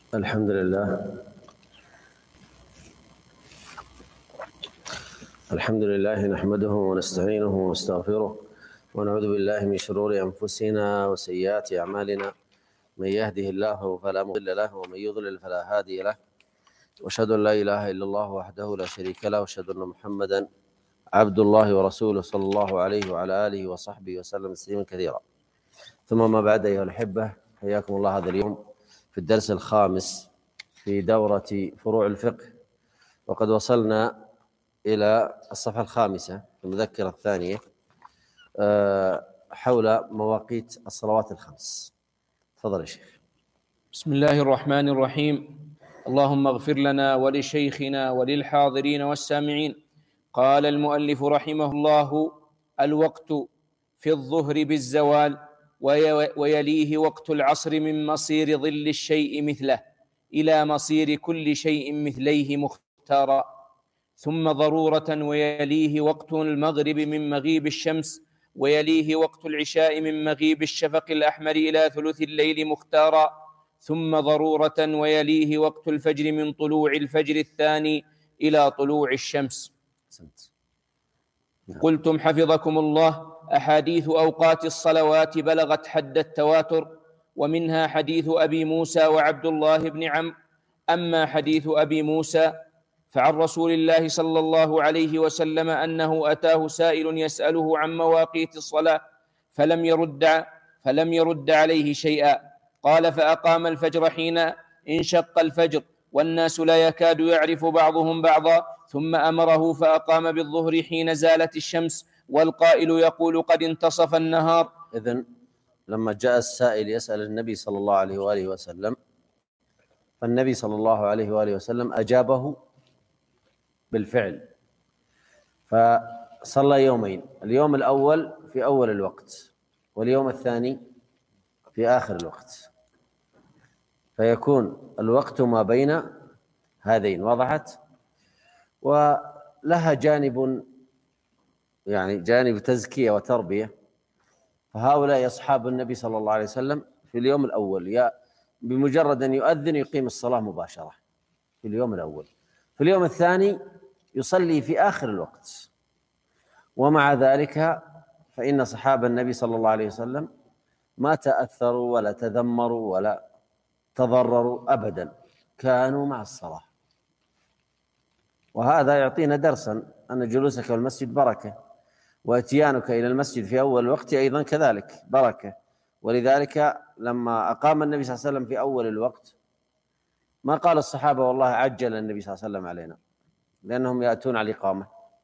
الحمد لله. الحمد لله نحمده ونستعينه ونستغفره ونعوذ بالله من شرور أنفسنا وسيئات أعمالنا. من يهده الله فلا مضل له ومن يضلل فلا هادي له، وأشهد أن لا إله إلا الله وحده لا شريك له، وأشهد أن محمدا عبد الله ورسوله صلى الله عليه وعلى آله وصحبه وسلم تسليما كثيرا. ثم ما بعد، أيها الأحبة، حياكم الله هذا اليوم في الدرس الخامس في دورة فروع الفقه، وقد وصلنا إلى الصفحة الخامسة في المذكرة الثانية حول مواقيت الصلوات الخمس. تفضل يا شيخ. بسم الله الرحمن الرحيم. اللهم اغفر لنا ولشيخنا وللحاضرين والسامعين. قال المؤلف رحمه الله: الوقت في الظهر بالزوال، ويليه وقت العصر من مصير ظل الشيء مثله إلى مصير كل شيء مثليه مختارا، ثم ضرورة، ويليه وقت المغرب من مغيب الشمس، ويليه وقت العشاء من مغيب الشفق الأحمر إلى ثلث الليل مختارا، ثم ضرورة، ويليه وقت الفجر من طلوع الفجر الثاني إلى طلوع الشمس. قلتم حفظكم الله: أحاديث أوقات الصلوات بلغت حد التواتر، ومنها حديث أبي موسى وعبد الله بن عمرو. أما حديث أبي موسى فعن رسول الله صلى الله عليه وسلم أنه أتاه سائل يسأله عن مواقيت الصلاة فلم يرد عليه شيئا. قال: فأقام الفجر حين انشق الفجر والناس لا يكاد يعرف بعضهم بعضا، ثم أمره فأقام بالظهر حين زالت الشمس، والقائل يقول: قد انتصف النهار. إذن لما جاء السائل يسأل النبي صلى الله عليه وآله وسلم، فالنبي صلى الله عليه وآله وسلم أجابه بالفعل، فصلى يومين: اليوم الأول في أول الوقت، واليوم الثاني في آخر الوقت، فيكون الوقت ما بين هذين. وضحت؟ ولها جانب، يعني جانب تزكية وتربية. فهؤلاء أصحاب النبي صلى الله عليه وسلم في اليوم الأول بمجرد أن يؤذن يقيم الصلاة مباشرة في اليوم الأول. في اليوم الثاني يصلي في آخر الوقت. ومع ذلك فإن صحابة النبي صلى الله عليه وسلم ما تأثروا ولا تذمروا ولا تضرروا أبدا، كانوا مع الصلاة. وهذا يعطينا درسا أن جلوسك في المسجد بركة، واتيانك إلى المسجد في أول الوقت أيضا كذلك بركة. ولذلك لما أقام النبي صلى الله عليه وسلم في أول الوقت ما قال الصحابة: والله عجل النبي صلى الله عليه وسلم علينا، لأنهم يأتون على الإقامة.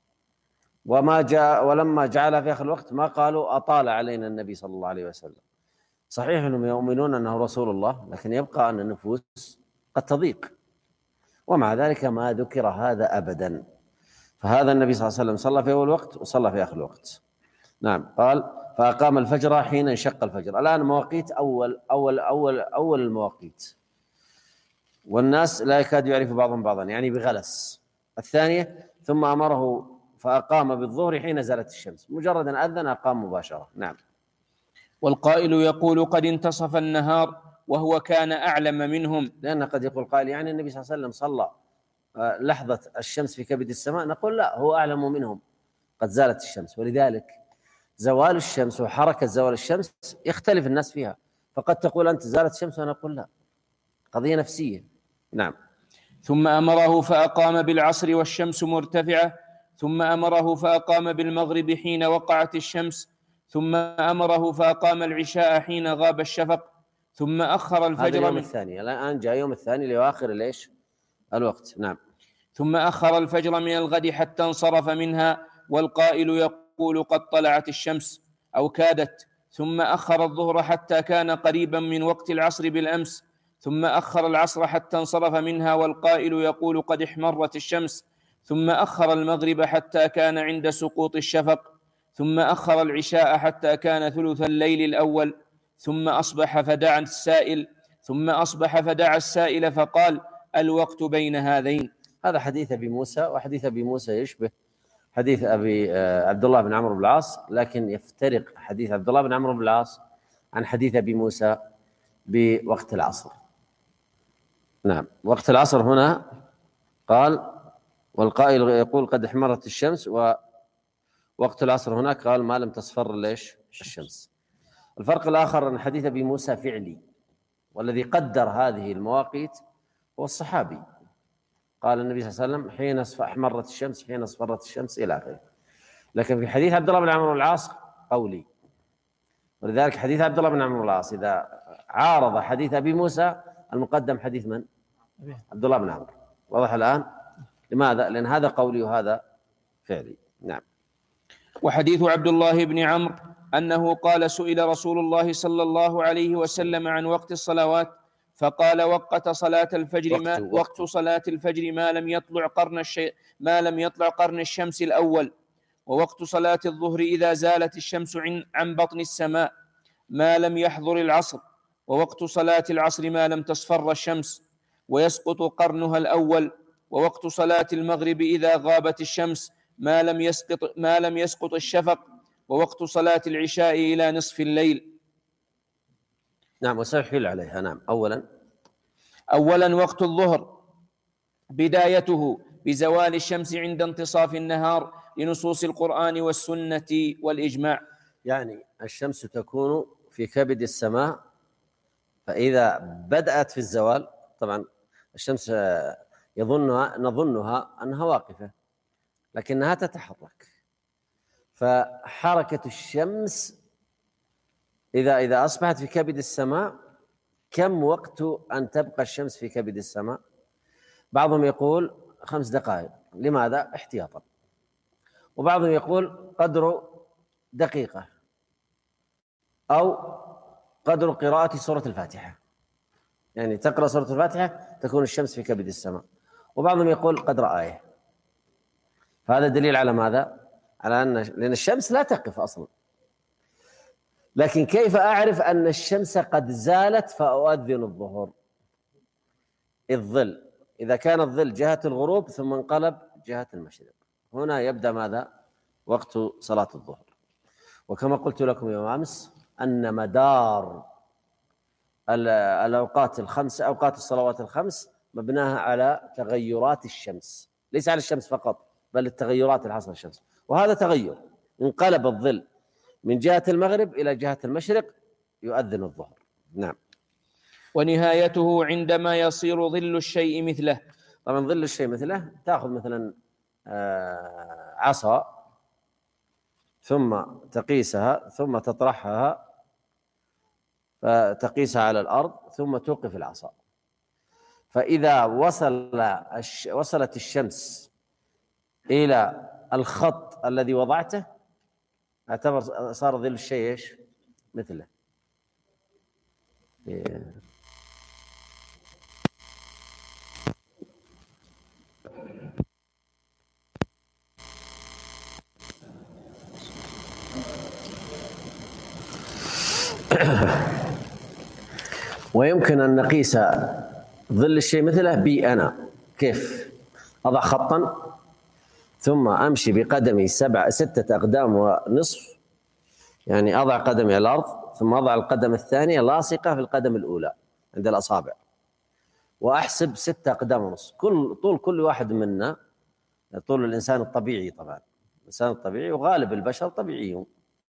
ولما جعلها في آخر الوقت ما قالوا: أطال علينا النبي صلى الله عليه وسلم. صحيح أنهم يؤمنون أنه رسول الله، لكن يبقى أن النفوس قد تضيق، ومع ذلك ما ذكر هذا أبدا. فهذا النبي صلى الله عليه وسلم صلى في أول وقت وصلى في آخر الوقت. نعم. قال: فأقام الفجر حين انشق الفجر. الآن مواقيت أول المواقيت، والناس لا يكاد يعرف بعضهم بعضا، يعني بغلس. الثانية: ثم أمره فأقام بالظهر حين زالت الشمس، مجرد أن أذن أقام مباشرة. نعم. والقائل يقول: قد انتصف النهار، وهو كان أعلم منهم. لأن قد يقول قائل: يعني النبي صلى الله عليه وسلم صلى لحظة الشمس في كبد السماء. نقول: لا، هو أعلم منهم، قد زالت الشمس. ولذلك زوال الشمس وحركة زوال الشمس يختلف الناس فيها، فقد تقول أنت زالت الشمس وأنا أقول لا، قضية نفسية. نعم. ثم أمره فأقام بالعصر والشمس مرتفعة، ثم أمره فأقام بالمغرب حين وقعت الشمس، ثم أمره فأقام العشاء حين غاب الشفق، ثم أخر الفجر. هذا اليوم الثاني. الآن جاء يوم الثاني لآخر ليش الوقت. نعم. ثم أخر الفجر من الغد حتى انصرف منها، والقائل يقول: قد طلعت الشمس أو كادت. ثم أخر الظهر حتى كان قريبا من وقت العصر بالأمس، ثم أخر العصر حتى انصرف منها، والقائل يقول: قد احمرت الشمس. ثم أخر المغرب حتى كان عند سقوط الشفق، ثم أخر العشاء حتى كان ثلث الليل الأول. ثم أصبح فدعا السائل فقال: الوقت بين هذين. هذا حديث أبي موسى، وحديث أبي موسى يشبه حديث عبد الله بن عمرو بن العاص، لكن يفترق حديث عبد الله بن عمرو بن العاص عن حديث أبي موسى بوقت العصر. نعم. وقت العصر هنا قال، والقائل يقول قد احمرت الشمس، ووقت العصر هناك قال ما لم تصفر ليش الشمس. الفرق الآخر أن حديث أبي موسى فعلي، والذي قدر هذه المواقيت هو الصحابي. قال النبي صلى الله عليه وسلم حين احمرت الشمس، حين اصفرت الشمس، إلى آخره. لكن في حديث عبد الله بن عمرو بن العاص قولي، ولذلك حديث عبد الله بن عمرو بن العاص إذا عارض حديث أبي موسى المقدم حديث من؟ عبد الله بن عمرو. واضح الآن؟ لماذا؟ لأن هذا قولي وهذا فعلي. نعم. وحديث عبد الله بن عمرو أنه قال سئل رسول الله صلى الله عليه وسلم عن وقت الصلوات فقال وقت صلاة الفجر ما لم يطلع قرن الشمس الأول، ووقت صلاة الظهر إذا زالت الشمس عن بطن السماء ما لم يحضر العصر، ووقت صلاة العصر ما لم تصفر الشمس ويسقط قرنها الأول، ووقت صلاة المغرب إذا غابت الشمس ما لم يسقط الشفق، ووقت صلاة العشاء إلى نصف الليل. نعم. وسيحيل عليها. نعم. أولا وقت الظهر بدايته بزوال الشمس عند انتصاف النهار لنصوص القرآن والسنة والإجماع. يعني الشمس تكون في كبد السماء، فإذا بدأت في الزوال، طبعا الشمس نظنها أنها واقفة لكنها تتحرك، فحركة الشمس إذا أصبحت في كبد السماء، كم وقت أن تبقى الشمس في كبد السماء؟ بعضهم يقول 5 دقائق. لماذا؟ احتياطا. وبعضهم يقول قدر دقيقة أو قدر قراءة سورة الفاتحة، يعني تقرأ سورة الفاتحة تكون الشمس في كبد السماء. وبعضهم يقول قدر آية. فهذا دليل على ماذا؟ على لأن الشمس لا تقف أصلا. لكن كيف أعرف أن الشمس قد زالت فأؤذن الظهر؟ الظل، إذا كان الظل جهة الغروب ثم انقلب جهة المشرق، هنا يبدأ ماذا؟ وقت صلاة الظهر. وكما قلت لكم يوم أمس أن مدار الأوقات الخمس، أوقات الصلوات الخمس، مبناها على تغيرات الشمس، ليس على الشمس فقط بل التغيرات اللي حصلت الشمس. وهذا تغير، انقلب الظل من جهة المغرب إلى جهة المشرق يؤذن الظهر. نعم. ونهايته عندما يصير ظل الشيء مثله. طبعا ظل الشيء مثله تأخذ مثلا عصا ثم تقيسها ثم تطرحها فتقيسها على الأرض ثم توقف العصا، فإذا وصلت الشمس إلى الخط الذي وضعته اعتبر صار ظل الشيء ايش؟ مثله. ويمكن أن نقيس ظل الشيء مثله بي أنا. كيف؟ أضع خطا ثم أمشي بقدمي 6 أقدام ونصف، يعني أضع قدمي على الأرض ثم أضع القدم الثانية لاصقة في القدم الأولى عند الأصابع، وأحسب 6 أقدام ونصف. طول كل واحد منا، طول الإنسان الطبيعي، طبعا الإنسان الطبيعي وغالب البشر طبيعيون،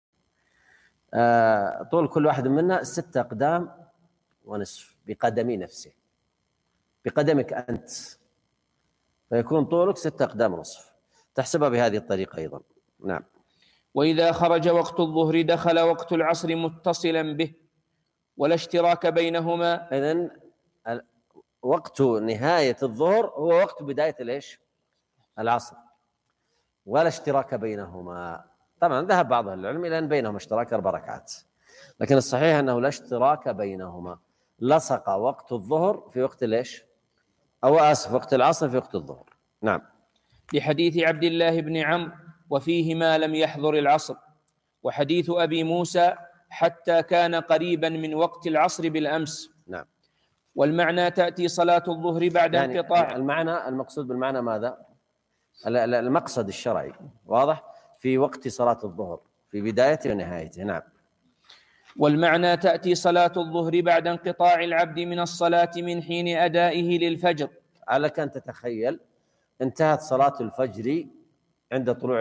طول كل واحد منا 6 أقدام ونصف بقدمي نفسه، بقدمك أنت، فيكون طولك 6 أقدام ونصف. تحسبها بهذه الطريقة أيضا. نعم. وإذا خرج وقت الظهر دخل وقت العصر متصلا به ولا اشتراك بينهما. إذن وقت نهاية الظهر هو وقت بداية الإيش؟ العصر، ولا اشتراك بينهما. طبعا ذهب بعض أهل العلم إلى أن بينهما اشتراك 4 ركعات، لكن الصحيح أنه لا اشتراك بينهما. لصق وقت الظهر في وقت الإيش؟ وقت العصر في وقت الظهر. نعم. لحديث عبد الله بن عمرو وفيه ما لم يحضر العصر، وحديث أبي موسى حتى كان قريبا من وقت العصر بالأمس. نعم. والمعنى تأتي صلاة الظهر بعد يعني انقطاع. المقصود بالمعنى ماذا؟ المقصد الشرعي واضح في وقت صلاة الظهر في بدايته ونهايته. نعم. والمعنى تأتي صلاة الظهر بعد انقطاع العبد من الصلاة من حين أدائه للفجر. عليك أن تتخيل انتهت صلاة الفجر عند طلوع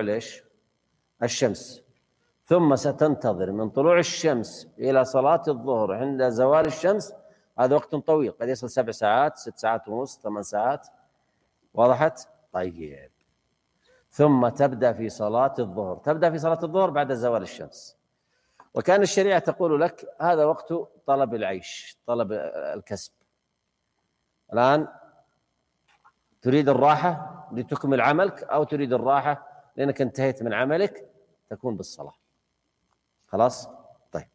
الشمس، ثم ستنتظر من طلوع الشمس إلى صلاة الظهر عند زوال الشمس، هذا وقت طويل، قد يصل 7 ساعات، 6 ساعات ونص، 8 ساعات. وضحت؟ طيب، ثم تبدأ في صلاة الظهر، تبدأ في صلاة الظهر بعد زوال الشمس. وكان الشريعة تقول لك هذا وقت طلب العيش، طلب الكسب. الآن تريد الراحة لتكمل عملك، أو تريد الراحة لأنك انتهيت من عملك، تكون بالصلاة. خلاص؟ طيب.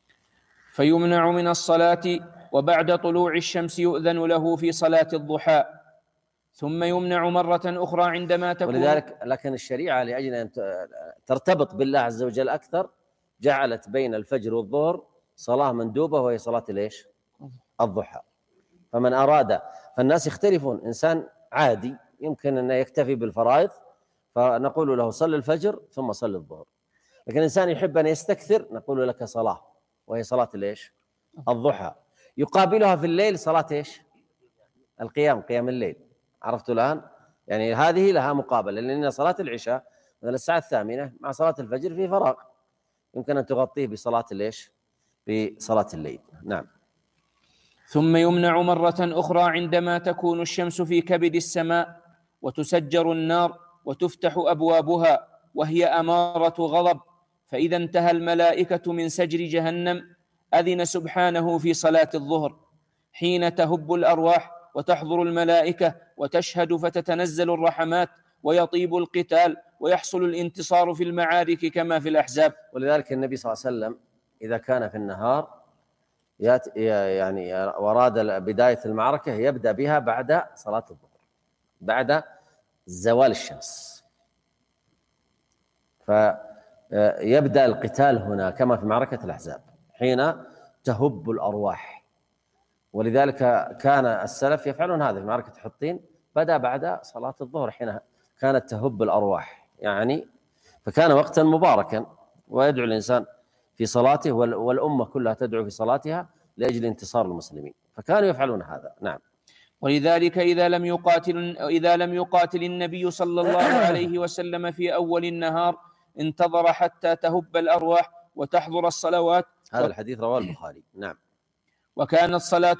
فيمنع من الصلاة، وبعد طلوع الشمس يؤذن له في صلاة الضحى، ثم يمنع مرة أخرى عندما تكون. ولذلك لكن الشريعة لأجل أن ترتبط بالله عز وجل أكثر، جعلت بين الفجر والظهر صلاة مندوبة، وهي صلاة ليش؟ الضحى. فمن أراد، فالناس يختلفون، إنسان عادي يمكن أن يكتفي بالفرائض، فنقول له صل الفجر ثم صل الظهر. لكن إنسان يحب أن يستكثر، نقول لك صلاة، وهي صلاة ليش؟ الضحى. يقابلها في الليل صلاة إيش؟ قيام الليل. عرفت الآن؟ يعني هذه لها مقابلة، لأن صلاة العشاء مثلا الساعة 8 مع صلاة الفجر في فراغ، يمكن أن تغطيه بصلاة ليش؟ بصلاة الليل. نعم. ثم يمنع مرة أخرى عندما تكون الشمس في كبد السماء وتسجر النار وتفتح أبوابها، وهي أمارة غضب، فإذا انتهى الملائكة من سجر جهنم أذن سبحانه في صلاة الظهر، حين تهب الأرواح وتحضر الملائكة وتشهد فتتنزل الرحمات ويطيب القتال ويحصل الانتصار في المعارك كما في الأحزاب. ولذلك النبي صلى الله عليه وسلم إذا كان في النهار يعني وراد بداية المعركة يبدأ بها بعد صلاة الظهر، بعد زوال الشمس، فيبدأ القتال هنا كما في معركة الأحزاب حين تهب الأرواح. ولذلك كان السلف يفعلون هذا في معركة حطين، بدأ بعد صلاة الظهر حين كانت تهب الأرواح يعني، فكان وقتا مباركا، ويدعو الإنسان في صلاته، والأمة كلها تدعو في صلاتها لأجل انتصار المسلمين، فكانوا يفعلون هذا. نعم. ولذلك إذا لم يقاتل النبي صلى الله عليه وسلم في أول النهار انتظر حتى تهب الأرواح وتحضر الصلوات. هذا الحديث رواه البخاري. نعم. وكانت صلاة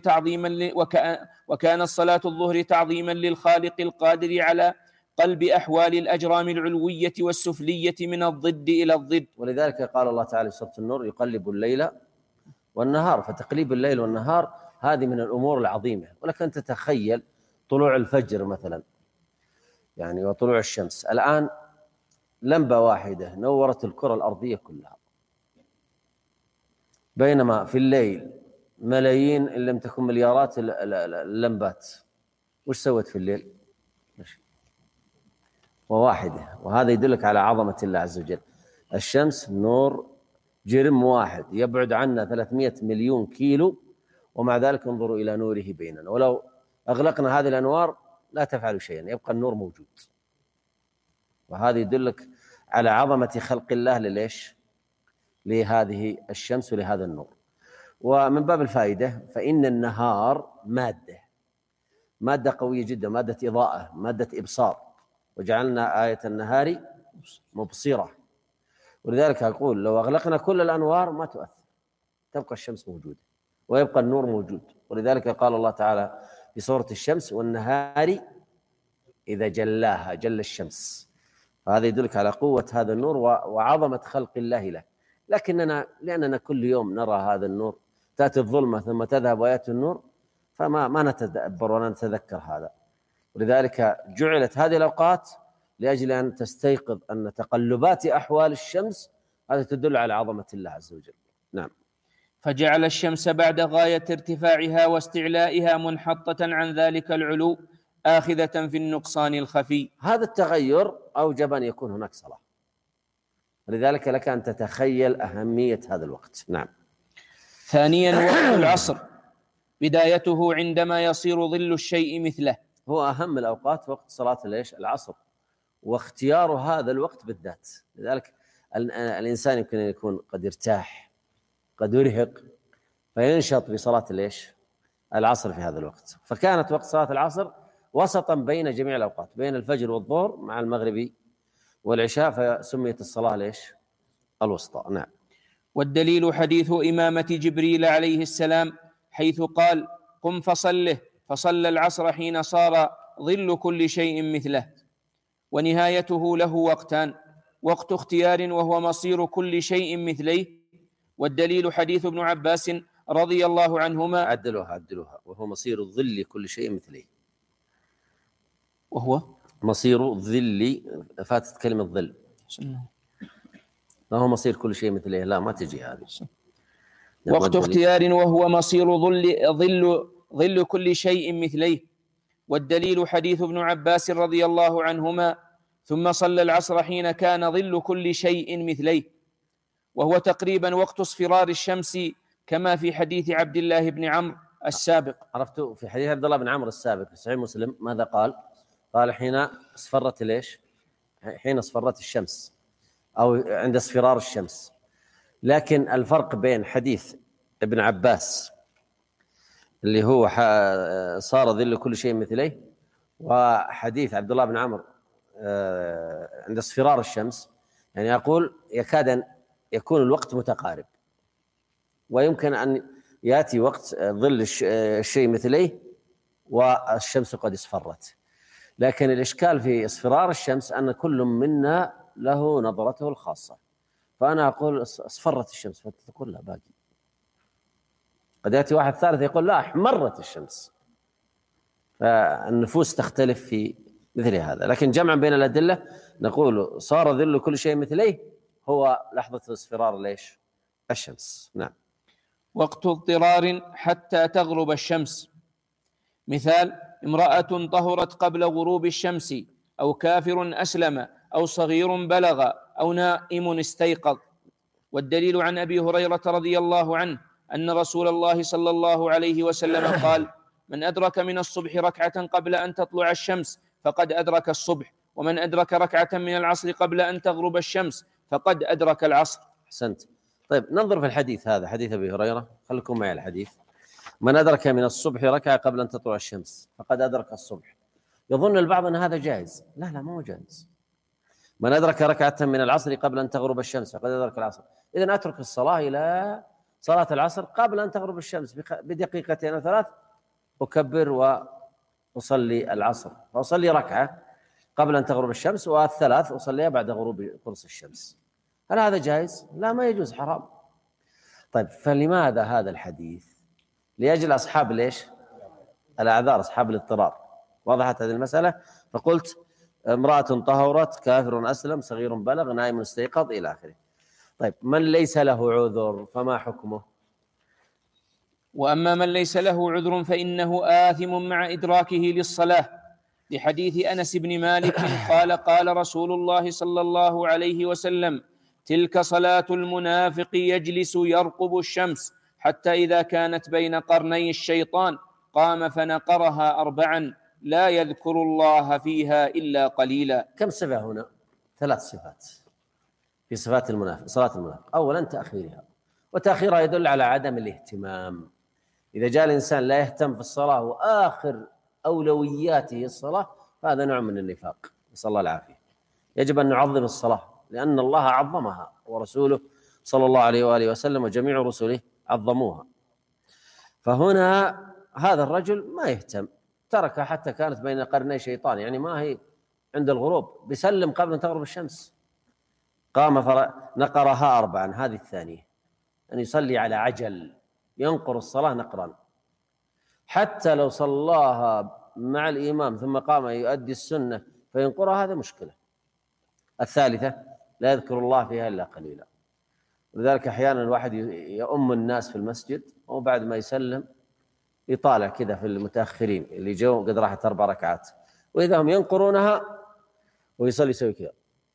الظهر تعظيما للخالق القادر على قلب أحوال الأجرام العلوية والسفلية من الضد إلى الضد. ولذلك قال الله تعالى في سورة النور يقلب الليل والنهار، فتقليب الليل والنهار هذه من الأمور العظيمة. ولكن تتخيل طلوع الفجر مثلا يعني وطلوع الشمس، الآن لمبة واحدة نورت الكرة الأرضية كلها، بينما في الليل ملايين إن لم تكن مليارات اللمبات. وش سوت في الليل؟ وواحدة. وهذا يدلك على عظمة الله عز وجل. الشمس نور جرم واحد يبعد عنا 300 مليون كيلو، ومع ذلك انظروا إلى نوره بيننا، ولو أغلقنا هذه الأنوار لا تفعل شيئا، يبقى النور موجود. وهذا يدلك على عظمة خلق الله لليش؟ لهذه الشمس ولهذا النور. ومن باب الفائدة، فإن النهار مادة قوية جدا، مادة إضاءة، مادة إبصار، وجعلنا آية النهار مبصرة. ولذلك أقول لو أغلقنا كل الأنوار ما تؤثر، تبقى الشمس موجودة ويبقى النور موجود. ولذلك قال الله تعالى في سورة الشمس والنهار إذا جلاها، جل الشمس. هذا يدلك على قوة هذا النور وعظمة خلق الله له. لأننا كل يوم نرى هذا النور، تأتي الظلمة ثم تذهب ويأتي النور، فما نتدبر ولا نتذكر هذا. ولذلك جعلت هذه الأوقات لأجل أن تستيقظ أن تقلبات أحوال الشمس هذا تدل على عظمة الله عز وجل. نعم. فجعل الشمس بعد غاية ارتفاعها واستعلائها منحطة عن ذلك العلو، آخذة في النقصان الخفي. هذا التغير أوجب أن يكون هناك صلاة، ولذلك لك أن تتخيل أهمية هذا الوقت. نعم. ثانيا، وقت العصر بدايته عندما يصير ظل الشيء مثله. هو أهم الأوقات وقت صلاة العصر، واختيار هذا الوقت بالذات. لذلك الإنسان يمكن أن يكون قد ارتاح، قد يرهق فينشط بصلاة ليش؟ العصر في هذا الوقت. فكانت وقت صلاة العصر وسطا بين جميع الأوقات، بين الفجر والظهر مع المغرب والعشاء، فسميت الصلاة ليش؟ الوسطى. نعم. والدليل حديث إمامة جبريل عليه السلام حيث قال: قم فصله، فصلى العصر حين صار ظل كل شيء مثله. ونهايته له وقتان: وقت اختيار وهو مصير كل شيء مثليه. والدليل حديث ابن عباس رضي الله عنهما. عدلوها وهو مصير ظل كل شيء مثليه. وهو مصير ظل، فاتت كلمة ظل، ما هو مصير كل شيء مثليه، لا ما تجي هذه. وقت اختيار وهو مصير ظل كل شيء مثليه. والدليل حديث ابن عباس رضي الله عنهما: ثم صلى العصر حين كان ظل كل شيء مثليه، وهو تقريبا وقت اصفرار الشمس كما في حديث عبد الله بن عمرو السابق. عرفت في حديث عبد الله بن عمرو السابق في صحيح مسلم ماذا قال؟ قال حين اصفرت ليش؟ حين اصفرت الشمس أو عند اصفرار الشمس. لكن الفرق بين حديث ابن عباس اللي هو صار ظل كل شيء مثليه وحديث عبد الله بن عمرو عند اصفرار الشمس، يعني أقول يكاد أن يكون الوقت متقارب، ويمكن أن يأتي وقت ظل الشيء مثليه والشمس قد اصفرت. لكن الإشكال في اصفرار الشمس أن كل منا له نظرته الخاصة. فأنا أقول اصفرت الشمس، فتقول لا باقي. قد يأتي واحد ثالث يقول لا احمرت الشمس. فالنفوس تختلف في مثل هذا. لكن جمعا بين الأدلة نقول صار ظل كل شيء مثليه هو لحظة اصفرار ليش؟ الشمس. نعم. وقت اضطرار حتى تغرب الشمس. مثال: امرأة طهرت قبل غروب الشمس، أو كافر أسلم، أو صغير بلغ، أو نائم استيقظ. والدليل عن أبي هريرة رضي الله عنه أن رسول الله صلى الله عليه وسلم قال: من أدرك من الصبح ركعة قبل أن تطلع الشمس فقد أدرك الصبح، ومن أدرك ركعة من العصر قبل أن تغرب الشمس فقد أدرك العصر. أحسنت. طيب ننظر في الحديث هذا، حديث أبي هريرة، خلكم معي الحديث. من أدرك من الصبح ركعة قبل أن تطلع الشمس فقد أدرك الصبح. يظن البعض أن هذا جائز. لا ما هو جائز. من أدرك ركعة من العصر قبل أن تغرب الشمس فقد أدرك العصر. إذن أترك الصلاة إلى صلاة العصر قبل أن تغرب الشمس بدقيقتين أو ثلاث، أكبر وأصلي العصر، فأصلي ركعة قبل أن تغرب الشمس والثلاث أصليها بعد غروب قرص الشمس. هل هذا جائز؟ لا ما يجوز، حرام. طيب فلماذا هذا الحديث؟ لأجل أصحاب ليش؟ الأعذار، أصحاب الاضطرار. وضحت هذه المسألة. فقلت امرأة طهرت، كافر أسلم، صغير بلغ، نائم استيقظ، إلى آخره. طيب من ليس له عذر فما حكمه؟ وأما من ليس له عذر فإنه آثم مع إدراكه للصلاة، لحديث أنس بن مالك قال: قال رسول الله صلى الله عليه وسلم: تلك صلاة المنافق يجلس يرقب الشمس حتى إذا كانت بين قرني الشيطان قام فنقرها 4 لا يذكر الله فيها إلا قليلا. كم صفة هنا؟ 3 صفات في صفات المنافق، صلاة المنافق. أولا تأخيرها، وتأخيرها يدل على عدم الاهتمام. إذا جاء الإنسان لا يهتم في الصلاة وآخر أولوياته الصلاة فهذا نوع من النفاق، نسأل الله العافية. يجب أن نعظم الصلاة لأن الله عظمها ورسوله صلى الله عليه وآله وسلم وجميع رسله عظموها. فهنا هذا الرجل ما يهتم، تركها حتى كانت بين قرني شيطان، يعني ما هي عند الغروب، بيسلم قبل أن تغرب الشمس. قام فنقرها 4. هذه الثانية، أن يصلي على عجل، ينقر الصلاة نقرا، حتى لو صلاها مع الإمام ثم قام يؤدي السنة فينقرها، هذا مشكلة. الثالثة لا يذكر الله فيها إلا قليلا. لذلك أحيانا الواحد يؤم الناس في المسجد وبعد ما يسلم يطالع كذا في المتأخرين اللي جو قد راحت 4 ركعات، وإذا هم ينقرونها ويصلي يسوي كذا.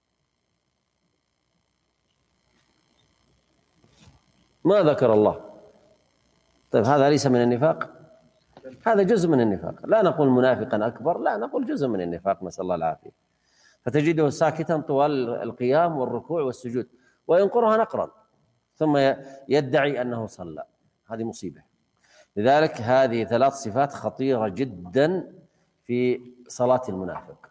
ما ذكر الله. طيب هذا ليس من النفاق؟ هذا جزء من النفاق. لا نقول منافقا أكبر، لا نقول جزء من النفاق، نسأل الله العافية. فتجده ساكتا طوال القيام والركوع والسجود وينقرها نقرا. ثم يدعي أنه صلى، هذه مصيبة. لذلك هذه 3 صفات خطيرة جدا في صلاة المنافق.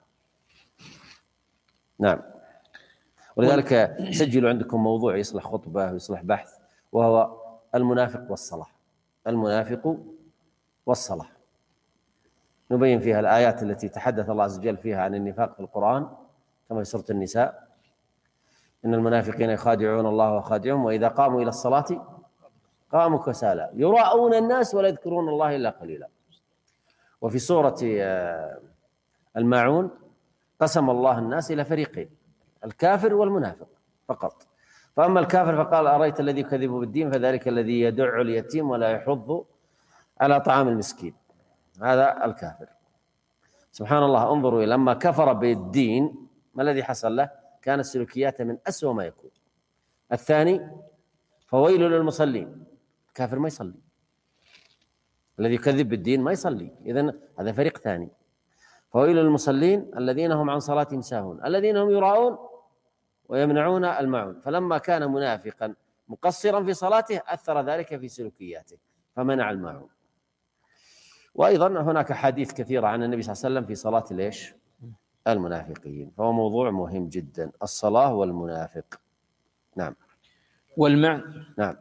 نعم. ولذلك سجلوا عندكم موضوع يصلح خطبة ويصلح بحث، وهو المنافق والصلاة. المنافق والصلاة، نبين فيها الآيات التي تحدث الله عز وجل فيها عن النفاق في القرآن، كما في سورة النساء: إن المنافقين يخادعون الله وخادعهم وإذا قاموا إلى الصلاة قاموا كسالى يراءون الناس ولا يذكرون الله إلا قليلا. وفي سورة الماعون قسم الله الناس إلى فريقين: الكافر والمنافق فقط. فأما الكافر فقال: أرأيت الذي يكذب بالدين فذلك الذي يدع اليتيم ولا يحض على طعام المسكين. هذا الكافر. سبحان الله، انظروا لما كفر بالدين ما الذي حصل له؟ كانت سلوكياته من أسوأ ما يكون. الثاني: فويل للمصلين. الكافر ما يصلي، الذي يكذب بالدين ما يصلي، إذن هذا فريق ثاني. فويل للمصلين الذين هم عن صلاتهم ساهون الذين هم يراءون ويمنعون الماعون. فلما كان منافقا مقصرا في صلاته أثر ذلك في سلوكياته فمنع الماعون. وأيضا هناك حديث كثيرة عن النبي صلى الله عليه وسلم في صلاة ليش؟ المنافقين. فهو موضوع مهم جدا، الصلاة والمنافق. نعم. والمعنى نعم.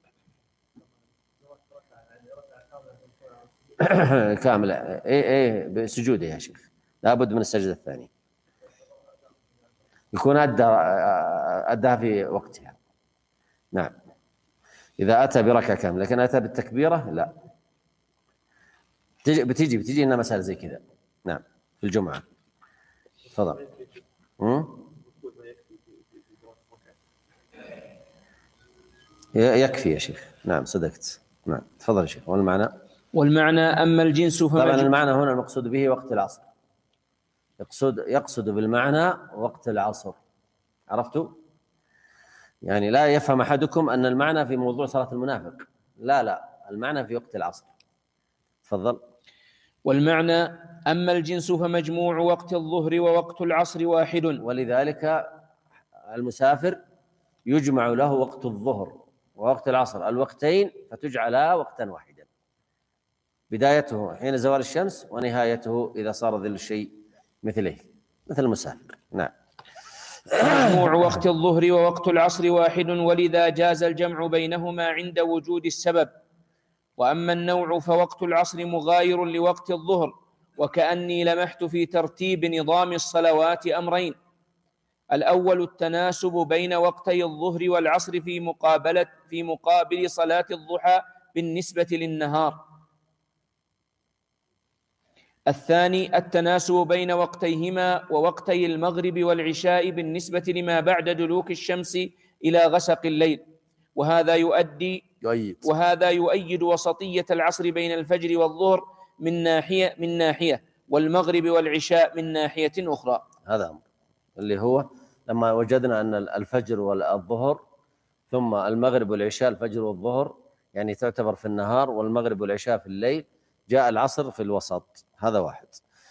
كامل. ايه بسجوده يا شيخ، لابد من السجدة الثانية، يكون أداها في وقتها. نعم. إذا أتى بركعة كاملة، لكن أتى بالتكبيرة لا. بتيجي لنا مسألة زي كذا. نعم، في الجمعة. تفضل. يكفي يا شيخ. نعم صدقت. نعم تفضل يا شيخ. والمعنى أما الجنس طبعا المعنى هنا المقصود به وقت العصر، يقصد بالمعنى وقت العصر. عرفتوا؟ يعني لا يفهم أحدكم أن المعنى في موضوع صلاة المنافق، لا، المعنى في وقت العصر. تفضل. والمعنى أما الجنس فمجموع وقت الظهر ووقت العصر واحد. ولذلك المسافر يجمع له وقت الظهر ووقت العصر، الوقتين، فتجعلا وقتا واحدا، بدايته حين زوال الشمس ونهايته إذا صار ظل الشيء مثله، مثل المسافر. نعم. مجموع وقت الظهر ووقت العصر واحد، ولذا جاز الجمع بينهما عند وجود السبب. وأما النوع فوقت العصر مغاير لوقت الظهر، وكأني لمحت في ترتيب نظام الصلوات أمرين: الأول التناسب بين وقتي الظهر والعصر في مقابل صلاة الضحى بالنسبة للنهار. الثاني التناسب بين وقتيهما ووقتي المغرب والعشاء بالنسبة لما بعد دلوك الشمس إلى غسق الليل، وهذا يؤيد وسطية العصر بين الفجر والظهر من ناحية والمغرب والعشاء من ناحية أخرى. هذا أمر اللي هو لما وجدنا أن الفجر والظهر ثم المغرب والعشاء، الفجر والظهر يعني تعتبر في النهار، والمغرب والعشاء في الليل، جاء العصر في الوسط. هذا واحد.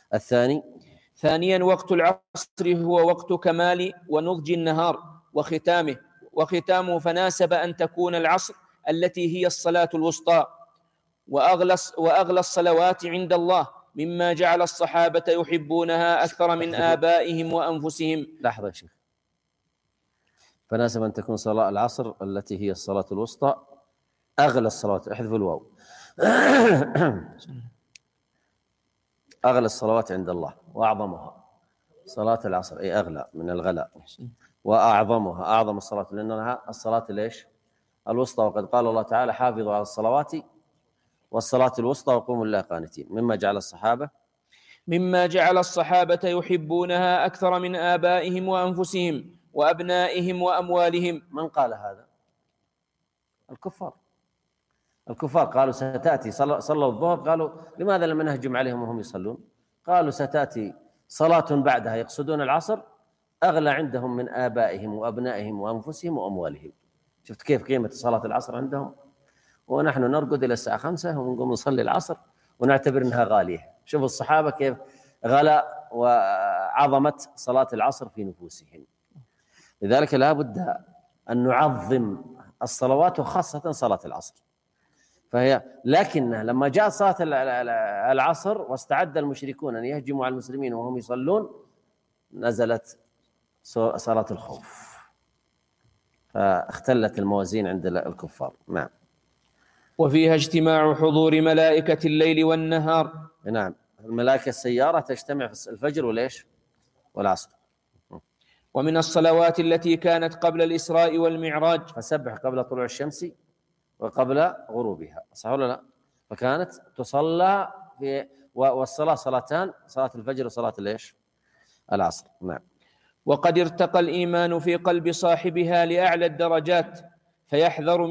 ثانيا وقت العصر هو وقت كمال ونضج النهار وختامه، فناسب أن تكون العصر التي هي الصلاة الوسطى وأغلى الصلوات عند الله، مما جعل الصحابة يحبونها أكثر من آبائهم وأنفسهم. لحظة يا شيخ. فناسب أن تكون صلاة العصر التي هي الصلاة الوسطى أغلى الصلوات، احذف الواو، أغلى الصلوات عند الله وأعظمها صلاة العصر، أي أغلى من الغلاء، وأعظمها أعظم الصلاة لأنها الصلاة ليش؟ الوسطى. وقد قال الله تعالى: حافظوا على الصلوات والصلاة الوسطى وقوموا لله قانتين. مما جعل الصحابة يحبونها أكثر من آبائهم وأنفسهم وأبنائهم وأموالهم. من قال هذا؟ الكفار قالوا ستأتي، صلوا الظهر، قالوا لماذا لم نهجم عليهم وهم يصلون؟ قالوا ستأتي صلاة بعدها يقصدون العصر أغلى عندهم من آبائهم وأبنائهم وأنفسهم وأموالهم. شفت كيف قيمة صلاة العصر عندهم؟ ونحن نرقد إلى الساعة 5 ونقوم نصلي العصر ونعتبر أنها غالية. شوفوا الصحابة كيف غلا وعظمت صلاة العصر في نفوسهم. لذلك لا بد أن نعظم الصلوات وخاصة صلاة العصر. لكن لما جاء صلاة العصر واستعد المشركون أن يهجموا على المسلمين وهم يصلون، نزلت صلاة الخوف، فاختلت الموازين عند الكفار. نعم. وفيها اجتماع حضور ملائكة الليل والنهار. نعم، الملائكة السيارة تجتمع في الفجر وليش والعصر. ومن الصلوات التي كانت قبل الإسراء والمعراج، فسبح قبل طلوع الشمس وقبل غروبها، صح ولا لا؟ فكانت تصلى والصلاة صلاتان، صلاة الفجر وصلاة ليش العصر. نعم. وقد ارتقى الإيمان في قلب صاحبها لأعلى الدرجات، فيحذر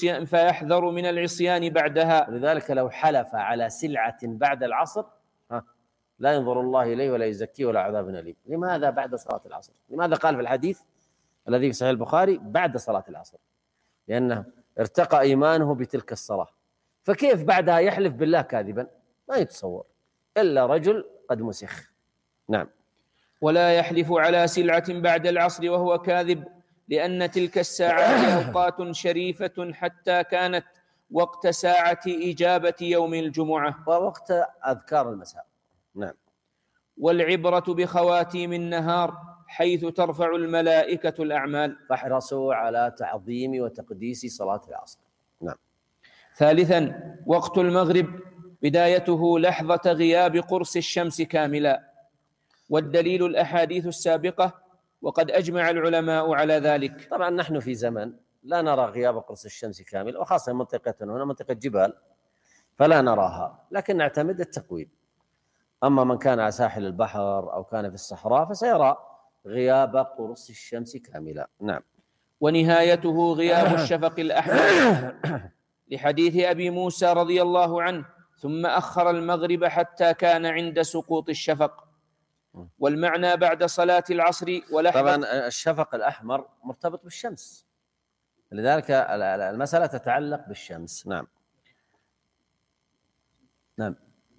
من العصيان بعدها. ولذلك لو حلف على سلعة بعد العصر لا ينظر الله إليه ولا يزكيه ولا عذاب أليم. لماذا بعد صلاة العصر؟ لماذا قال في الحديث الذي في صحيح البخاري بعد صلاة العصر؟ لأنه ارتقى إيمانه بتلك الصلاة، فكيف بعدها يحلف بالله كاذبا؟ ما يتصور إلا رجل قد مسخ. نعم. ولا يحلف على سلعة بعد العصر وهو كاذب، لأن تلك الساعات أوقات شريفة حتى كانت وقت ساعة إجابة يوم الجمعة ووقت أذكار المساء. نعم. والعبرة بخواتيم النهار حيث ترفع الملائكة الأعمال. فاحرصوا على تعظيم وتقديس صلاة العصر. نعم. ثالثا، وقت المغرب بدايته لحظة غياب قرص الشمس كاملا، والدليل الأحاديث السابقة، وقد أجمع العلماء على ذلك. طبعا نحن في زمن لا نرى غياب قرص الشمس كامل، وخاصة منطقتنا هنا منطقة جبال فلا نراها، لكن نعتمد التقويم. أما من كان على ساحل البحر أو كان في الصحراء فسيرى غياب قرص الشمس كاملا. نعم. ونهايته غياب الشفق الأحمر لحديث أبي موسى رضي الله عنه: ثم أخر المغرب حتى كان عند سقوط الشفق. والمعنى بعد صلاة العصر ولحظة. طبعا الشفق الأحمر مرتبط بالشمس، لذلك المسألة تتعلق بالشمس. نعم. نعم.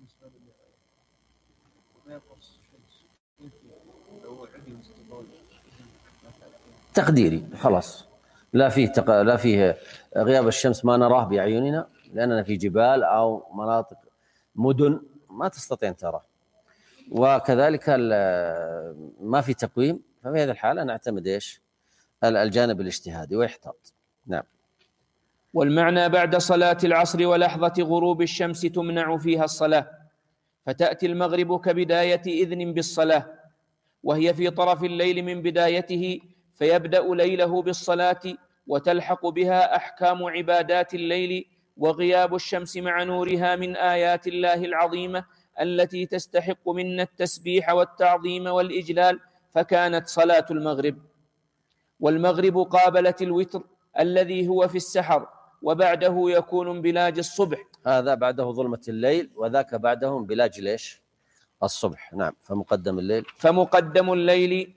تقديري خلاص، لا فيه غياب الشمس ما نراه بأعيننا، لأننا في جبال أو مناطق مدن ما تستطيع أن تراه، وكذلك ما في تقويم، ففي هذه الحالة نعتمد إيش الجانب الاجتهادي ويحتاط. نعم. والمعنى بعد صلاة العصر ولحظة غروب الشمس تمنع فيها الصلاة، فتأتي المغرب كبداية إذن بالصلاة، وهي في طرف الليل من بدايته، فيبدأ ليله بالصلاة وتلحق بها أحكام عبادات الليل، وغياب الشمس مع نورها من آيات الله العظيمة التي تستحق منا التسبيح والتعظيم والإجلال، فكانت صلاة المغرب. والمغرب قابلت الوتر الذي هو في السحر، وبعده يكون انبلاج الصبح. هذا بعده ظلمة الليل، وذاك بعده انبلاج ليش الصبح. نعم. فمقدم الليل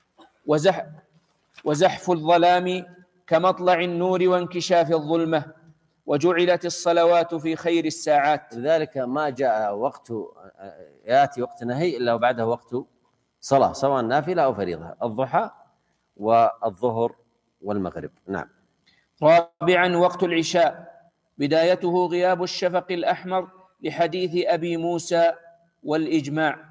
وزحف الظلام كمطلع النور وانكشاف الظلمة، وجعلت الصلوات في خير الساعات. لذلك ما جاء وقت يأتي وقت نهي إلا وبعده وقت صلاة، سواء نافلة أو فريضة، الضحى والظهر والمغرب. نعم. رابعا، وقت العشاء بدايته غياب الشفق الأحمر لحديث أبي موسى والإجماع،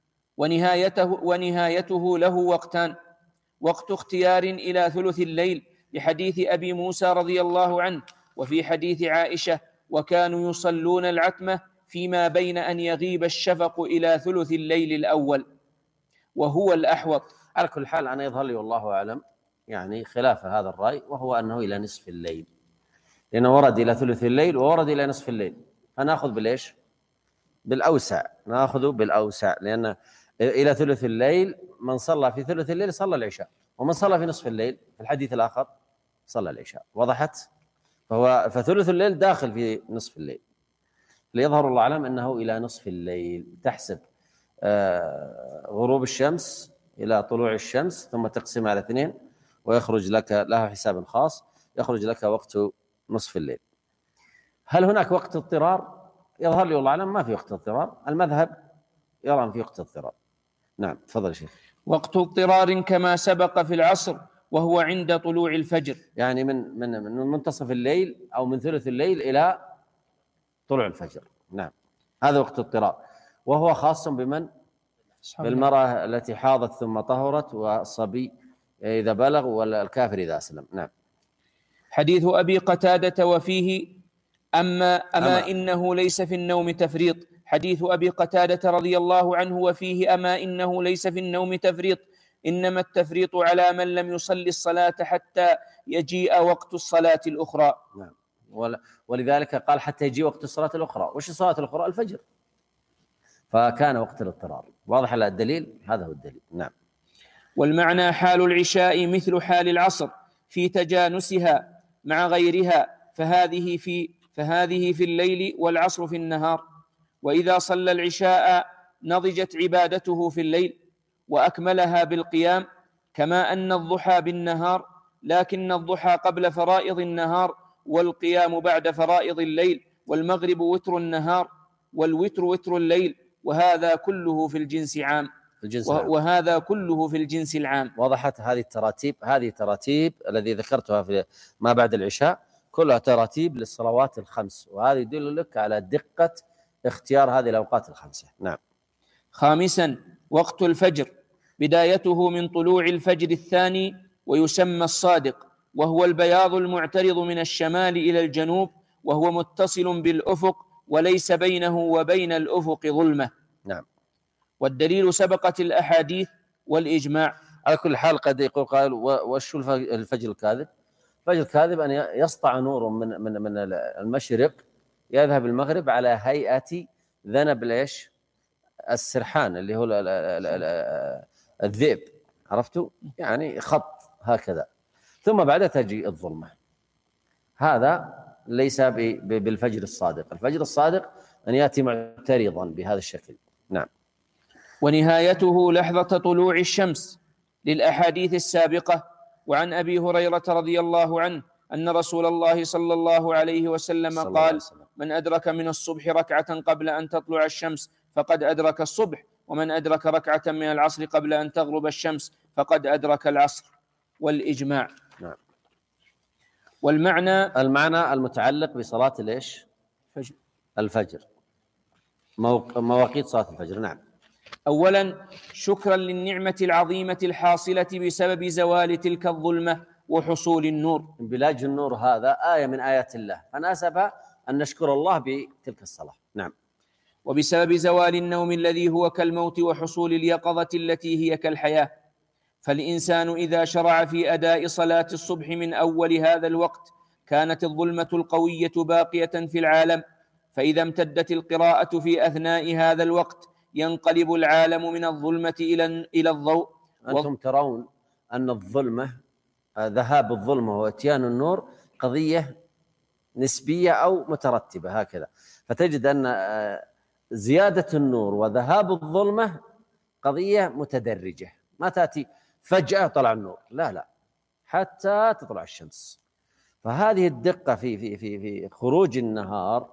ونهايته له وقتان: وقت اختيار إلى ثلث الليل لحديث أبي موسى رضي الله عنه، وفي حديث عائشة: وكانوا يصلون العتمة فيما بين أن يغيب الشفق إلى ثلث الليل الأول، وهو الأحوط. على كل حال أنا يظهر لي والله أعلم يعني خلاف هذا الرأي، وهو أنه إلى نصف الليل، لأنه ورد إلى ثلث الليل وورد إلى نصف الليل، فنأخذ بالإيش؟ بالأوسع، نأخذ بالأوسع، لأن إلى ثلث الليل من صلى في ثلث الليل صلى العشاء، ومن صلى في نصف الليل في الحديث الآخر صلى العشاء. وضحت؟ فثلث الليل داخل في نصف الليل، ليظهر الله أعلم أنه إلى نصف الليل. تحسب غروب الشمس إلى طلوع الشمس ثم تقسم على 2 ويخرج لك لها حساب خاص، يخرج لك وقت نصف الليل. هل هناك وقت اضطرار؟ يظهر لي والله أعلم ما في وقت اضطرار، المذهب يرى أن في وقت اضطرار. نعم. تفضل شيخ. وقت اضطرار كما سبق في العصر، وهو عند طلوع الفجر. يعني من منتصف الليل أو من ثلث الليل إلى طلوع الفجر. نعم، هذا وقت اضطرار، وهو خاص بمن؟ بالمرأة التي حاضت ثم طهرت، والصبي إذا بلغ، والكافر إذا أسلم. نعم. حديث أبي قتادة وفيه أما إنه ليس في النوم تفريط. حديث أبي قتادة رضي الله عنه وفيه أما إنه ليس في النوم تفريط، إنما التفريط على من لم يصلي الصلاة حتى يجيء وقت الصلاة الأخرى. نعم. ولذلك قال حتى يجي وقت الصلاة الأخرى. وش الصلاة الأخرى؟ الفجر. فكان وقت الاضطرار. واضح على الدليل؟ هذا هو الدليل. نعم. والمعنى حال العشاء مثل حال العصر في تجانسها مع غيرها، فهذه في الليل والعصر في النهار. وإذا صلى العشاء نضجت عبادته في الليل وأكملها بالقيام، كما أن الضحى بالنهار، لكن الضحى قبل فرائض النهار والقيام بعد فرائض الليل، والمغرب وتر النهار والوتر وتر الليل، وهذا كله في الجنس عام. وهذا كله في الجنس العام. وضحت هذه التراتيب. هذه تراتيب الذي ذكرتها في ما بعد العشاء كلها تراتيب للصلوات الخمس، وهذا يدل لك على دقة اختيار هذه الأوقات الخمسة. نعم. خامسا، وقت الفجر بدايته من طلوع الفجر الثاني، ويسمى الصادق، وهو البياض المعترض من الشمال إلى الجنوب، وهو متصل بالأفق وليس بينه وبين الأفق ظلمة. نعم. والدليل سبقت الأحاديث والإجماع. على كل حال قد يقول قائل وشو الفجر الكاذب؟ الفجر الكاذب أن يسطع نور من المشرق يذهب المغرب على هيئة ذنب ليش؟ السرحان اللي هو الذئب، عرفتوا؟ يعني خط هكذا، ثم بعد تجي الظلمة. هذا ليس بالفجر الصادق. الفجر الصادق أن يأتي معترضا بهذا الشكل. نعم. ونهايته لحظة طلوع الشمس للأحاديث السابقة. وعن أبي هريرة رضي الله عنه أن رسول الله صلى الله عليه وسلم قال: من أدرك من الصبح ركعة قبل أن تطلع الشمس فقد أدرك الصبح، ومن أدرك ركعة من العصر قبل أن تغرب الشمس فقد أدرك العصر. والإجماع. نعم. والمعنى المتعلق بصلاة ليش؟ الفجر. مواقيت صلاة الفجر. نعم. أولا، شكرا للنعمة العظيمة الحاصلة بسبب زوال تلك الظلمة وحصول النور. انبلاج النور هذا آية من آيات الله، فناسب أن نشكر الله بتلك الصلاة. نعم. وبسبب زوال النوم الذي هو كالموت وحصول اليقظة التي هي كالحياة. فالإنسان إذا شرع في أداء صلاة الصبح من أول هذا الوقت كانت الظلمة القوية باقية في العالم، فإذا امتدت القراءة في أثناء هذا الوقت ينقلب العالم من الظلمة إلى الضوء. أنتم ترون أن الظلمة، ذهاب الظلمة واتيان النور قضية نسبية أو مترتبة هكذا، فتجد أن زيادة النور وذهاب الظلمة قضية متدرجة، ما تأتي فجأة طلع النور، لا حتى تطلع الشمس. فهذه الدقة في خروج النهار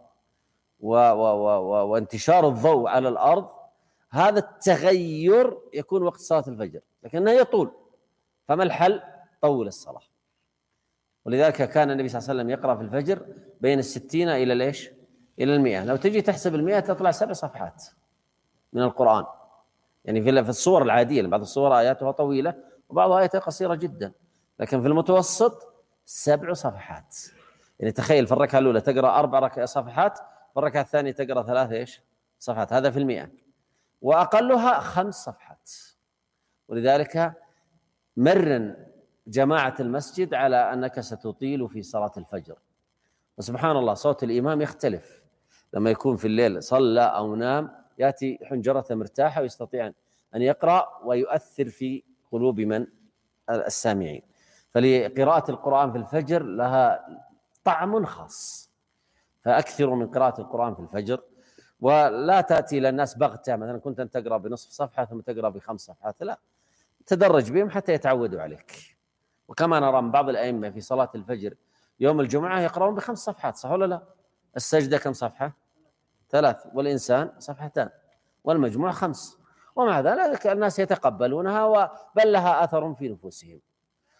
وانتشار الضوء على الأرض، هذا التغير يكون وقت صلاة الفجر، لكنه يطول. فما الحل؟ طول الصلاة. ولذلك كان النبي صلى الله عليه وسلم يقرأ في الفجر بين 60 إلى ليش؟ إلى 100. لو تجي تحسب 100 تطلع 7 صفحات من القرآن. يعني في الصور العادية، بعض الصور آياتها طويلة وبعض آياتها قصيرة جدا، لكن في المتوسط 7 صفحات. يعني تخيل في الركعة الأولى تقرأ 4 صفحات، في الركعة الثانية تقرأ 3 صفحات، هذا في 100. وأقلها 5 صفحات. ولذلك مرن جماعة المسجد على أنك ستطيل في صلاة الفجر. وسبحان الله صوت الإمام يختلف لما يكون في الليل صلى أو نام، يأتي حنجرته مرتاحة ويستطيع أن يقرأ ويؤثر في قلوب من السامعين. فلقراءة القرآن في الفجر لها طعم خاص، فأكثروا من قراءة القرآن في الفجر، ولا تأتي إلى الناس بغتة، مثلا كنت أن تقرأ بنصف صفحة ثم تقرأ ب5 صفحات، لا، تدرج بهم حتى يتعودوا عليك. وكما نرى من بعض الأئمة في صلاة الفجر يوم الجمعة يقرأون ب5 صفحات، صح ولا لا؟ السجدة كم صفحة؟ 3، والإنسان 2 صفحات، والمجموع 5، ومع ذلك الناس يتقبلونها بل لها أثر في نفوسهم.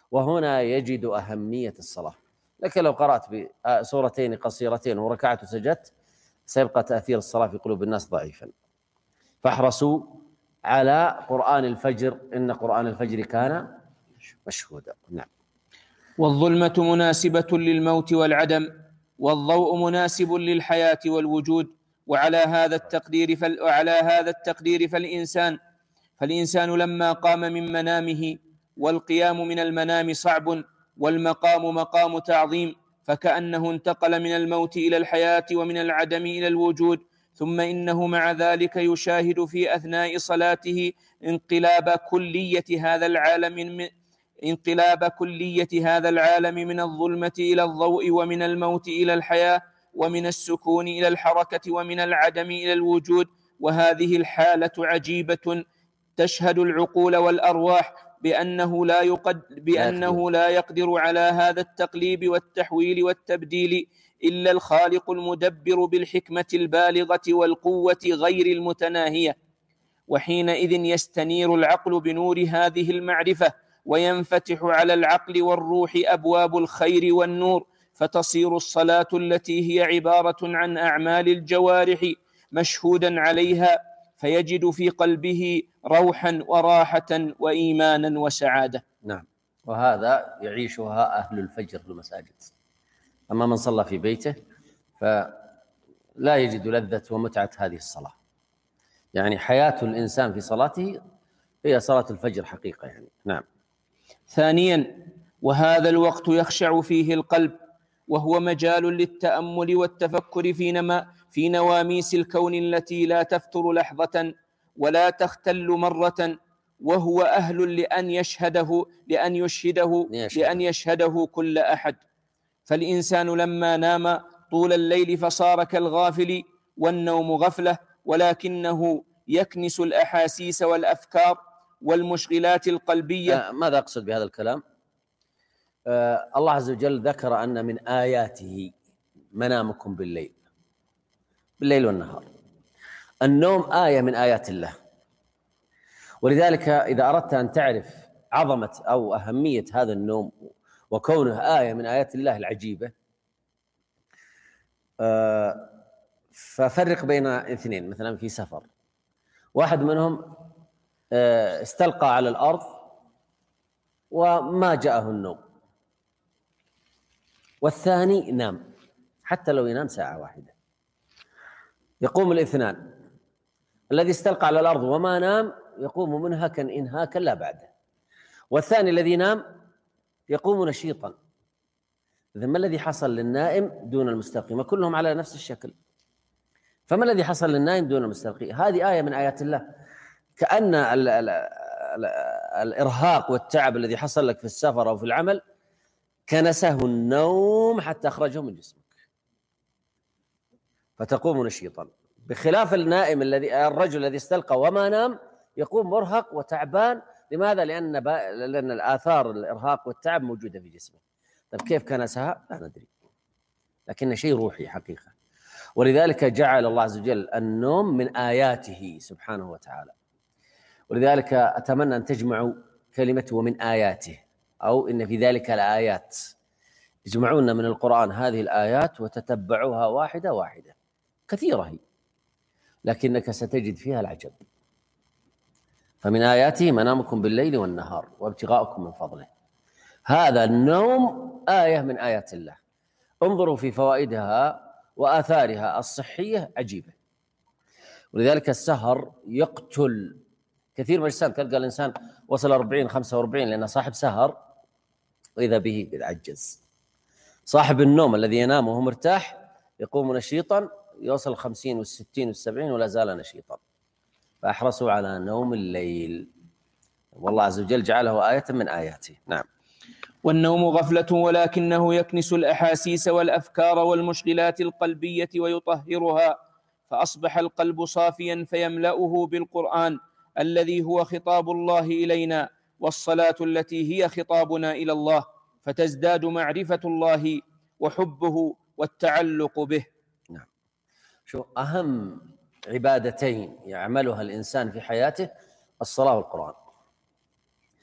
وهنا يجد أهمية الصلاة. لكن لو قرأت بسورتين قصيرتين وركعت وسجدت سيبقى تأثير الصلاة في قلوب الناس ضعيفا. فاحرصوا على قرآن الفجر، إن قرآن الفجر كان مشهودا. نعم. والظلمة مناسبة للموت والعدم، والضوء مناسب للحياة والوجود. وعلى هذا التقدير فالإنسان لما قام من منامه، والقيام من المنام صعب، والمقام مقام تعظيم، فكأنه انتقل من الموت إلى الحياة ومن العدم إلى الوجود. ثم إنه مع ذلك يشاهد في أثناء صلاته انقلاب كلية هذا العالم من الظلمة إلى الضوء، ومن الموت إلى الحياة، ومن السكون إلى الحركة، ومن العدم إلى الوجود. وهذه الحالة عجيبة تشهد العقول والأرواح بأنه لا يقدر على هذا التقليب والتحويل والتبديل إلا الخالق المدبر بالحكمة البالغة والقوة غير المتناهية. وحينئذ يستنير العقل بنور هذه المعرفة، وينفتح على العقل والروح أبواب الخير والنور، فتصير الصلاة التي هي عبارة عن أعمال الجوارح مشهودا عليها، فيجد في قلبه روحا وراحة وإيمانا وسعادة. نعم. وهذا يعيشها أهل الفجر في المساجد. أما من صلى في بيته فلا يجد لذة ومتعة هذه الصلاة. يعني حياة الإنسان في صلاته هي صلاة الفجر حقيقة يعني. نعم. ثانيا، وهذا الوقت يخشع فيه القلب، وهو مجال للتأمل والتفكر في نواميس الكون التي لا تفتر لحظة ولا تختل مرة، وهو أهل لأن يشهده كل أحد. فالإنسان لما نام طول الليل فصار كالغافل، والنوم غفلة، ولكنه يكنس الأحاسيس والأفكار والمشغلات القلبية. ماذا أقصد بهذا الكلام؟ الله عز وجل ذكر أن من آياته منامكم بالليل والنهار. النوم آية من آيات الله، ولذلك إذا أردت أن تعرف عظمة أو أهمية هذا النوم وكونه آية من آيات الله العجيبة، ففرق بين اثنين. مثلا في سفر، واحد منهم استلقى على الأرض وما جاءه النوم، والثاني نام حتى لو ينام ساعة واحدة يقوم الاثنان. الذي استلقى على الأرض وما نام يقوم منهكا إنهاكا لا بعده، والثاني الذي نام يقوم نشيطا. إذن ما الذي حصل للنائم دون المستلقي؟ ما كلهم على نفس الشكل، فما الذي حصل للنائم دون المستلقي؟ هذه آية من آيات الله. كأن الإرهاق والتعب الذي حصل لك في السفر أو في العمل كنسه النوم حتى أخرجه من جسمك فتقوم نشيطا، بخلاف النائم الرجل الذي استلقى وما نام يقوم مرهق وتعبان. لماذا؟ لأن الآثار الإرهاق والتعب موجودة في جسمه. طيب كيف كنسها؟ لا ندري، لكن شيء روحي حقيقة. ولذلك جعل الله عز وجل النوم من آياته سبحانه وتعالى. ولذلك أتمنى أن تجمعوا كلمة ومن آياته، أو إن في ذلك الآيات. يجمعون من القرآن هذه الآيات وتتبعوها واحدة واحدة، كثيرة هي، لكنك ستجد فيها العجب. فمن آياته منامكم بالليل والنهار وابتغاؤكم من فضله. هذا النوم آية من آيات الله. انظروا في فوائدها وآثارها الصحية عجيبة. ولذلك السهر يقتل كثير من الإنسان. تلقى الإنسان وصل 40-45 لأنه صاحب سهر وإذا به يتعجز. صاحب النوم الذي ينام وهو مرتاح يقوم نشيطا، يوصل 50 و60 و70 ولا زال نشيطا. فأحرصوا على نوم الليل، والله عز وجل جعله آية من آياته. نعم. والنوم غفلة، ولكنه يكنس الأحاسيس والأفكار والمشغلات القلبية ويطهرها، فأصبح القلب صافيا فيملأه بالقرآن الذي هو خطاب الله إلينا، والصلاة التي هي خطابنا إلى الله، فتزداد معرفة الله وحبه والتعلق به. نعم. شو أهم عبادتين يعملها الإنسان في حياته؟ الصلاة والقرآن.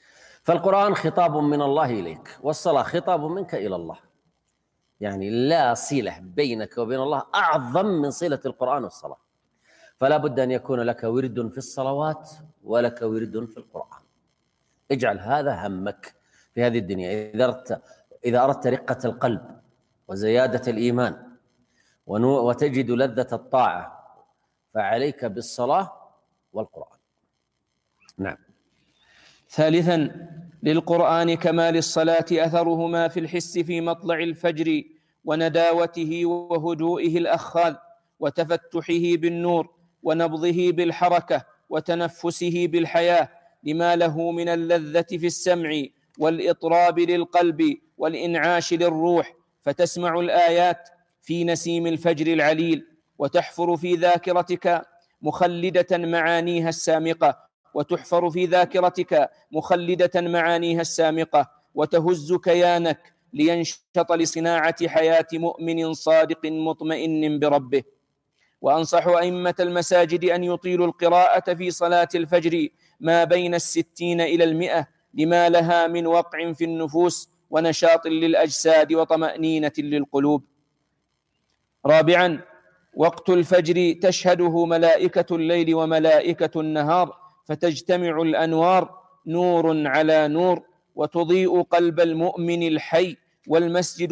فالقرآن خطاب من الله إليك، والصلاة خطاب منك إلى الله، يعني لا صلة بينك وبين الله أعظم من صلة القرآن والصلاة. فلا بد أن يكون لك ورد في الصلوات ولك ورد في القرآن. اجعل هذا همك في هذه الدنيا. إذا أردت رقة القلب وزيادة الإيمان وتجد لذة الطاعة فعليك بالصلاة والقرآن. نعم. ثالثا، للقرآن كما للصلاة أثرهما في الحس في مطلع الفجر ونداوته وهدوئه الأخاذ وتفتحه بالنور ونبضه بالحركة وتنفسه بالحياة، لما له من اللذة في السمع والإطراب للقلب والإنعاش للروح، فتسمع الآيات في نسيم الفجر العليل وتحفر في ذاكرتك مخلدة معانيها السامقة، وتحفر في ذاكرتك مخلدة معانيها السامقة، وتهز كيانك لينشط لصناعة حياة مؤمن صادق مطمئن بربه. وأنصح أئمة المساجد أن يطيلوا القراءة في صلاة الفجر ما بين 60 إلى 100 لما لها من وقع في النفوس ونشاط للأجساد وطمأنينة للقلوب. رابعا، وقت الفجر تشهده ملائكة الليل وملائكة النهار، فتجتمع الأنوار نور على نور وتضيء قلب المؤمن الحي والمسجد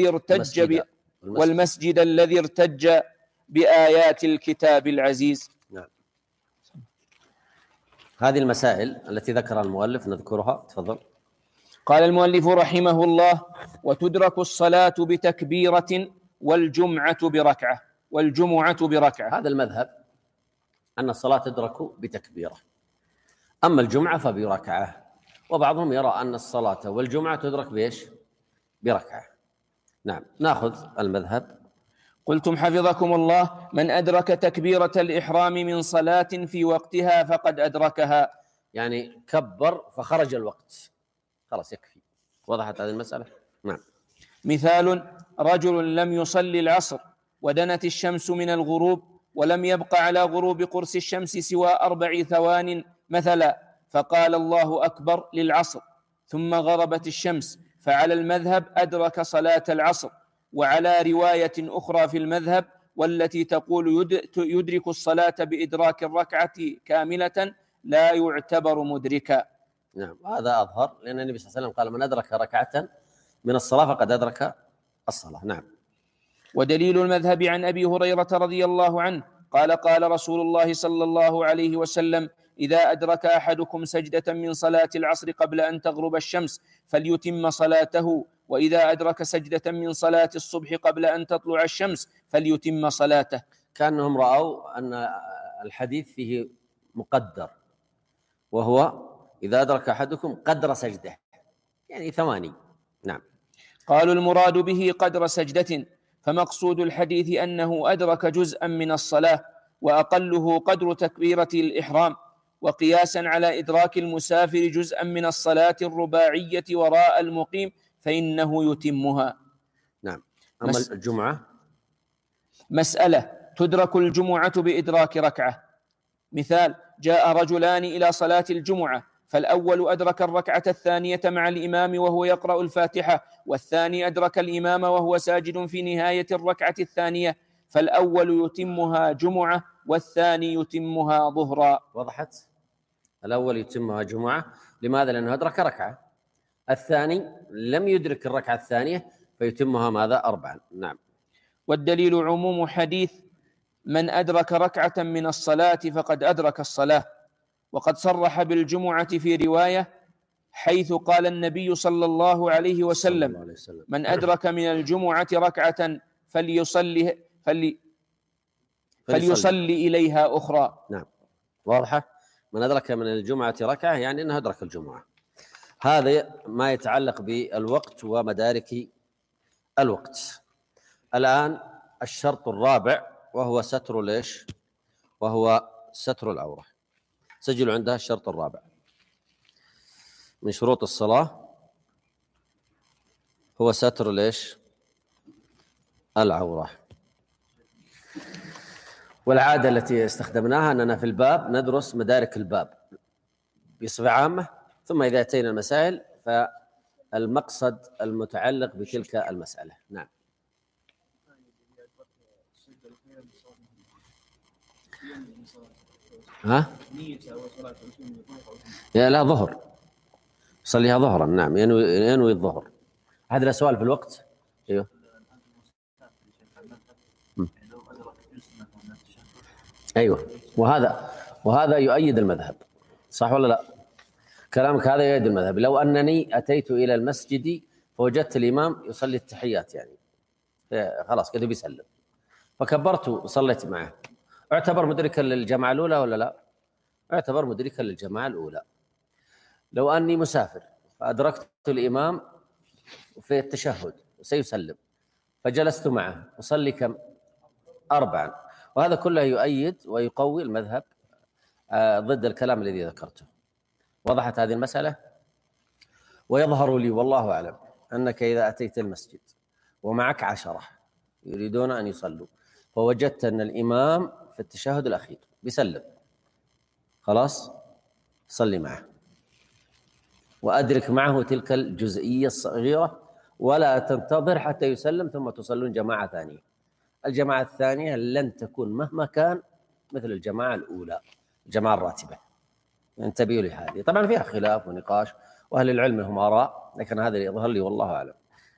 الذي ارتج بآيات الكتاب العزيز. نعم. هذه المسائل التي ذكرها المؤلف نذكرها. تفضل. قال المؤلف رحمه الله: وتدرك الصلاة بتكبيرة والجمعة بركعة. هذا المذهب أن الصلاة تدرك بتكبيرة، أما الجمعة فبركعة، وبعضهم يرى أن الصلاة والجمعة تدرك بإيش؟ بركعة. نعم. نأخذ المذهب. قلتم حفظكم الله: من أدرك تكبيرة الإحرام من صلاة في وقتها فقد أدركها، يعني كبر فخرج الوقت، خلاص يكفي. وضحت هذه المسألة؟ نعم. مثال: رجل لم يصلي العصر ودنت الشمس من الغروب ولم يبق على غروب قرص الشمس سوى 4 ثوان مثلا، فقال الله أكبر للعصر ثم غربت الشمس، فعلى المذهب أدرك صلاة العصر. وعلى رواية أخرى في المذهب والتي تقول يدرك الصلاة بإدراك الركعة كاملة لا يعتبر مدركا. نعم. هذا أظهر، لأن النبي صلى الله عليه وسلم قال: من أدرك ركعة من الصلاة فقد أدرك الصلاة. نعم. ودليل المذهب عن أبي هريرة رضي الله عنه قال: قال رسول الله صلى الله عليه وسلم: إذا أدرك أحدكم سجدة من صلاة العصر قبل أن تغرب الشمس فليتم صلاته، وإذا أدرك سجدة من صلاة الصبح قبل أن تطلع الشمس فليتم صلاته. كأنهم رأوا أن الحديث فيه مقدر، وهو إذا أدرك أحدكم قدر سجدة، يعني 8. نعم. قالوا: المراد به قدر سجدة، فمقصود الحديث أنه أدرك جزءا من الصلاة وأقله قدر تكبيرة الإحرام، وقياسا على إدراك المسافر جزءا من الصلاة الرباعية وراء المقيم فإنه يتمها. نعم. أما الجمعة مسألة: تدرك الجمعة بإدراك ركعة. مثال: جاء رجلان إلى صلاة الجمعة، فالأول أدرك الركعة الثانية مع الإمام وهو يقرأ الفاتحة، والثاني أدرك الإمام وهو ساجد في نهاية الركعة الثانية، فالأول يتمها جمعة والثاني يتمها ظهرا. وضحت؟ الأول يتمها جمعة، لماذا؟ لأنه أدرك ركعة. الثاني لم يدرك الركعة الثانية فيتمها ماذا؟ 4. نعم. والدليل عموم حديث: من أدرك ركعة من الصلاة فقد أدرك الصلاة. وقد صرح بالجمعة في رواية حيث قال النبي صلى الله عليه وسلم: من أدرك من الجمعة ركعة فليصلي إليها أخرى. نعم. واضحة؟ من أدرك من الجمعة ركعة يعني أنه أدرك الجمعة. هذا ما يتعلق بالوقت ومدارك الوقت. الآن الشرط الرابع وهو ستر ليش؟ وهو ستر العورة. سجلوا عندها الشرط الرابع من شروط الصلاة هو ستر ليش؟ العورة. والعادة التي استخدمناها أننا في الباب ندرس مدارك الباب بصفة عامة ثم إذا أتينا المسائل فالمقصد المتعلق بتلك المسألة. نعم. ها؟ لا، ظهر، صليها ظهرا. نعم، ينوي الظهر. هذا السؤال في الوقت. ايوه. ايوه، وهذا يؤيد المذهب، صح ولا لا؟ كلامك هذا يؤيد المذهب. لو انني اتيت الى المسجد فوجدت الامام يصلي التحيات، يعني خلاص كده بيسلم، فكبرت وصليت معه، اعتبر مدركا للجماعه الاولى ولا لا؟ اعتبر مدركا للجماعه الاولى. لو اني مسافر فادركت الامام في التشهد وسيسلم فجلست معه أصلي كم؟ 4. وهذا كله يؤيد ويقوي المذهب ضد الكلام الذي ذكرته. وضحت هذه المسألة؟ ويظهر لي والله أعلم أنك إذا أتيت المسجد ومعك 10 يريدون أن يصلوا فوجدت أن الإمام في التشهد الأخير بيسلم، خلاص صلي معه وأدرك معه تلك الجزئية الصغيرة، ولا تنتظر حتى يسلم ثم تصلون جماعة ثانية. الجماعة الثانية لن تكون مهما كان مثل الجماعة الأولى، الجماعة الراتبة. انتبهوا لهذه. طبعا فيها خلاف ونقاش وأهل العلم لهم آراء، لكن هذا اللي يظهر لي والله أعلم.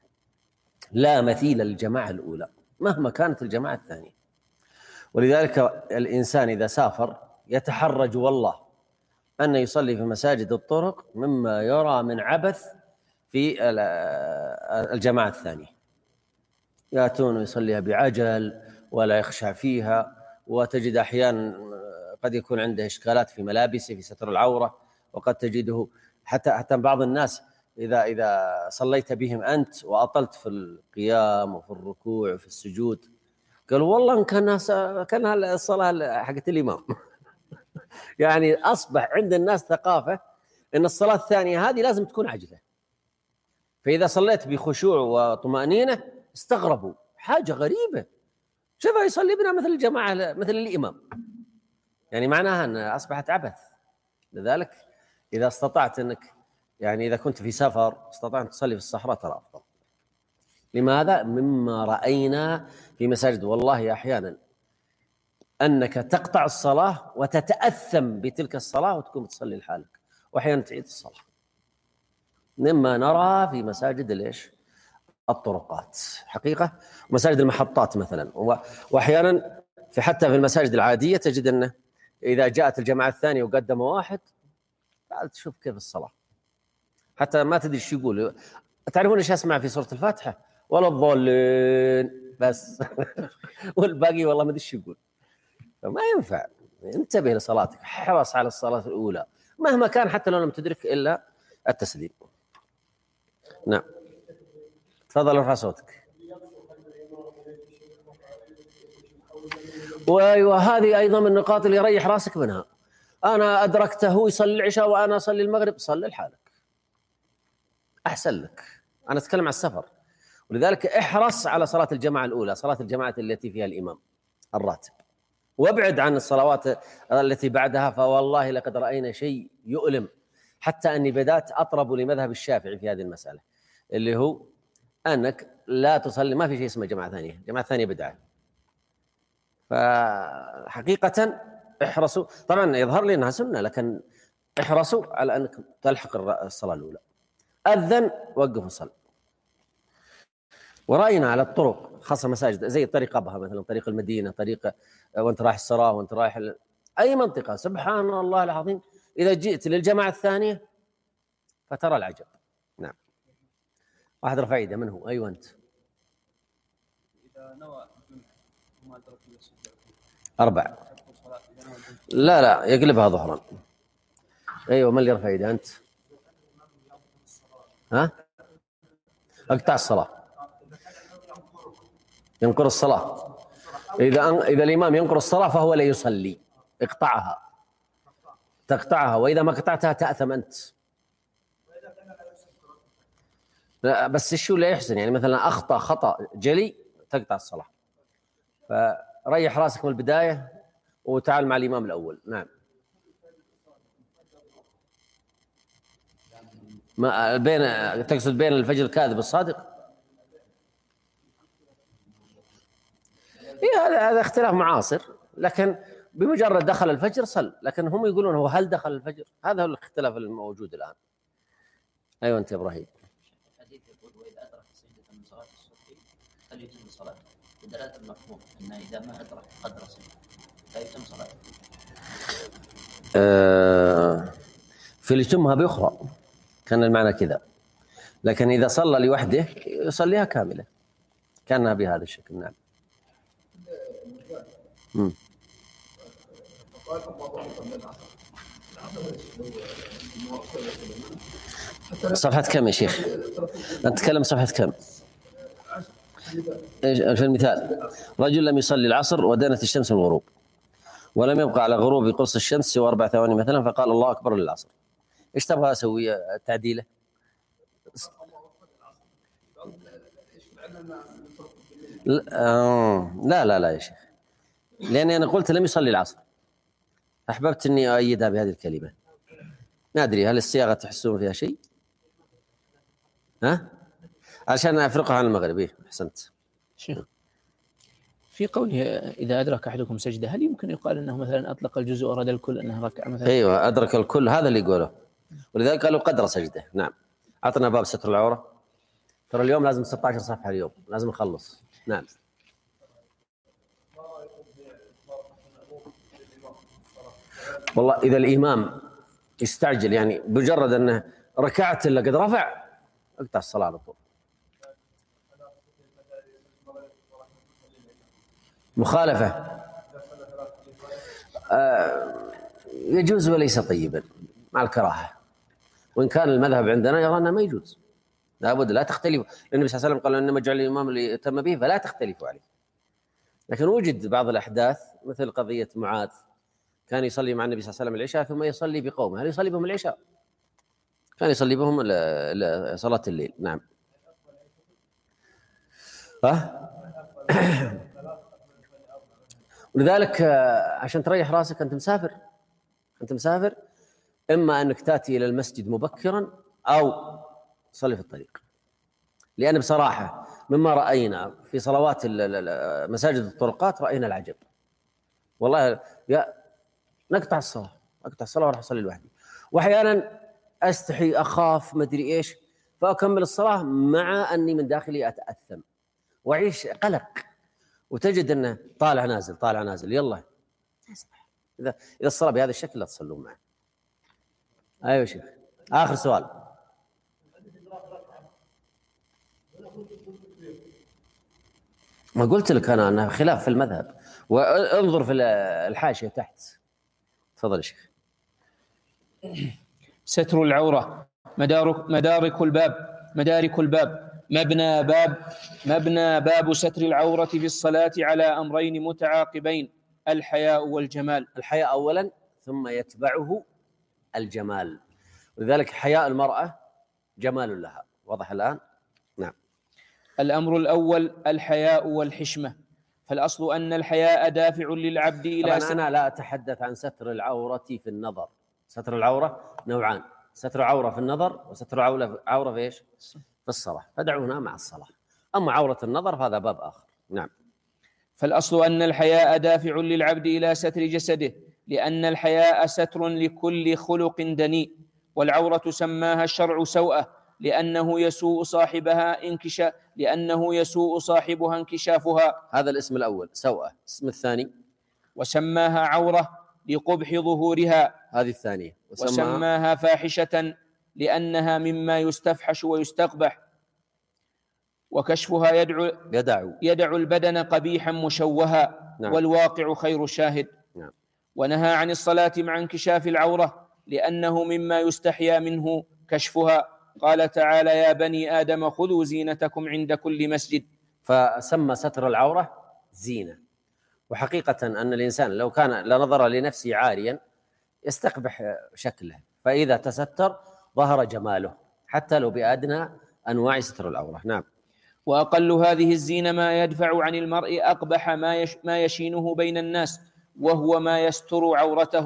لا مثيل للجماعة الأولى مهما كانت الجماعة الثانية. ولذلك الإنسان إذا سافر يتحرج والله أن يصلي في مساجد الطرق مما يرى من عبث في الجماعة الثانية. يأتون ويصليها بعجل ولا يخشع فيها، وتجد أحيانا قد يكون عنده إشكالات في ملابسه في ستر العورة، وقد تجده حتى بعض الناس إذا صليت بهم أنت وأطلت في القيام وفي الركوع وفي السجود قالوا والله كان الصلاة حقت الإمام. يعني أصبح عند الناس ثقافة أن الصلاة الثانية هذه لازم تكون عجلة، فإذا صليت بخشوع وطمأنينة استغربوا، حاجة غريبة، شوفها يصلي بنا مثل الجماعة مثل الإمام، يعني معناها أن أصبحت عبث. لذلك إذا استطعت أنك يعني إذا كنت في سفر استطعت أن تصلي في الصحراء ترى أفضل. لماذا؟ مما رأينا في مساجد والله أحيانا أنك تقطع الصلاة وتتأثم بتلك الصلاة وتكون تصلي لحالك، وأحيانا تعيد الصلاة. مما نرى في مساجد ليش؟ الطرقات حقيقة، مساجد المحطات مثلا، وأحيانا حتى في المساجد العادية تجد أنه إذا جاءت الجماعة الثانية وقدموا واحد تعال تشوف كيف الصلاة، حتى ما تدري ايش يقول. تعرفون ايش اسمع في سورة الفاتحة؟ ولا الضالين بس. والباقي والله ما ادري ايش يقول. فما ينفع. انتبه لصلاتك، حرص على الصلاة الأولى مهما كان حتى لو لم تدرك إلا التسليم. نعم تفضل ارفع صوتك. وايوه هذه ايضا من النقاط اللي يريح راسك منها. انا ادركته يصلي العشاء وانا اصلي المغرب، صلي لحالك احسن لك. انا اتكلم عن السفر، ولذلك احرص على صلاة الجماعة الأولى، صلاة الجماعة التي فيها الإمام الراتب، وابعد عن الصلوات التي بعدها. فوالله لقد رأينا شيء يؤلم، حتى أني بدأت أطرب لمذهب الشافعي في هذه المسألة، اللي هو أنك لا تصلي، ما في شيء اسمه جماعة ثانية، جماعة ثانية بدعة. فحقيقة احرصوا، طبعا يظهر لي أنها سنة، لكن احرصوا على أنك تلحق الصلاة الأولى. أذن وقف الصلاة. ورأينا على الطرق خاصة مساجد زي طريق أبها مثلا، طريق المدينة، طريق وانت رايح الصلاة وانت رايح أي منطقة، سبحان الله العظيم إذا جئت للجماعة الثانية فترى العجب. نعم. واحد رفع يده، من هو؟ أيوة أنت. إذا نوى 4 لا يقلبها ظهرا. أيوة من اللي رفع يده؟ أنت. ها؟ أقطع الصلاة، ينقر الصلاة. إذا الإمام ينقر الصلاة فهو لا يصلي، اقطعها، تقطعها، وإذا ما قطعتها تأثم أنت. لا بس الشو لا يحسن، يعني مثلا أخطأ خطأ جلي تقطع الصلاة. فريح راسك من البداية وتعال مع الإمام الأول. نعم. ما بين، تقصد بين الفجر الكاذب والصادق؟ إيه، هذا اختلاف معاصر، لكن بمجرد دخل الفجر صل. لكن هم يقولون هو هل دخل الفجر؟ هذا هو الاختلاف الموجود الآن. أيوة أنت يا إبراهيم. الحديث يقول وإذا أدرك سجدة من صلاة الصبح فليتم صلاته، بدلالة المفهوم أن إذا ما أدرك قدر سجدة فليتم صلاته. فليتمها بأخرى، كان المعنى كذا. لكن إذا صلى لوحده يصليها كاملة، كانها بهذا الشكل. نعم. صفحة كم يا شيخ؟ أنت تتكلم صفحة كم؟ في المثال: رجل لم يصلي العصر ودنت الشمس الغروب، ولم يبقى على غروب قرص الشمس سوى 4 ثواني مثلا، فقال الله أكبر للعصر. إيش تبغى أسوي تعديله؟ لا يا شيخ، لأني أنا قلت لم يصلي العصر، أحببت أني أؤيدها بهذه الكلمة. ما أدري هل الصياغة تحسون فيها شيء؟ عشان أفرقها عن المغربي. أحسنت شيخ. في قوله إذا أدرك أحدكم سجدة، هل يمكن يقال أنه مثلا أطلق الجزء وأراد الكل، أنها ركعة مثلا؟ أيوة، أدرك الكل، هذا اللي يقوله، ولذلك قالوا قدر سجدة. نعم. أعطنا باب ستر العورة، ترى اليوم لازم 16 صفحة، اليوم لازم نخلص. نعم. والله إذا الإمام يستعجل، يعني بمجرد أنه ركعت إلا قد رفع، اقطع الصلاة على طول. مخالفة يجوز وليس طيبا مع الكراهة، وإن كان المذهب عندنا يرى أنه ما يجوز، لابد لا تختلفوا، لأن النبي صلى الله عليه وسلم قال إنما جعل الإمام ليؤتم به فلا تختلفوا عليه. لكن وجد بعض الأحداث مثل قضية معاذ، كان يصلي مع النبي صلى الله عليه وسلم العشاء ثم يصلي بقومه. هل يصلي بهم العشاء؟ كان يصلي بهم صلاة الليل. نعم. ولذلك عشان تريح راسك، أنت مسافر، إما أنك تأتي إلى المسجد مبكرا أو تصلي في الطريق. لأن بصراحة مما رأينا في صلوات مساجد الطرقات رأينا العجب والله. نقطع الصلاة وراح أصلي لوحدي، وأحيانا أستحي أخاف ما أدري إيش، فأكمل الصلاة مع أني من داخلي أتأثم وأعيش قلق، وتجد أنه طالع نازل. يلا إذا الصلاة بهذا الشكل لا تصلون معه. أيوة شيخ. آخر سؤال. ما قلت لك أنا أنها خلاف في المذهب، وانظر في الحاشية تحت. تفضل يا شيخ. ستر العورة. مدارك الباب. مبنى باب ستر العورة في الصلاة على أمرين متعاقبين: الحياء والجمال. الحياء أولا ثم يتبعه الجمال، ولذلك حياء المرأة جمال لها. واضح الآن؟ نعم. الأمر الأول الحياء والحشمة، فالأصل أن الحياء دافع للعبد إلى طبعا أنا لا أتحدث عن ستر العورة في النظر. ستر العورة نوعان: ستر عورة في النظر، وستر عورة في إيش؟ في الصلاة، فدعونا مع الصلاة. أما عورة النظر فهذا باب آخر. نعم. فالأصل أن الحياء دافع للعبد إلى ستر جسده، لأن الحياء ستر لكل خلق دنيء، والعورة سماها الشرع سوءة لأنه يسوء صاحبها انكشافها. هذا الاسم الأول سوءة. الاسم الثاني وسماها عورة لقبح ظهورها. هذه الثانية. وسماها فاحشة لأنها مما يستفحش ويستقبح. وكشفها يدع البدن قبيحا مشوها. نعم. والواقع خير شاهد. نعم. ونهى عن الصلاة مع انكشاف العورة لأنه مما يستحيا منه كشفها. قال تعالى: يا بني آدم خذوا زينتكم عند كل مسجد. فسمى ستر العورة زينة. وحقيقة أن الإنسان لو كان لنظر لنفسه عاريا يستقبح شكله، فإذا تستر ظهر جماله حتى لو بأدنى أنواع ستر العورة. نعم. وأقل هذه الزينة ما يدفع عن المرء أقبح ما يشينه بين الناس، وهو ما يستر عورته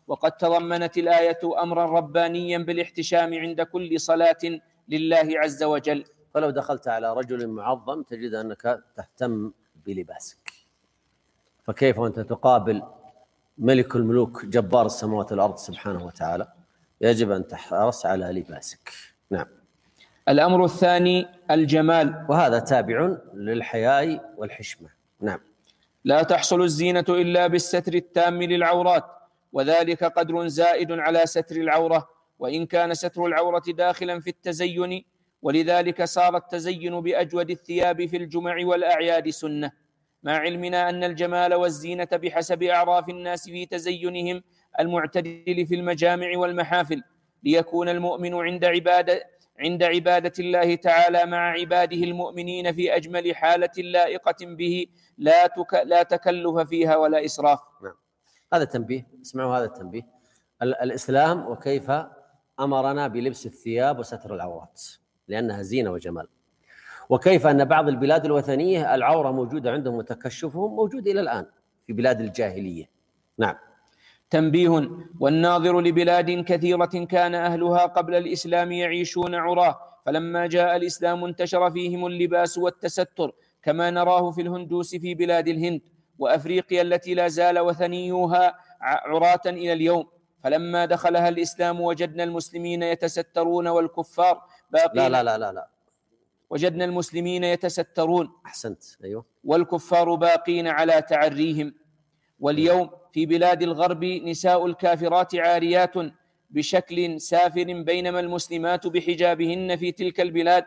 وقد تضمنت الآية أمرا ربانيا بالاحتشام عند كل صلاة لله عز وجل. فلو دخلت على رجل معظم تجد أنك تهتم بلباسك، فكيف وأنت تقابل ملك الملوك جبار السماوات والأرض سبحانه وتعالى؟ يجب أن تحرص على لباسك. نعم. الأمر الثاني الجمال، وهذا تابع للحياء والحشمة. نعم. لا تحصل الزينة إلا بالستر التام للعورات، وذلك قدر زائد على ستر العورة، وإن كان ستر العورة داخلا في التزين، ولذلك صار التزين بأجود الثياب في الجمع والأعياد سنة، مع علمنا أن الجمال والزينة بحسب أعراف الناس في تزينهم المعتدل في المجامع والمحافل، ليكون المؤمن عند عبادة الله تعالى مع عباده المؤمنين في أجمل حالة لائقة به، لا تكلف فيها ولا إسراف. نعم. هذا تنبيه، اسمعوا هذا التنبيه. الإسلام وكيف أمرنا بلبس الثياب وستر العورات لأنها زينة وجمال، وكيف أن بعض البلاد الوثنية العورة موجودة عندهم وتكشفهم موجود إلى الآن في بلاد الجاهلية. نعم. تنبيه: والناظر لبلاد كثيرة كان أهلها قبل الإسلام يعيشون عراه، فلما جاء الإسلام انتشر فيهم اللباس والتستر، كما نراه في الهندوس في بلاد الهند وأفريقيا التي لا زال وثنيوها عراة إلى اليوم، فلما دخلها الإسلام وجدنا المسلمين يتسترون والكفار باقين. لا وجدنا المسلمين يتسترون. أحسنت. أيوه. والكفار باقين على تعريهم. واليوم في بلاد الغرب نساء الكافرات عاريات بشكل سافر، بينما المسلمات بحجابهن في تلك البلاد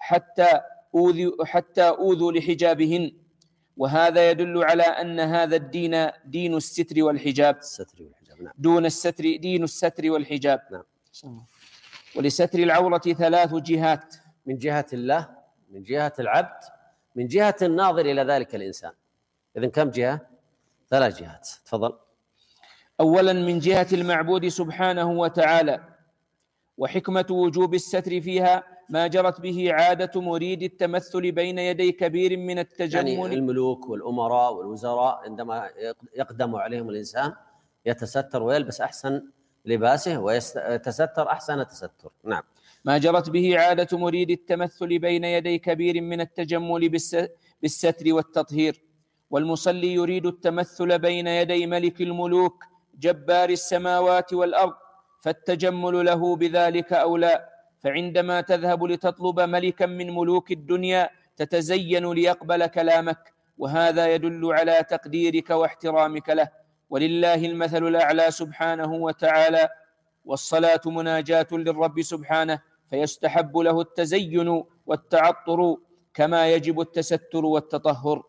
حتى أوذوا لحجابهن، وهذا يدل على أن هذا الدين دين الستر والحجاب. نعم. دين الستر والحجاب. نعم. ولستر العورة 3 جهات: من جهة الله، من جهة العبد، من جهة الناظر إلى ذلك الإنسان. إذن كم جهة؟ 3 جهات. تفضل. أولا من جهة المعبود سبحانه وتعالى، وحكمة وجوب الستر فيها ما جرت به عادة مريد التمثل بين يدي كبير من التجمل. يعني الملوك والأمراء والوزراء عندما يقدم عليهم الإنسان يتستر ويلبس أحسن لباسه ويتستر أحسن تستر. نعم. ما جرت به عادة مريد التمثل بين يدي كبير من التجمل بالستر والتطهير، والمصلي يريد التمثل بين يدي ملك الملوك جبار السماوات والأرض، فالتجمل له بذلك أولى، فعندما تذهب لتطلب ملكا من ملوك الدنيا تتزين ليقبل كلامك، وهذا يدل على تقديرك واحترامك له، ولله المثل الأعلى سبحانه وتعالى، والصلاة مناجاة للرب سبحانه، فيستحب له التزين والتعطر كما يجب التستر والتطهر.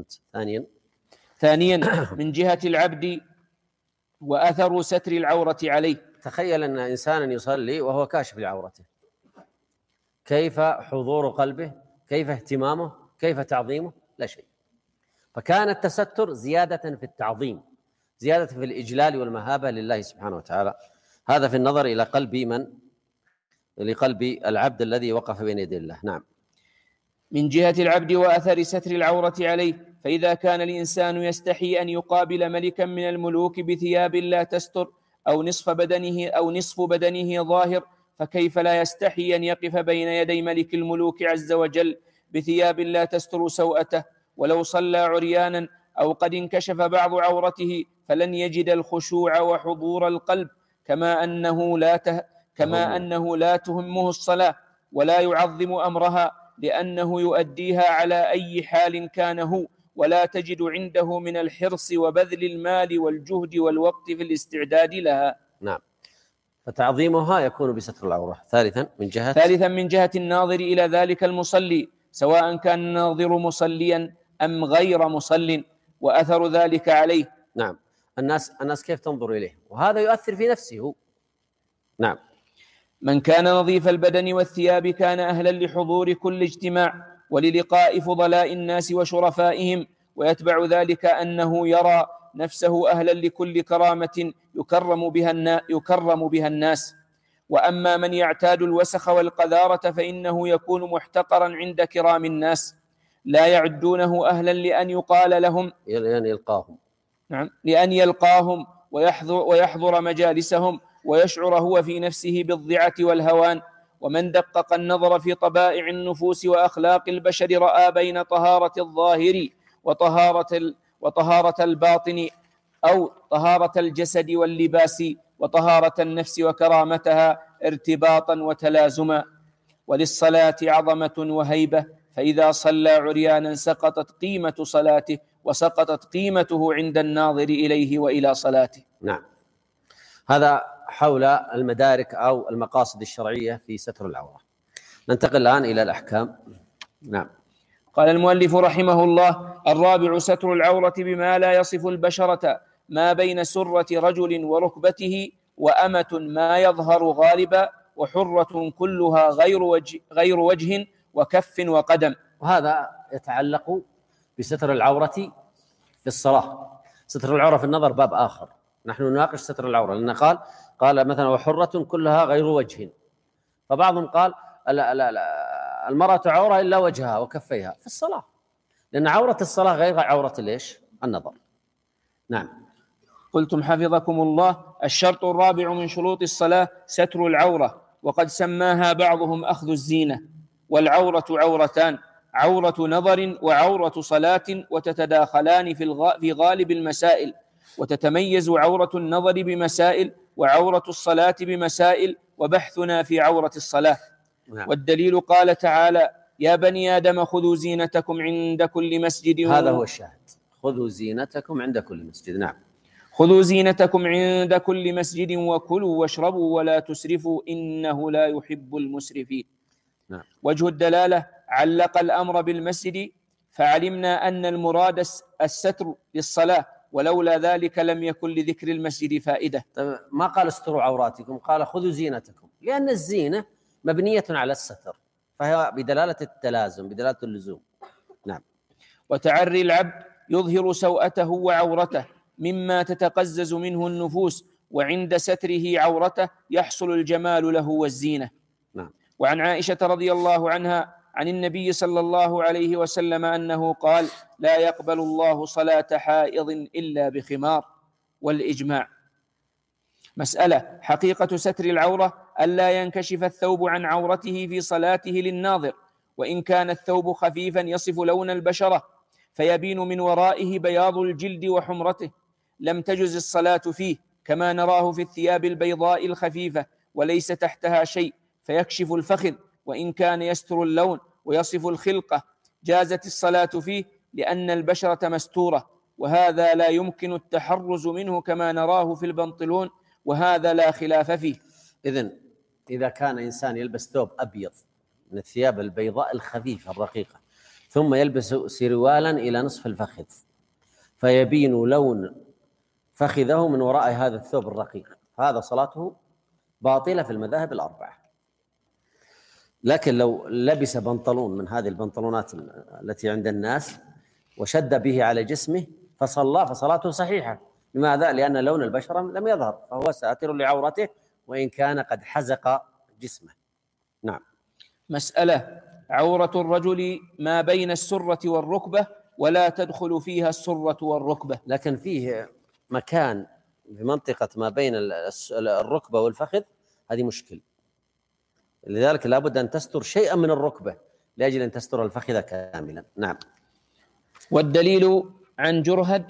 ثانيا من جهة العبد وأثر ستر العورة عليه. تخيل أن إنسانا يصلي وهو كاشف لعورته، كيف حضور قلبه، كيف اهتمامه، كيف تعظيمه؟ لا شيء. فكان التستر زيادة في التعظيم، زيادة في الإجلال والمهابة لله سبحانه وتعالى. هذا في النظر إلى قلب من؟ لقلب العبد الذي وقف بين يدي الله. نعم. من جهة العبد وأثر ستر العورة عليه، فإذا كان الإنسان يستحي أن يقابل ملكا من الملوك بثياب لا تستر أو نصف بدنه ظاهر، فكيف لا يستحي أن يقف بين يدي ملك الملوك عز وجل بثياب لا تستر سوءته؟ ولو صلى عريانا أو قد انكشف بعض عورته فلن يجد الخشوع وحضور القلب، كما أنه لا تهمه الصلاة ولا يعظم أمرها، لأنه يؤديها على أي حال كان هو، ولا تجد عنده من الحرص وبذل المال والجهد والوقت في الاستعداد لها. نعم. فتعظيمها يكون بستر العورة. ثالثا من جهة الناظر إلى ذلك المصلي، سواء كان الناظر مصليا أم غير مصل، وأثر ذلك عليه. نعم. الناس كيف تنظر إليه، وهذا يؤثر في نفسه. نعم. من كان نظيف البدن والثياب كان أهلا لحضور كل اجتماع وللقاء فضلاء الناس وشرفائهم، ويتبع ذلك أنه يرى نفسه أهلا لكل كرامة يكرم بها الناس. وأما من يعتاد الوسخ والقذارة فإنه يكون محتقرا عند كرام الناس، لا يعدونه أهلا لأن يقال لهم، لأن يلقاهم لأن يلقاهم ويحضر مجالسهم ويشعر هو في نفسه بالضعة والهوان. ومن دقق النظر في طبائع النفوس وأخلاق البشر رأى بين طهارة الظاهر وطهارة الباطن، أو طهارة الجسد واللباس وطهارة النفس وكرامتها ارتباطا وتلازما. وللصلاة عظمة وهيبة، فإذا صلى عريانا سقطت قيمة صلاته وسقطت قيمته عند الناظر إليه وإلى صلاته. نعم، هذا حول المدارك أو المقاصد الشرعية في ستر العورة. ننتقل الآن إلى الأحكام. نعم. قال المؤلف رحمه الله: الرابع ستر العورة بما لا يصف البشرة، ما بين سرة رجل وركبته، وأمة ما يظهر غالبا، وحرة كلها غير وجه وكف وقدم. وهذا يتعلق بستر العورة في الصلاة. ستر العورة في النظر باب آخر، نحن نناقش ستر العورة، لأن قال مثلا وحرة كلها غير وجه، فبعضهم قال لا المرأة عورة إلا وجهها وكفيها في الصلاة، لأن عورة الصلاة غير عورة النظر. نعم. قلتم حفظكم الله: الشرط الرابع من شروط الصلاة ستر العورة، وقد سماها بعضهم أخذ الزينة. والعورة عورتان: عورة نظر وعورة صلاة، وتتداخلان في غالب المسائل، وتتميز عورة النظر بمسائل وعورة الصلاة بمسائل، وبحثنا في عورة الصلاة. نعم. والدليل قال تعالى: يا بني آدم خذوا زينتكم عند كل مسجد. هذا هو الشاهد، خذوا زينتكم عند كل مسجد. نعم. خذوا زينتكم عند كل مسجد وكلوا واشربوا ولا تسرفوا إنه لا يحب المسرفين. نعم. وجه الدلالة: علق الأمر بالمسجد، فعلمنا أن المراد الستر للصلاة، ولولا ذلك لم يكن لذكر المسجد فائدة. ما قال استروا عوراتكم، قال خذوا زينتكم، لأن الزينة مبنية على الستر، فهي بدلالة التلازم، بدلالة اللزوم. نعم. وتعري العبد يظهر سوءته وعورته مما تتقزز منه النفوس، وعند ستره عورته يحصل الجمال له والزينة. نعم. وعن عائشة رضي الله عنها عن النبي صلى الله عليه وسلم أنه قال: لا يقبل الله صلاة حائض إلا بخمار. والإجماع. مسألة: حقيقة ستر العورة ألا ينكشف الثوب عن عورته في صلاته للناظر، وإن كان الثوب خفيفا يصف لون البشرة فيبين من ورائه بياض الجلد وحمرته، لم تجز الصلاة فيه، كما نراه في الثياب البيضاء الخفيفة وليس تحتها شيء فيكشف الفخذ، وإن كان يستر اللون ويصف الخلقة جازت الصلاة فيه، لأن البشرة مستورة، وهذا لا يمكن التحرز منه كما نراه في البنطلون، وهذا لا خلاف فيه. إذن إذا كان إنسان يلبس ثوب أبيض من الثياب البيضاء الخفيفة الرقيقة، ثم يلبس سروالا إلى نصف الفخذ فيبين لون فخذه من وراء هذا الثوب الرقيق، هذا صلاته باطلة في المذاهب الأربعة. لكن لو لبس بنطلون من هذه البنطلونات التي عند الناس وشد به على جسمه فصلاته صحيحة. لماذا؟ لأن لون البشرة لم يظهر، فهو ساتر لعورته وإن كان قد حزق جسمه. نعم. مسألة: عورة الرجل ما بين السرة والركبة، ولا تدخل فيها السرة والركبة. لكن فيه مكان في منطقة ما بين الركبة والفخذ، هذه مشكل، لذلك لابد أن تستر شيئا من الركبة لأجل أن تستر الفخذ كاملا. نعم. والدليل عن جرهد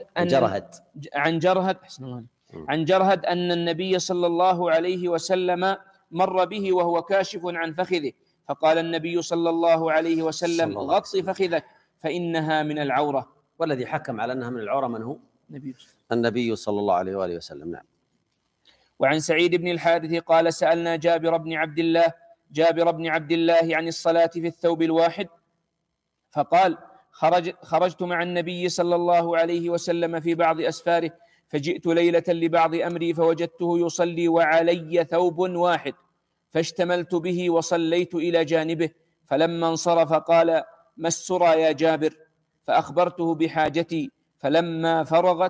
أن النبي صلى الله عليه وسلم مر به وهو كاشف عن فخذه، فقال النبي صلى الله عليه وسلم: غط فخذك فإنها من العورة. والذي حكم على أنها من العورة من هو؟ النبي صلى الله عليه وآله وسلم. نعم. وعن سعيد بن الحارث قال: سألنا جابر بن عبد الله عن الصلاة في الثوب الواحد، فقال: خرجت مع النبي صلى الله عليه وسلم في بعض أسفاره، فجئت ليلة لبعض أمري فوجدته يصلي وعلي ثوب واحد، فاشتملت به وصليت إلى جانبه، فلما انصرف قال: ما السرى يا جابر؟ فأخبرته بحاجتي، فلما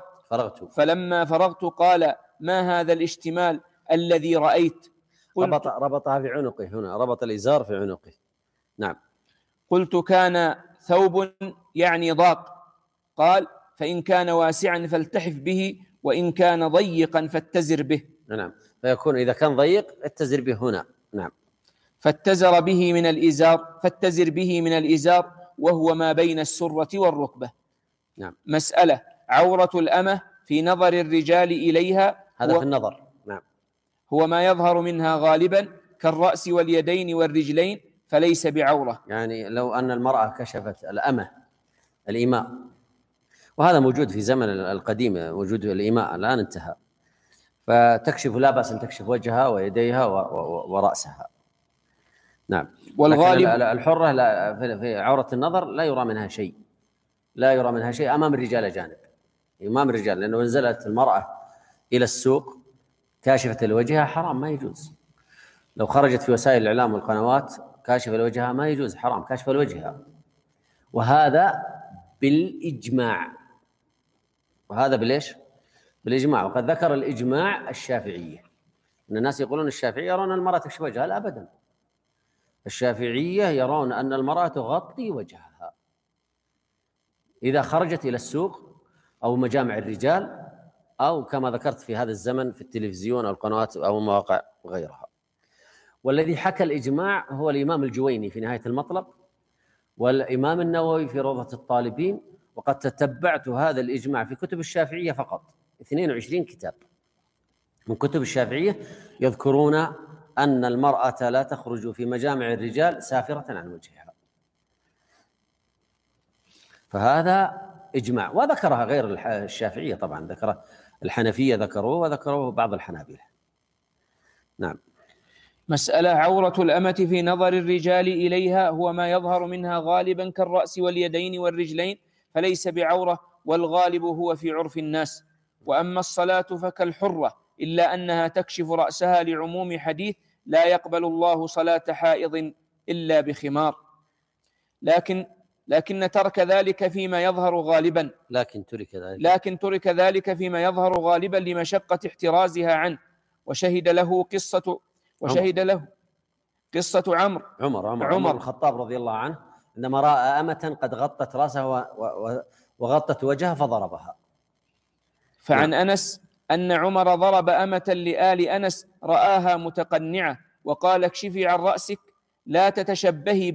فرغت قال: ما هذا الاشتمال الذي رأيت؟ ربطها في عنقه، هنا ربط الإزار في عنقه. نعم. قلت: كان ثوب يعني ضاق؟ قال: فإن كان واسعا فالتحف به، وإن كان ضيقا فاتزر به. نعم، فيكون إذا كان ضيق اتزر به هنا. نعم. فاتزر به من الإزار وهو ما بين السرة والركبة. نعم. مسألة: عورة الأمة في نظر الرجال إليها هذا في النظر. نعم. هو ما يظهر منها غالبا كالرأس واليدين والرجلين، فليس بعورة. يعني لو أن المرأة كشفت الأمة الإيماء، وهذا موجود في زمن القديم، وجود الإيماء الآن انتهى، فتكشف، لا بأس أن تكشف وجهها ويديها ورأسها. نعم. والغالب الحرة في عورة النظر لا يرى منها شيء، لا يرى منها شيء أمام الرجال أجانب، أمام الرجال، لأنه نزلت المرأة إلى السوق كاشفة لوجهها حرام، ما يجوز. لو خرجت في وسائل الإعلام والقنوات كاشفة لوجهها ما يجوز، حرام كاشفة لوجهها. وهذا بالإجماع، وهذا بالإيش؟ بالإجماع. وقد ذكر الإجماع الشافعية، أن الناس يقولون الشافعية يرون أن المرأة تكشف وجهها. لا أبدا، الشافعية يرون أن المرأة تغطي وجهها إذا خرجت إلى السوق أو مجامع الرجال، أو كما ذكرت في هذا الزمن في التلفزيون أو القنوات أو مواقع وغيرها. والذي حكى الإجماع هو الإمام الجويني في نهاية المطلب، والإمام النووي في روضة الطالبين. وقد تتبعت هذا الإجماع في كتب الشافعية فقط، 22 كتاب من كتب الشافعية يذكرون أن المرأة لا تخرج في مجامع الرجال سافرة عن وجهها، فهذا إجماع. وذكرها غير الشافعية طبعا، ذكر الحنفية ذكروه، وذكروه بعض الحنابلة. نعم. مسألة: عورة الأمة في نظر الرجال إليها هو ما يظهر منها غالبا كالرأس واليدين والرجلين، فليس بعورة، والغالب هو في عرف الناس. وأما الصلاة فكالحرة، إلا أنها تكشف رأسها لعموم حديث: لا يقبل الله صلاة حائض إلا بخمار. لكن ترك ذلك فيما يظهر غالبا لكن ترك ذلك فيما يظهر غالبا لمشقة احترازها عنه. وشهد له قصة عمر الخطاب رضي الله عنه عندما رأى أمة قد غطت رأسها وغطت وجهها فضربها. فعن أنس أن عمر ضرب أمة لآل أنس رآها متقنعة وقال: اكشفي عن رأسك، لا تتشبهي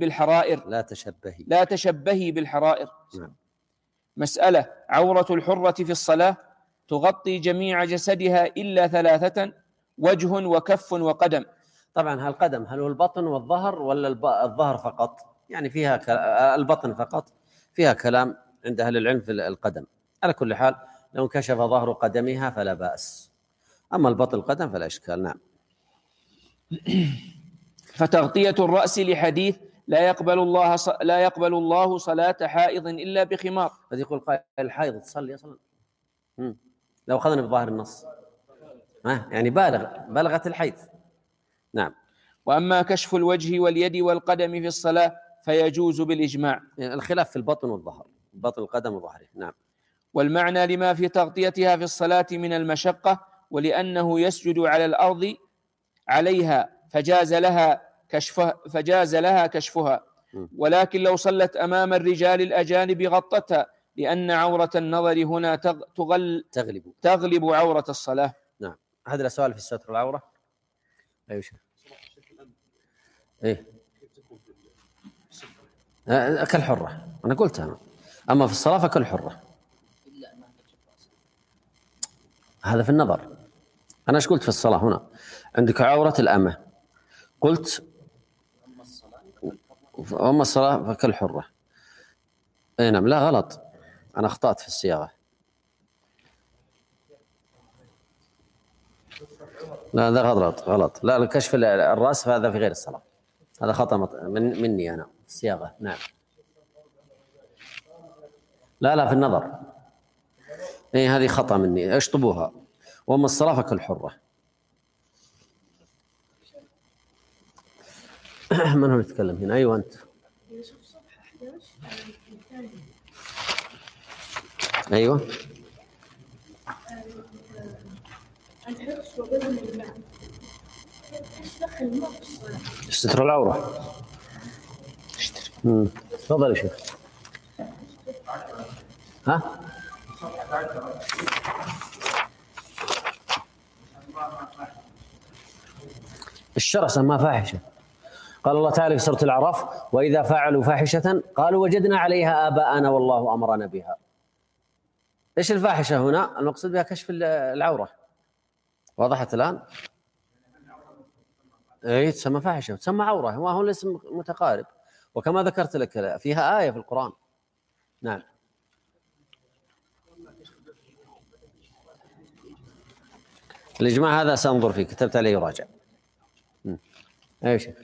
بالحرائر. نعم. مسألة: عورة الحرة في الصلاة تغطي جميع جسدها إلا 3: وجه وكف وقدم. طبعا القدم هل هو البطن والظهر ولا الظهر فقط؟ يعني فيها البطن فقط، فيها كلام عند أهل العلم في القدم. على كل حال لو انكشف ظهر قدمها فلا بأس، أما البطن القدم فلا إشكال. نعم. فتغطية الرأس لحديث: لا يقبل الله صلاة حائض إلا بخمار. قد يقول قائل: الحائض تصلي أصلا؟ لو أخذنا بظاهر النص يعني بلغت الحيض. نعم. وأما كشف الوجه واليد والقدم في الصلاة فيجوز بالإجماع. يعني الخلاف في البطن والظهر، بطن القدم وظهره. نعم. والمعنى لما في تغطيتها في الصلاة من المشقة، ولأنه يسجد على الأرض عليها فجاز لها كشفها. ولكن لو صلت أمام الرجال الأجانب غطتها، لأن عورة النظر هنا تغلب عورة الصلاة. نعم. هذا السؤال في ستر العورة. أيوة شيء. إيه. كالحرة أنا قلتها، أما في الصلاة فكالحرة. هذا في النظر. أنا إيش قلت في الصلاة هنا؟ عندك عورة الأمة، قلت أما الصلاة فكالحرة. أي نعم. لا غلط، أنا أخطأت في الصياغة. لا هذا غلط. لا، الكشف الرأس هذا في غير الصلاة، هذا خطأ مني أنا في الصياغة. نعم. لا في النظر. إيه هذه خطأ مني، اشطبوها. وأما الصلاة فكالحرة. من هو يتكلم هنا؟ أيوة أنت. أيوة. ستر العورة. تفضل يا شيخ. الشرع سماها فاحشة. قال الله تعالى في سورة الأعراف: وإذا فعلوا فاحشة قالوا وجدنا عليها آباءنا والله أمرنا بها. إيش الفاحشة هنا؟ المقصود بها كشف العورة. وضحت الآن؟ إيه، تسمى فاحشة وتسمى عورة، وهو الاسم متقارب، وكما ذكرت لك فيها آية في القرآن. نعم. الإجماع هذا سأنظر فيه، كتبت عليه يراجع. أي شيء.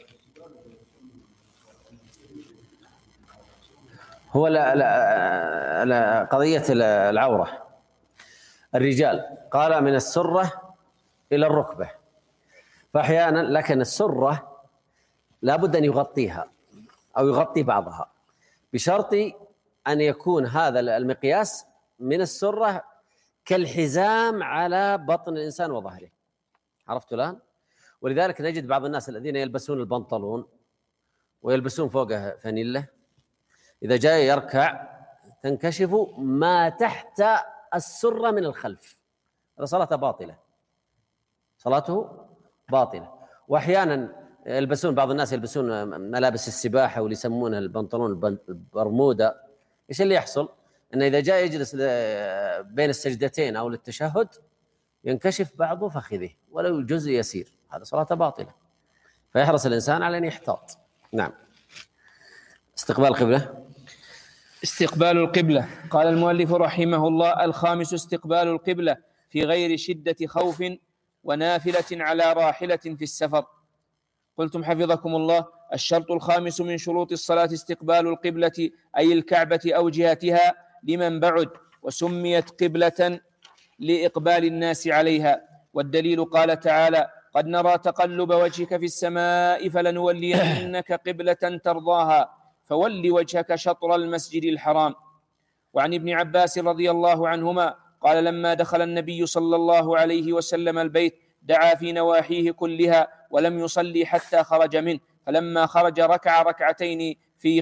هو لا قضية العورة، الرجال قال من السرة إلى الركبة، فأحيانا لكن السرة لا بد أن يغطيها أو يغطي بعضها، بشرط أن يكون هذا المقياس من السرة كالحزام على بطن الإنسان وظهره. عرفت الآن؟ ولذلك نجد بعض الناس الذين يلبسون البنطلون ويلبسون فوقه فانيلة، إذا جاء يركع تنكشف ما تحت السرة من الخلف، هذا صلاته باطلة، صلاته باطلة. وأحيانا يلبسون بعض الناس يلبسون ملابس السباحة واللي يسمونها البنطلون البرمودا. إيش اللي يحصل؟ أنه إذا جاء يجلس بين السجدتين أو للتشهد ينكشف بعض فخذه ولو جزء يسير، هذا صلاته باطلة، فيحرص الإنسان على أن يحتاط. نعم. استقبال القبلة. استقبال القبلة. قال المؤلف رحمه الله: الخامس استقبال القبلة في غير شدة خوف ونافلة على راحلة في السفر. قلتم حفظكم الله: الشرط الخامس من شروط الصلاة استقبال القبلة، أي الكعبة أو جهتها لمن بعد، وسميت قبلة لإقبال الناس عليها. والدليل قال تعالى: قد نرى تقلب وجهك في السماء فلنولينك قبلة ترضاها فول وجهك شطر المسجد الحرام. وعن ابن عباس رضي الله عنهما قال: لما دخل النبي صلى الله عليه وسلم البيت دعا في نواحيه كلها ولم يصلي حتى خرج منه، فلما خرج ركع ركعتين في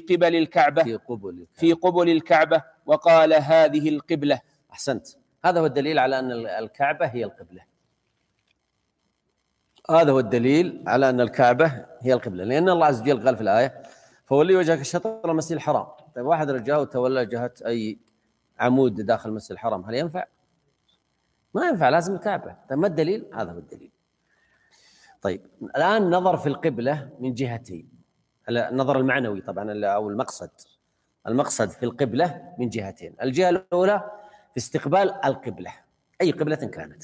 قبل الكعبة وقال: هذه القبلة. أحسنت. هذا هو الدليل على أن الكعبة هي القبلة. هذا هو الدليل على أن الكعبة هي القبلة، لأن الله عز وجل قال في الآية: فولي وجهك شطر المسجد الحرام. طيب واحد رجاه وتولى جهة أي عمود داخل المسجد الحرام، هل ينفع؟ ما ينفع، لازم الكعبة. طيب ما الدليل؟ هذا هو الدليل. طيب الآن نظر في القبلة من جهتين، النظر المعنوي طبعا أو المقصد في القبلة من جهتين. الجهة الأولى في استقبال القبلة أي قبلة كانت،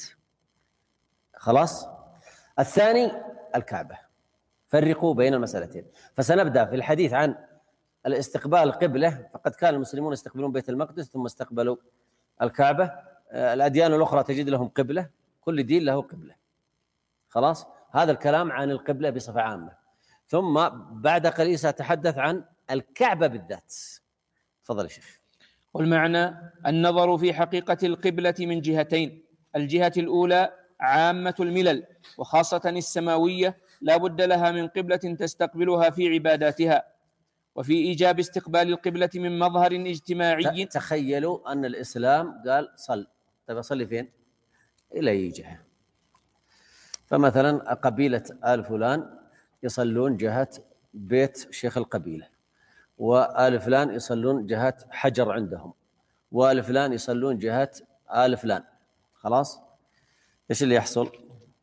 خلاص. الثاني الكعبة. فرقوا بين المسألتين. فسنبدأ في الحديث عن الاستقبال القبلة، فقد كان المسلمون يستقبلون بيت المقدس ثم استقبلوا الكعبة. الأديان الأخرى تجد لهم قبلة، كل دين له قبلة، خلاص. هذا الكلام عن القبلة بصفة عامة. ثم بعد قليل سأتحدث عن الكعبة بالذات. تفضل يا شيخ. والمعنى النظر في حقيقة القبلة من جهتين: الجهة الأولى عامة الملل وخاصة السماوية لا بد لها من قبلة تستقبلها في عباداتها، وفي إيجاب استقبال القبلة من مظهر اجتماعي. تخيلوا أن الإسلام قال صل، طيب أصلي فين؟ إلى أي جهة؟ فمثلا قبيلة آل فلان يصلون جهة بيت شيخ القبيلة، وآل فلان يصلون جهة حجر عندهم، وآل فلان يصلون جهة آل فلان، خلاص. إيش اللي يحصل؟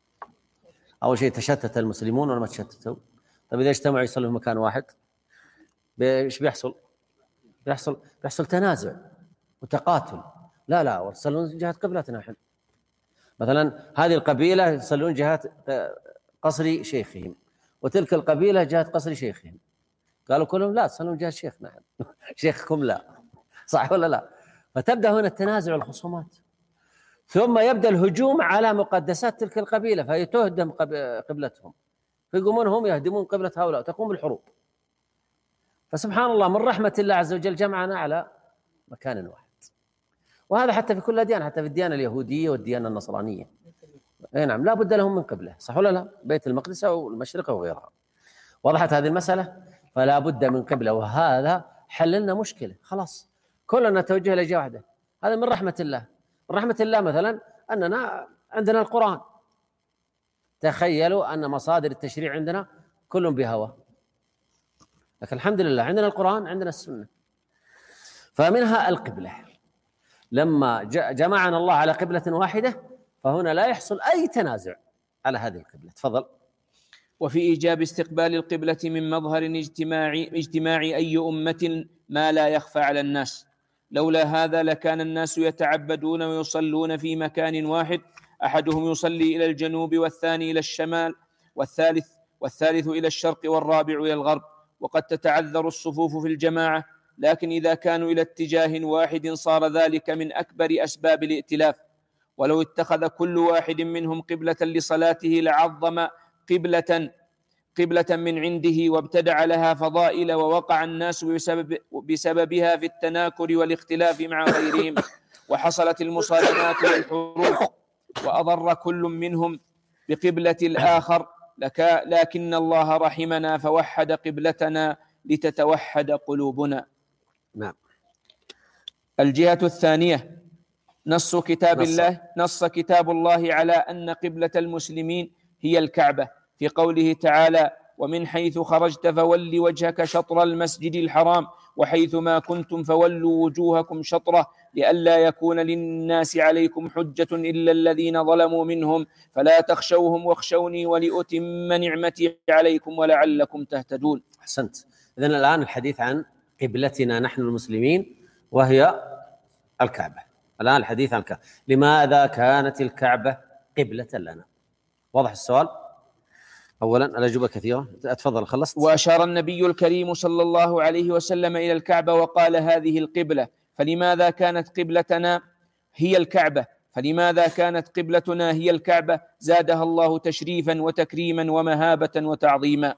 أول شيء تشتت المسلمون ولا ما تشتتوا؟ طيب إذا اجتمعوا يصلوا في مكان واحد إيش بيحصل؟ بيحصل تنازع وتقاتل. لا وتصلون جهة قبلتنا نحن. مثلا هذه القبيلة يصلون جهة قصر شيخهم، وتلك القبيلة جهة قصر شيخهم. قالوا كلهم لا، تصلون جهة شيخنا شيخكم لا، صح ولا لا؟ فتبدأ هنا التنازع والخصومات، ثم يبدأ الهجوم على مقدسات تلك القبيلة فيتهدم قبلتهم، فيقومون هم يهدمون قبلة هؤلاء، تقوم الحروب. فسبحان الله من رحمة الله عز وجل جمعنا على مكان واحد. وهذا حتى في كل الأديان، حتى في الديانة اليهودية والديانة النصرانية. أي نعم، لا بد لهم من قبلة، صح ولا لا؟ بيت المقدس أو المشرق أو غيرها. وضحت هذه المسألة؟ فلا بد من قبلة، وهذا حل لنا مشكلة. خلاص كلنا نتوجه إلى جهة واحدة. هذا من رحمة الله. من رحمة الله مثلا أننا عندنا القرآن، تخيلوا أن مصادر التشريع عندنا كلهم بهوى، لكن الحمد لله عندنا القرآن، عندنا السنة. فمنها القبلة، لما جمعنا الله على قبلة واحدة فهنا لا يحصل أي تنازع على هذه القبلة. تفضل. وفي إيجاب استقبال القبلة من مظهر اجتماع أي أمة ما لا يخفى على الناس، لولا هذا لكان الناس يتعبدون ويصلون في مكان واحد، أحدهم يصلي إلى الجنوب والثاني إلى الشمال والثالث إلى الشرق والرابع إلى الغرب، وقد تتعذر الصفوف في الجماعة، لكن إذا كانوا إلى اتجاه واحد صار ذلك من أكبر أسباب الائتلاف. ولو اتخذ كل واحد منهم قبلة لصلاته لعظم قبلة من عنده وابتدع لها فضائل، ووقع الناس بسببها في التناكر والاختلاف مع غيرهم، وحصلت المصادمات والحروب، وأضر كل منهم بقبلة الآخر، لكن الله رحمنا فوحد قبلتنا لتتوحد قلوبنا. نعم. الجهة الثانية، نص كتاب الله على أن قبلة المسلمين هي الكعبة في قوله تعالى: ومن حيث خرجت فول وجهك شطر المسجد الحرام وحيث ما كنتم فولوا وجوهكم شطره لئلا يكون للناس عليكم حجة إلا الذين ظلموا منهم فلا تخشوهم واخشوني ولأتم نعمتي عليكم ولعلكم تهتدون. أحسنت. إذن الآن الحديث عن قبلتنا نحن المسلمين وهي الكعبة. الآن الحديث عن الكعبة. لماذا كانت الكعبة قبلة لنا؟ واضح السؤال؟ أولا الأجوبة كثيرة. أتفضل. خلصت. وأشار النبي الكريم صلى الله عليه وسلم إلى الكعبة وقال: هذه القبلة. فلماذا كانت قبلتنا هي الكعبة؟ فلماذا كانت قبلتنا هي الكعبة؟ زادها الله تشريفا وتكريما ومهابة وتعظيما.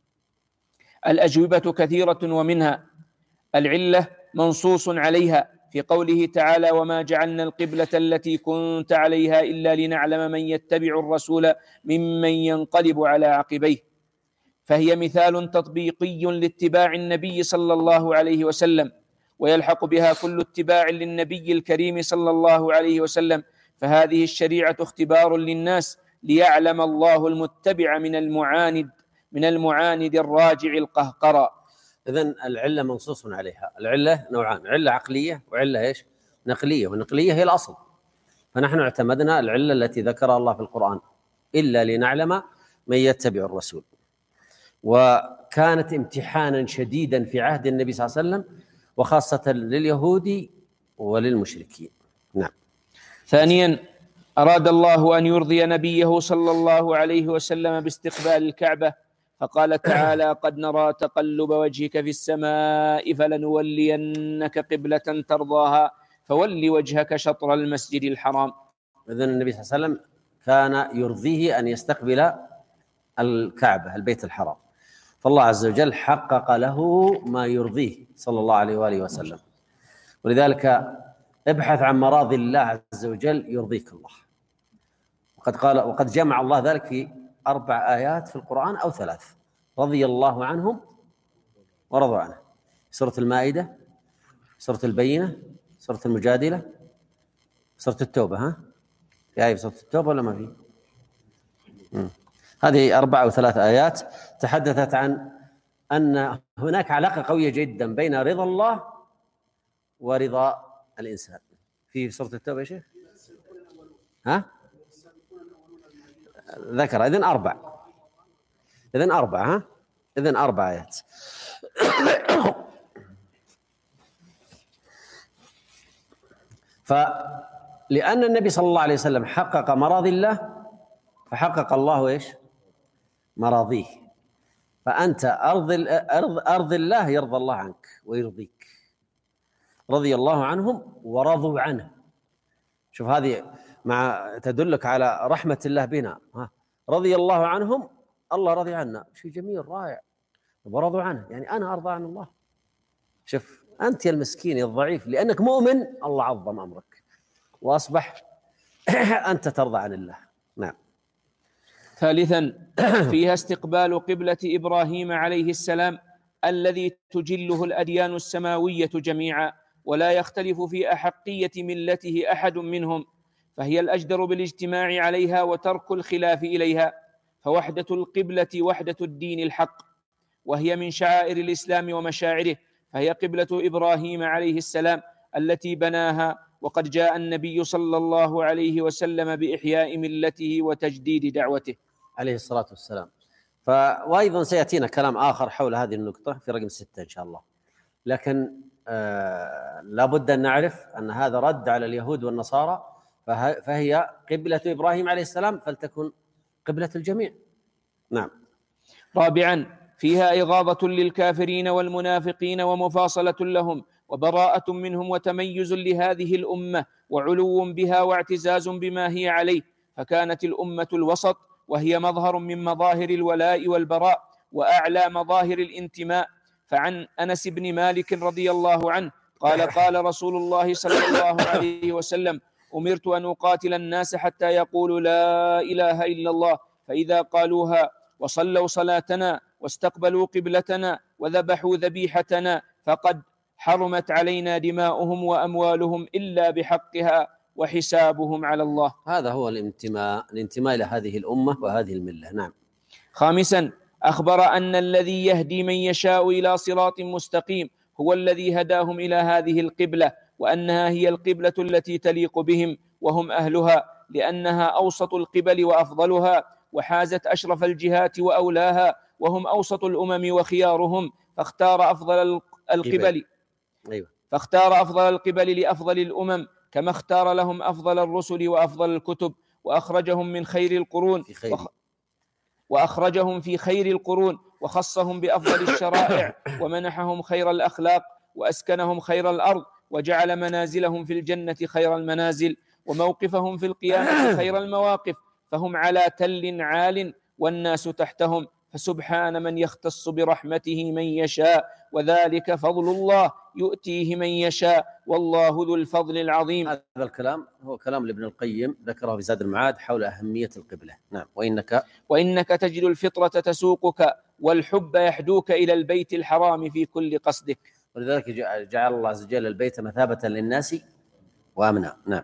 الأجوبة كثيرة، ومنها العلة منصوص عليها في قوله تعالى: وما جعلنا القبلة التي كنت عليها إلا لنعلم من يتبع الرسول ممن ينقلب على عقبيه، فهي مثال تطبيقي لاتباع النبي صلى الله عليه وسلم، ويلحق بها كل اتباع للنبي الكريم صلى الله عليه وسلم، فهذه الشريعة اختبار للناس ليعلم الله المتبع من المعاند الراجع القهقرى. إذن العلة منصوص عليها. العلة نوعان: علة عقلية وعلة إيش؟ نقلية. والنقلية هي الأصل، فنحن اعتمدنا العلة التي ذكرها الله في القرآن: إلا لنعلم من يتبع الرسول. وكانت امتحانا شديدا في عهد النبي صلى الله عليه وسلم، وخاصة لليهود وللمشركين. نعم. ثانيا، أراد الله أن يرضي نبيه صلى الله عليه وسلم باستقبال الكعبة، فقال تعالى: قد نرى تقلب وجهك في السماء فلنولينك قبلة ترضاها فول وجهك شطر المسجد الحرام. إذن النبي صلى الله عليه وسلم كان يرضيه أن يستقبل الكعبة، البيت الحرام، فالله عز وجل حقق له ما يرضيه صلى الله عليه وآله وسلم. ولذلك ابحث عن مراضي الله عز وجل يرضيك الله. وقد جمع الله ذلك في 4 آيات في القرآن أو 3: رضي الله عنهم ورضوا عنه. سورة المائدة، سورة البينة، سورة المجادلة، سورة التوبة. في آية في سورة التوبة ولا ما في؟ هذه 4 أو 3 آيات تحدثت عن أن هناك علاقة قوية جدا بين رضا الله ورضا الإنسان. في سورة التوبة يا شيخ؟ ذكر. إذن 4. إذن 4. إذن 4 آيات. فلأن النبي صلى الله عليه وسلم حقق مراضي الله، فحقق الله إيش؟ مراضيه. فأنت أرض الله يرضى الله عنك ويرضيك. رضي الله عنهم ورضوا عنه. شوف، هذه تدلك على رحمة الله بنا. رضي الله عنهم، الله رضي عنا. شيء جميل رائع. ورضوا عنه، يعني أنا أرضى عن الله. شوف، أنت يا المسكين يا الضعيف، لأنك مؤمن الله عظم أمرك وأصبح أنت ترضى عن الله. نعم. ثالثا، فيها استقبال قبلة إبراهيم عليه السلام الذي تجله الأديان السماوية جميعا، ولا يختلف في أحقية ملته أحد منهم، فهي الأجدر بالاجتماع عليها وترك الخلاف إليها، فوحدة القبلة وحدة الدين الحق، وهي من شعائر الإسلام ومشاعره، فهي قبلة إبراهيم عليه السلام التي بناها، وقد جاء النبي صلى الله عليه وسلم بإحياء ملته وتجديد دعوته عليه الصلاة والسلام. وأيضا سيأتينا كلام آخر حول هذه النقطة في رقم 6 إن شاء الله. لكن لابد أن نعرف أن هذا رد على اليهود والنصارى، فهي قبلة إبراهيم عليه السلام فلتكن قبلة الجميع. نعم. رابعا، فيها إغاظة للكافرين والمنافقين ومفاصلة لهم وبراءة منهم وتميز لهذه الأمة وعلو بها واعتزاز بما هي عليه، فكانت الأمة الوسط، وهي مظهر من مظاهر الولاء والبراء وأعلى مظاهر الانتماء. فعن أنس بن مالك رضي الله عنه قال: قال رسول الله صلى الله عليه وسلم: أمرت أن أقاتل الناس حتى يقولوا لا إله إلا الله، فإذا قالوها وصلوا صلاتنا واستقبلوا قبلتنا وذبحوا ذبيحتنا فقد حرمت علينا دماؤهم وأموالهم إلا بحقها وحسابهم على الله. هذا هو الانتماء إلى هذه الأمة وهذه الملة. نعم. خامسا، أخبر أن الذي يهدي من يشاء إلى صراط مستقيم هو الذي هداهم إلى هذه القبلة، وأنها هي القبلة التي تليق بهم وهم أهلها، لأنها أوسط القبل وأفضلها، وحازت أشرف الجهات وأولاها، وهم أوسط الأمم وخيارهم، فاختار أفضل القبل لأفضل الأمم، كما اختار لهم أفضل الرسل وأفضل الكتب، وأخرجهم في خير القرون وخصهم بأفضل الشرائع، ومنحهم خير الأخلاق، وأسكنهم خير الأرض، وجعل منازلهم في الجنة خير المنازل، وموقفهم في القيامة خير المواقف، فهم على تل عال والناس تحتهم، فسبحان من يختص برحمته من يشاء، وذلك فضل الله يؤتيه من يشاء، والله ذو الفضل العظيم. هذا الكلام هو كلام لابن القيم ذكره في زاد المعاد حول أهمية القبلة. نعم. وإنك تجد الفطرة تسوقك والحب يحدوك إلى البيت الحرام في كل قصدك. ولذلك جعل الله عز وجل البيت مثابة للناس وأمنا. نعم.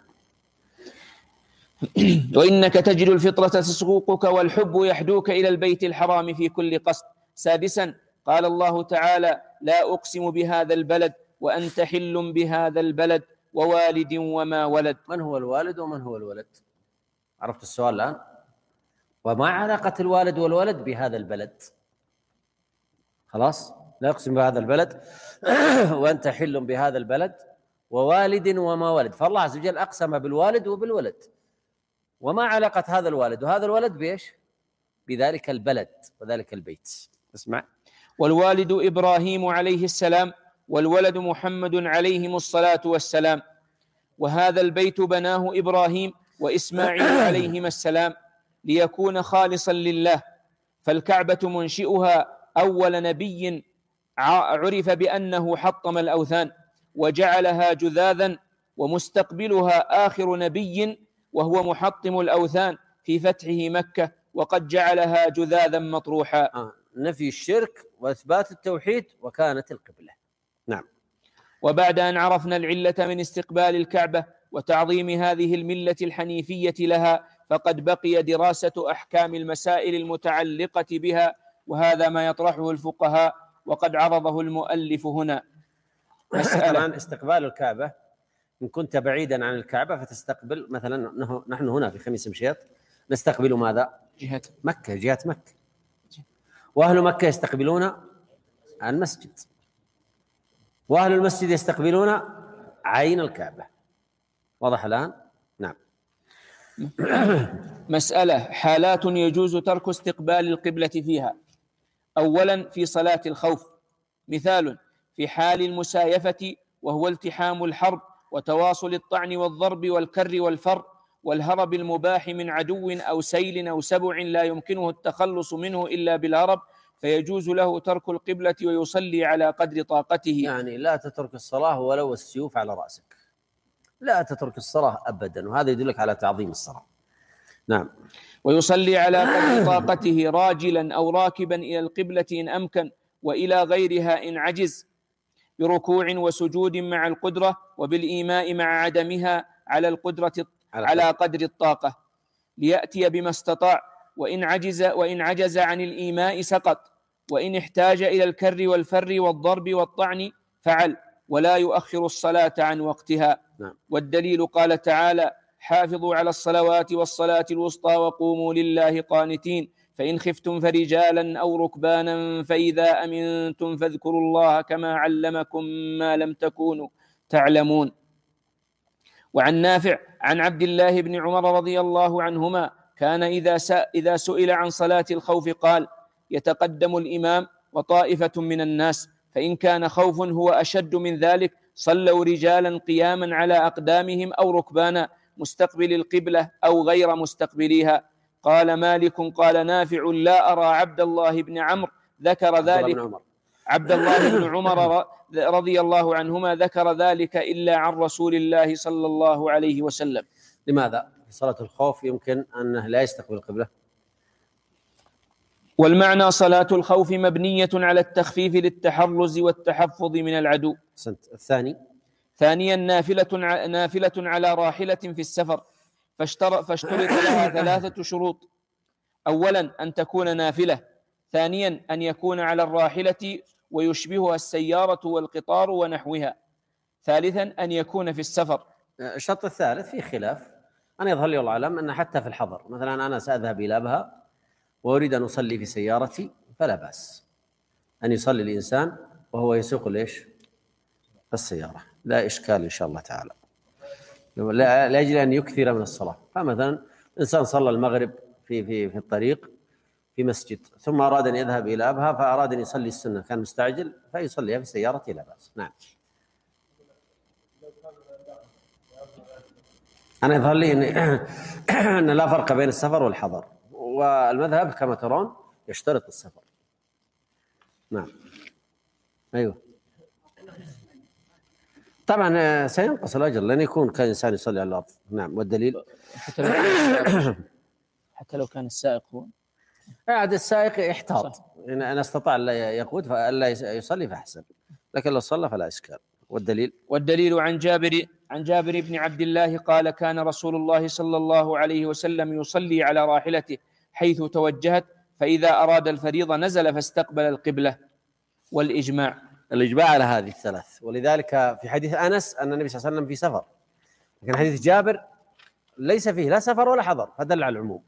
وإنك تجد الفطرة تسوقك والحب يحدوك إلى البيت الحرام في كل قصد. سادسا، قال الله تعالى: لا أقسم بهذا البلد وأنت حل بهذا البلد ووالد وما ولد. من هو الوالد ومن هو الولد؟ عرفت السؤال الآن؟ وما علاقة الوالد والولد بهذا البلد؟ خلاص. لا أقسم بهذا البلد وأنت حل بهذا البلد ووالد وما ولد، فالله عز وجل أقسم بالوالد وبالولد. وما علاقة هذا الوالد وهذا الولد بإيش؟ بذلك البلد وذلك البيت. اسمع: والوالد إبراهيم عليه السلام، والولد محمد عليهم الصلاة والسلام، وهذا البيت بناه إبراهيم وإسماعيل عليهما السلام ليكون خالصا لله، فالكعبة منشئها أول نبي عرف بأنه حطم الأوثان وجعلها جذاذا، ومستقبلها آخر نبي وهو محطم الأوثان في فتحه مكة، وقد جعلها جذاذا مطروحا. نفي الشرك وإثبات التوحيد، وكانت القبلة. نعم. وبعد أن عرفنا العلة من استقبال الكعبة وتعظيم هذه الملة الحنيفية لها، فقد بقي دراسة أحكام المسائل المتعلقة بها، وهذا ما يطرحه الفقهاء وقد عرضه المؤلف هنا. طبعا استقبال الكعبة، إن كنت بعيدا عن الكعبة فتستقبل، مثلا نحن هنا في خميس مشيط نستقبل ماذا؟ جهة مكة. وأهل مكة يستقبلون المسجد، وأهل المسجد يستقبلون عين الكعبة. واضح الآن؟ نعم. مسألة: حالات يجوز ترك استقبال القبلة فيها. أولا، في صلاة الخوف، مثال: في حال المسايفة وهو التحام الحرب وتواصل الطعن والضرب والكر والفر، والهرب المباح من عدو أو سيل أو سبع لا يمكنه التخلص منه إلا بالهرب، فيجوز له ترك القبلة ويصلي على قدر طاقته. يعني لا تترك الصلاة ولو السيوف على رأسك، لا تترك الصلاة أبدا، وهذا يدلك على تعظيم الصلاة. نعم. ويصلي على قدر طاقته راجلا أو راكبا إلى القبلة إن أمكن، وإلى غيرها إن عجز، بركوع وسجود مع القدرة، وبالإيماء مع عدمها على القدرة على قدر الطاقة، ليأتي بما استطاع. وإن عجز عن الإيماء سقط، وإن احتاج إلى الكر والفر والضرب والطعن فعل، ولا يؤخر الصلاة عن وقتها. والدليل قال تعالى: حافظوا على الصلوات والصلاة الوسطى وقوموا لله قانتين، فإن خفتم فرجالا أو ركبانا فإذا أمنتم فاذكروا الله كما علمكم ما لم تكونوا تعلمون. وعن نافع عن عبد الله بن عمر رضي الله عنهما كان إذا سئل عن صلاة الخوف قال: يتقدم الإمام وطائفة من الناس، فإن كان خوف هو أشد من ذلك صلوا رجالا قياما على أقدامهم أو ركبانا مستقبل القبلة أو غير مستقبليها. قال مالك قال نافع: لا أرى عبد الله بن عمرو ذكر ذلك عبد الله بن عمر رضي الله عنهما ذكر ذلك إلا عن رسول الله صلى الله عليه وسلم. لماذا؟ في صلاة الخوف يمكن أنه لا يستقبل القبلة. والمعنى صلاة الخوف مبنية على التخفيف للتحرز والتحفظ من العدو. ثانيا نافلة على راحلة في السفر، فاشترط لها 3 شروط: أولا أن تكون نافلة، ثانيا أن يكون على الراحلة ويشبهها السيارة والقطار ونحوها، ثالثا أن يكون في السفر. الشرط الثالث فيه خلاف، أنا يظهر لي والله أعلم أن حتى في الحضر، مثلا أنا سأذهب إلى أبها وأريد أن أصلي في سيارتي فلا بأس أن يصلي الإنسان وهو يسوق السيارة، لا إشكال إن شاء الله تعالى، لأجل أن يكثر من الصلاة. فمثلا إنسان صلى المغرب في الطريق في مسجد، ثم أراد أن يذهب إلى أبها فأراد أن يصلي السنة، كان مستعجل فيصليها في سيارته لا بأس. نعم. أنا يظهر لي أن لا فرق بين السفر والحضر، والمذهب كما ترون يشترط السفر. نعم. أيوه طبعا سينقص الأجر لن يكون كان إنسان يصلي على الأرض. نعم. والدليل حتى لو كان السائق هو عاد السائق يحتاط، إن استطاع ألا يقود فألا يصلي فأحسن، لكن لو صلى فلا إشكال. والدليل عن جابر بن عبد الله قال: كان رسول الله صلى الله عليه وسلم يصلي على راحلته حيث توجهت، فإذا أراد الفريضة نزل فاستقبل القبلة. والإجماع على هذه الثلاث، ولذلك في حديث أنس أن النبي صلى الله عليه وسلم في سفر، لكن حديث جابر ليس فيه لا سفر ولا حضر، فدل على العموم.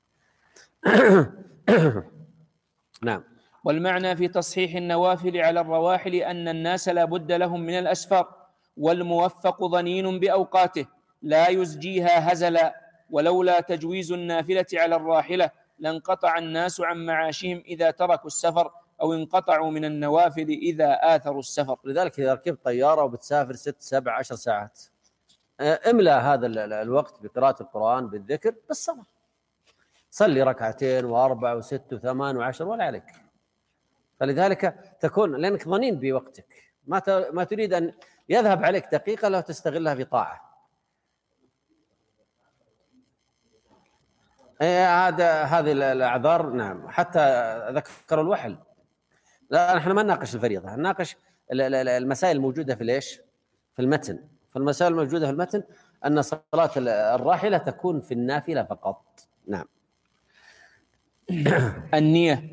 نعم. والمعنى في تصحيح النوافل على الرواحل أن الناس لا بد لهم من الأسفار، والموفق ضنين بأوقاته لا يزجيها هزلا، ولولا تجويز النافلة على الراحلة لانقطع الناس عن معاشهم إذا تركوا السفر، أو انقطعوا من النوافل إذا آثروا السفر. لذلك إذا ركبت طيارة وبتسافر 6 7 10 ساعات املأ هذا الوقت بقراءة القرآن بالذكر بالصلاة، صلي 2 و4 و6 و8 و10 ولا عليك. فلذلك تكون لأنك ضنين بوقتك، ما تريد أن يذهب عليك دقيقة لو تستغلها في طاعة. هذه الأعذار. نعم. حتى ذكروا الوحل. لا نحن ما نناقش الفريضة، نناقش المسائل الموجودة في المتن. فالمسائل الموجودة في المتن أن صلاة الراحلة تكون في النافلة فقط. نعم. النية.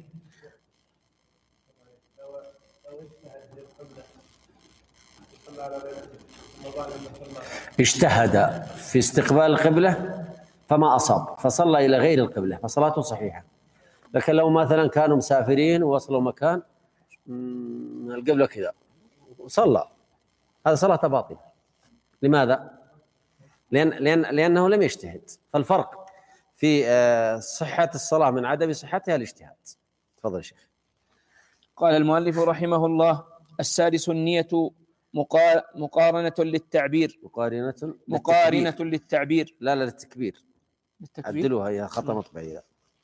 اجتهد في استقبال القبلة فما أصاب فصلى إلى غير القبلة فصلاته صحيحة. لكن لو مثلا كانوا مسافرين ووصلوا مكان القبلة كذا وصلى، هذا صلاة باطلة. لماذا؟ لأنه لم يجتهد. فالفرق في صحة الصلاة من عدم صحتها الاجتهاد. تفضل شيخ. قال المؤلف رحمه الله: السادس النية مقارنة للتعبير. مقارنة للتعبير لا للتكبير. عدلوها هي خطأ مطبعي.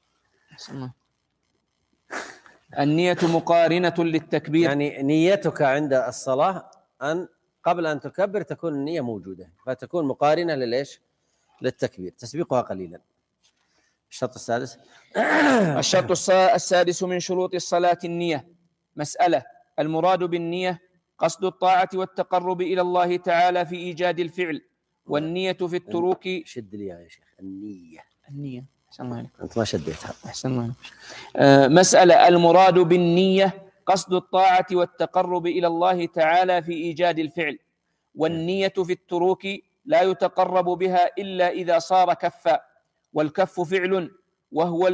النية مقارنة للتكبير، يعني نيتك عند الصلاة أن قبل أن تكبر تكون النية موجودة، فتكون مقارنة للتكبير، تسبقها قليلا. الشرط السادس. الشرط السادس من شروط الصلاة النية. مسألة: المراد بالنية قصد الطاعة والتقرب إلى الله تعالى في إيجاد الفعل، والنية في التروك. شد لي يا شيخ. النية أنت ما شديتها. أحسن الله. مسألة: المراد بالنية قصد الطاعة والتقرب إلى الله تعالى في إيجاد الفعل، والنية في التروك لا يتقرب بها إلا إذا صار كفا، والكف فعل وهو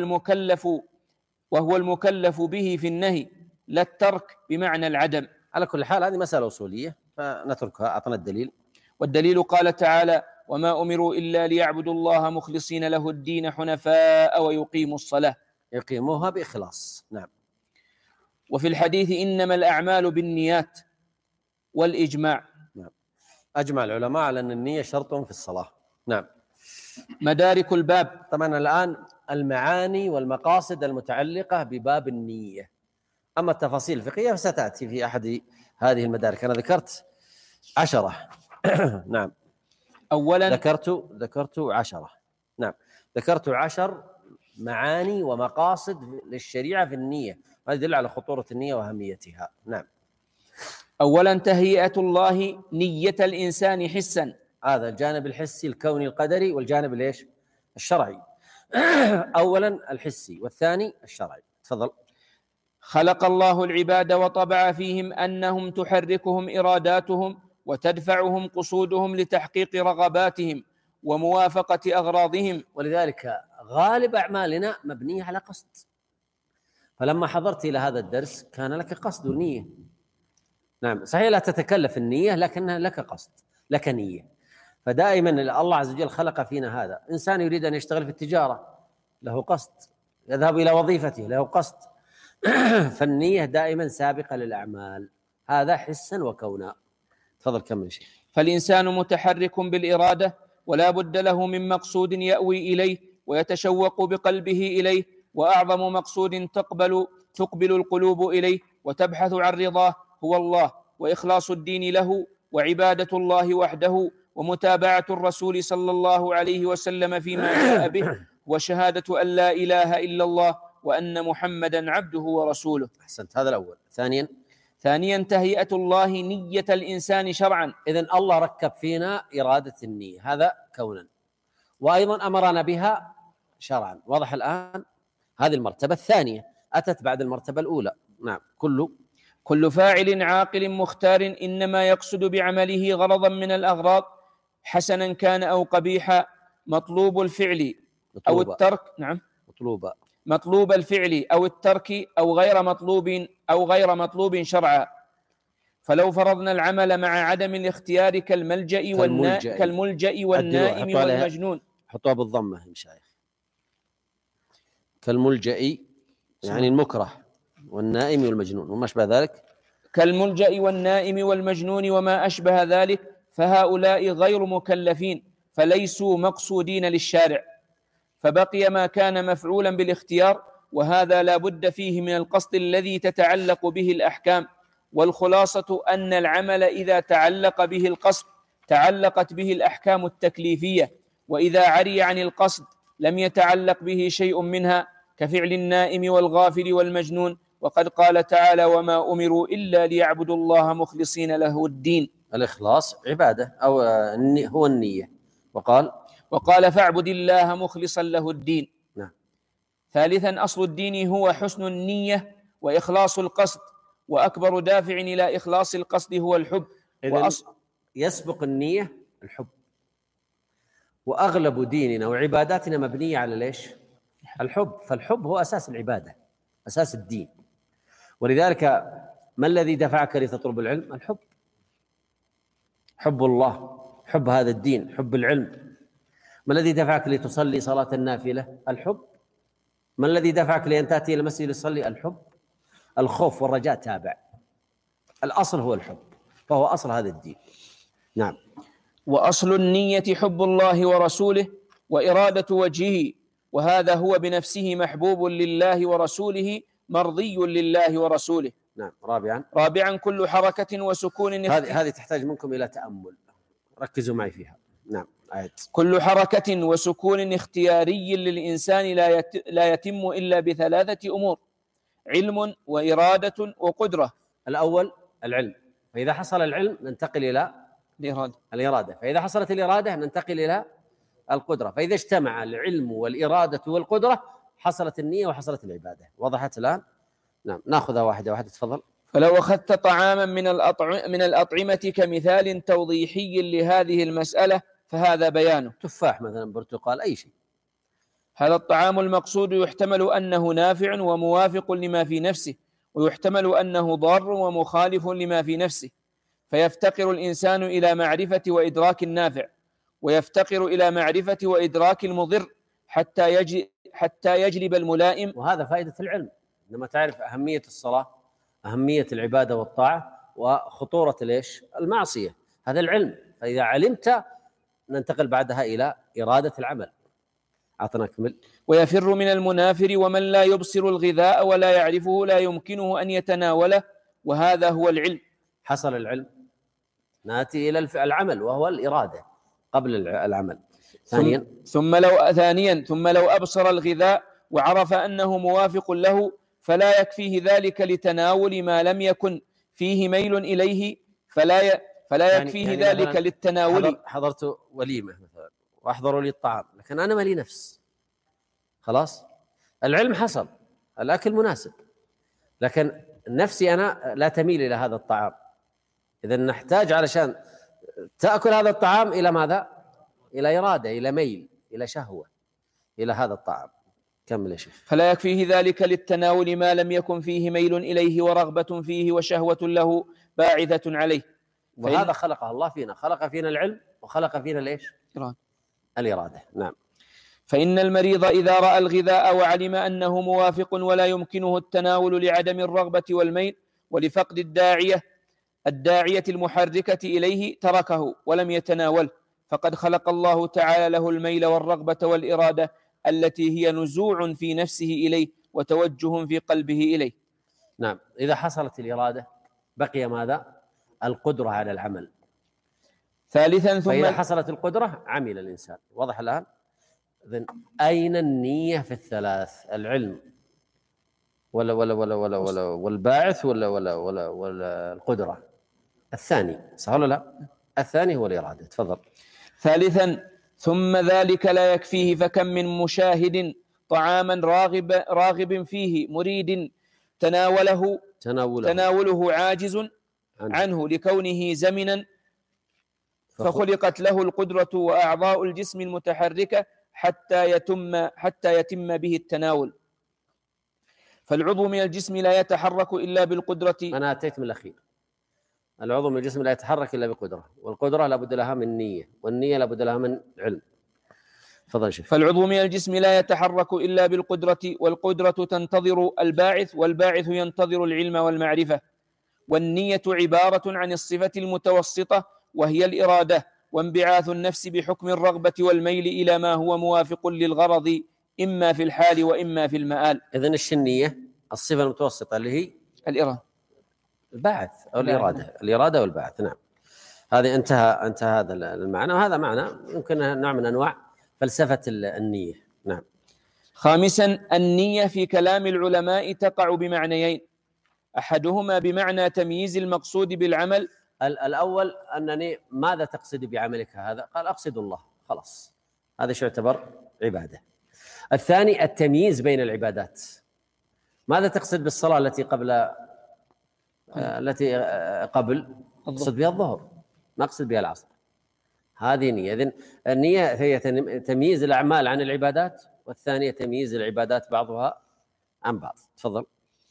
المكلف به في النهي، لا الترك بمعنى العدم. على كل حال هذه مسألة أصولية فنتركها. أعطنا الدليل. والدليل قال تعالى: وما أمروا إلا ليعبدوا الله مخلصين له الدين حنفاء ويقيموا الصلاة. يقيموها بإخلاص. نعم. وفي الحديث: إنما الأعمال بالنيات، والإجماع. نعم. أجمع العلماء على أن النية شرط في الصلاة. نعم. مدارك الباب. طبعا الآن المعاني والمقاصد المتعلقة بباب النية، أما التفاصيل الفقهية فستأتي في أحد هذه المدارك. أنا ذكرت 10. نعم. أولا ذكرت 10. نعم. ذكرت 10 معاني ومقاصد للشريعة في النية، هذا يدل على خطورة النية وأهميتها. نعم. أولا تهيئة الله نية الإنسان حسا، هذا الجانب الحسي الكوني القدري، والجانب ليش الشرعي. أولا الحسي والثاني الشرعي. تفضل. خلق الله العباد وطبع فيهم أنهم تحركهم إراداتهم وتدفعهم قصودهم لتحقيق رغباتهم وموافقة أغراضهم، ولذلك غالب أعمالنا مبنية على قصد. فلما حضرت إلى هذا الدرس كان لك قصد ونية. نعم صحيح لا تتكلف النية لكنها لك قصد، لك نية. فدائما الله عز وجل خلق فينا هذا. إنسان يريد أن يشتغل في التجارة له قصد، يذهب إلى وظيفته له قصد. فالنية دائما سابقة للأعمال، هذا حسا وكونا. تفضل كمل شيء. فالإنسان متحرك بالإرادة ولا بد له من مقصود يأوي إليه ويتشوق بقلبه إليه، وأعظم مقصود تقبل القلوب إليه وتبحث عن رضاه هو الله، وإخلاص الدين له، وعبادة الله وحده، ومتابعة الرسول صلى الله عليه وسلم فيما جاء به، وشهادة أن لا إله إلا الله وأن محمدا عبده ورسوله. أحسنت. هذا الأول. ثانيا تهيئة الله نية الإنسان شرعا. إذن الله ركب فينا إرادة النية، هذا كونا، وأيضا أمرنا بها شرعا. واضح الآن؟ هذه المرتبة الثانية أتت بعد المرتبة الأولى. نعم. كل فاعل عاقل مختار إنما يقصد بعمله غرضا من الأغراض حسنا كان أو قبيحا، مطلوب الفعل أو الترك. نعم. مطلوب الفعل أو الترك أو غير مطلوب شرعا. فلو فرضنا العمل مع عدم الاختيار كالملجأ والنائم والمجنون. حطوها بالضمة يا مشايخ. كالملجأ يعني المكره، والنائم والمجنون وما أشبه ذلك. كالملجأ والنائم والمجنون وما أشبه ذلك، فهؤلاء غير مكلفين فليسوا مقصودين للشارع، فبقي ما كان مفعولا بالاختيار، وهذا لا بد فيه من القصد الذي تتعلق به الأحكام. والخلاصة أن العمل إذا تعلق به القصد تعلقت به الأحكام التكليفية، وإذا عري عن القصد لم يتعلق به شيء منها، كفعل النائم والغافل والمجنون. وقد قال تعالى: وما أمروا إلا ليعبدوا الله مخلصين له الدين. الإخلاص عبادة أو هو النية. وقال فاعبد الله مخلصا له الدين. نعم. ثالثا أصل الدين هو حسن النية وإخلاص القصد، وأكبر دافع إلى إخلاص القصد هو الحب. يسبق النية الحب، وأغلب ديننا وعباداتنا مبنية على ليش؟ الحب. فالحب هو أساس العبادة، أساس الدين. ولذلك ما الذي دفعك لتطلب العلم؟ الحب، حب الله، حب هذا الدين، حب العلم. ما الذي دفعك لتصلي صلاة النافلة؟ الحب. ما الذي دفعك لأن تأتي إلى المسجد لتصلي؟ الحب. الخوف والرجاء تابع، الأصل هو الحب، فهو أصل هذا الدين. نعم. وأصل النية حب الله ورسوله وإرادة وجهه، وهذا هو بنفسه محبوب لله ورسوله مرضي لله ورسوله. نعم. رابعا كل حركة وسكون. هذه تحتاج منكم إلى تأمل، ركزوا معي فيها. نعم. كل حركة وسكون اختياري للإنسان لا يتم إلا بثلاثة أمور: علم وإرادة وقدرة. الأول العلم، فإذا حصل العلم ننتقل إلى الإرادة، فإذا حصلت الإرادة ننتقل إلى القدرة. فإذا اجتمع العلم والإرادة والقدرة حصلت النية وحصلت العبادة. وضحت الآن؟ نعم، نأخذها واحدة واحدة. تفضل. فلو أخذت طعاما من الأطعمة كمثال توضيحي لهذه المسألة فهذا بيانه. تفاح مثلا، برتقال، أي شيء. هذا الطعام المقصود يحتمل أنه نافع وموافق لما في نفسه، ويحتمل أنه ضار ومخالف لما في نفسه، فيفتقر الإنسان إلى معرفة وإدراك النافع، ويفتقر إلى معرفة وإدراك المضر حتى يجلب الملائم. وهذا فائدة العلم، لما تعرف أهمية الصلاة، أهمية العبادة والطاعة، وخطورة ليش؟ المعصية. هذا العلم. فإذا علمت ننتقل بعدها إلى إرادة العمل. أعطنا كمل. ويفر من المنافر، ومن لا يبصر الغذاء ولا يعرفه لا يمكنه أن يتناوله، وهذا هو العلم. حصل العلم، ناتي إلى العمل وهو الإرادة قبل العمل. ثم لو أبصر الغذاء وعرف أنه موافق له فلا يكفيه ذلك لتناول ما لم يكن فيه ميل إليه، فلا يكفيه ذلك للتناول. حضرت وليمة مثلا وأحضروا لي الطعام، لكن أنا ما لي نفس، خلاص العلم حصل، الأكل مناسب، لكن نفسي أنا لا تميل إلى هذا الطعام. إذا نحتاج علشان تأكل هذا الطعام إلى ماذا؟ إلى إرادة، إلى ميل، إلى شهوة، إلى هذا الطعام. كمل يا شيخ. فلا يكفيه ذلك للتناول ما لم يكن فيه ميل إليه ورغبة فيه وشهوة له باعثة عليه. وهذا خلقه الله فينا، خلق فينا العلم وخلق فينا ليش؟ الإرادة. نعم. فإن المريض إذا رأى الغذاء وعلم أنه موافق ولا يمكنه التناول لعدم الرغبة والميل ولفقد الداعية المحركة إليه تركه ولم يتناول، فقد خلق الله تعالى له الميل والرغبة والإرادة التي هي نزوع في نفسه إليه وتوجه في قلبه إليه. نعم. إذا حصلت الإرادة بقي ماذا؟ القدرة على العمل. ثالثا، فإذا حصلت القدرة عمل الإنسان. واضح الآن؟ إذن أين النية في الثلاث؟ العلم ولا والباعث ولا القدرة؟ الثاني، صح ولا لا؟ الثاني هو الإرادة. تفضل. ثالثا، ثم ذلك لا يكفيه، فكم من مشاهد طعاما راغب فيه مريد تناوله عاجز عنه لكونه زمنا، فخلقت له القدرة وأعضاء الجسم المتحركة حتى يتم به التناول. فالعضو من الجسم لا يتحرك إلا بالقدرة. أنا أتيت من الأخير. العضو من الجسم لا يتحرك إلا بقدرة، والقدرة لابد لها من نية، والنية لابد لها من علم. تفضل شيخ. فالعضو من الجسم لا يتحرك إلا بالقدرة، والقدرة تنتظر الباعث، والباعث ينتظر العلم والمعرفة. والنية عبارة عن الصفة المتوسطة وهي الإرادة، وانبعاث النفس بحكم الرغبة والميل إلى ما هو موافق للغرض إما في الحال وإما في المآل. إذن الشنية الصفة المتوسطة اللي هي الإرادة، البعث أو الإرادة والبعث. نعم. هذه انتهى هذا المعنى، وهذا معنى يمكن نوع من أنواع فلسفة النية. نعم. خامسا، النية في كلام العلماء تقع بمعنيين، أحدهما بمعنى تمييز المقصود بالعمل. الأول أنني ماذا تقصد بعملك هذا؟ قال أقصد الله، خلاص هذا شو يعتبر عبادة. الثاني التمييز بين العبادات، ماذا تقصد بالصلاة التي قبل أقصد بها الظهر، ما أقصد بها العصر، هذه نية. إذن النية هي تمييز الأعمال عن العبادات، والثانية تمييز العبادات بعضها عن بعض. تفضل.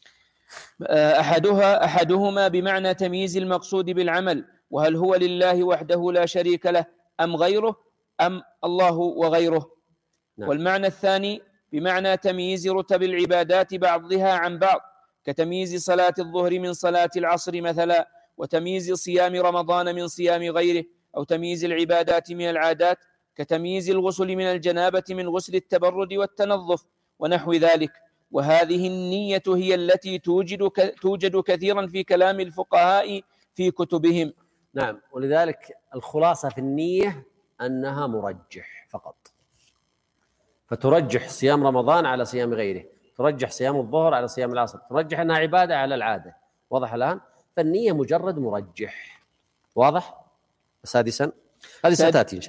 أحدهما بمعنى تمييز المقصود بالعمل، وهل هو لله وحده لا شريك له أم غيره أم الله وغيره. نعم. والمعنى الثاني بمعنى تمييز رتب العبادات بعضها عن بعض، كتمييز صلاة الظهر من صلاة العصر مثلا، وتمييز صيام رمضان من صيام غيره، أو تمييز العبادات من العادات، كتمييز الغسل من الجنابة من غسل التبرد والتنظف ونحو ذلك. وهذه النية هي التي توجد كثيرا في كلام الفقهاء في كتبهم. نعم. ولذلك الخلاصة في النية أنها مرجح فقط، فترجح صيام رمضان على صيام غيره، ترجح صيام الظهر على صيام العصر، ترجح أنها عبادة على العادة. واضح الآن؟ فالنية مجرد مرجح. واضح؟ سادسا، هذه ستأتي إن شاء الله.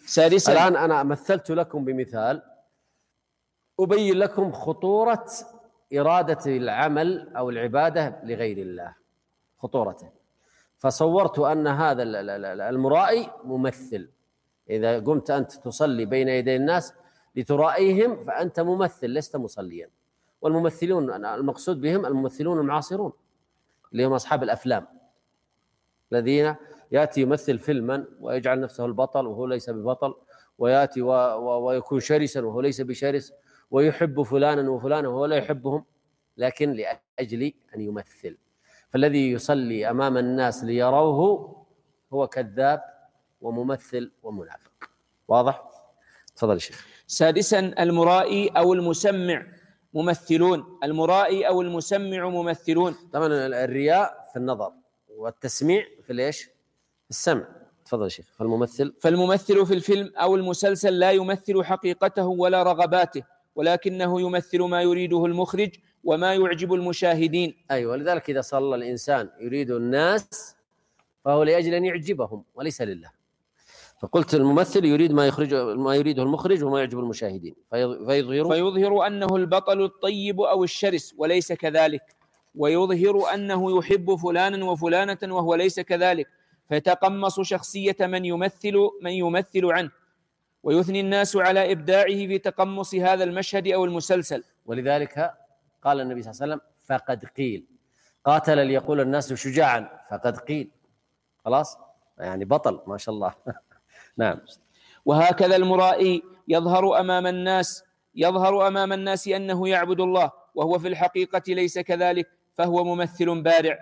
سادسا، الآن أنا مثلت لكم بمثال أبين لكم خطورة إرادة العمل أو العبادة لغير الله، خطورته. فصورت أن هذا المرائي ممثل. إذا قمت أنت تصلي بين يدي الناس لترائيهم فأنت ممثل لست مصليا. والممثلون المقصود بهم الممثلون المعاصرون اللي هم أصحاب الأفلام، الذين يأتي يمثل فيلما ويجعل نفسه البطل وهو ليس ببطل، ويأتي ويكون شرسا وهو ليس بشرس، ويحب فلانا وفلانا وهو لا يحبهم، لكن لأجل أن يمثل. فالذي يصلي أمام الناس ليروه هو كذاب وممثل ومنافق. واضح؟ تفضل يا شيخ. سادسا، المرائي أو المسمع ممثلون. المرائي أو المسمع ممثلون. طبعا الرياء في النظر والتسميع في ليش؟ السمع. تفضل يا شيخ. فالممثل في الفيلم أو المسلسل لا يمثل حقيقته ولا رغباته، ولكنه يمثل ما يريده المخرج وما يعجب المشاهدين. أيوة، ولذلك إذا صلى الإنسان يريد الناس فهو لأجل أن يعجبهم وليس لله. فقلت الممثل يريد ما يريده المخرج وما يعجب المشاهدين، فيظهر أنه البطل الطيب أو الشرس وليس كذلك، ويظهر أنه يحب فلانا وفلانة وهو ليس كذلك، فيتقمص شخصية من يمثل عنه، ويثني الناس على إبداعه في تقمص هذا المشهد أو المسلسل. ولذلك قال النبي صلى الله عليه وسلم: فقد قيل قاتل ليقول الناس شجاعا، فقد قيل. خلاص، يعني بطل ما شاء الله. نعم. وهكذا المرائي يظهر أمام الناس أنه يعبد الله وهو في الحقيقة ليس كذلك، فهو ممثل بارع،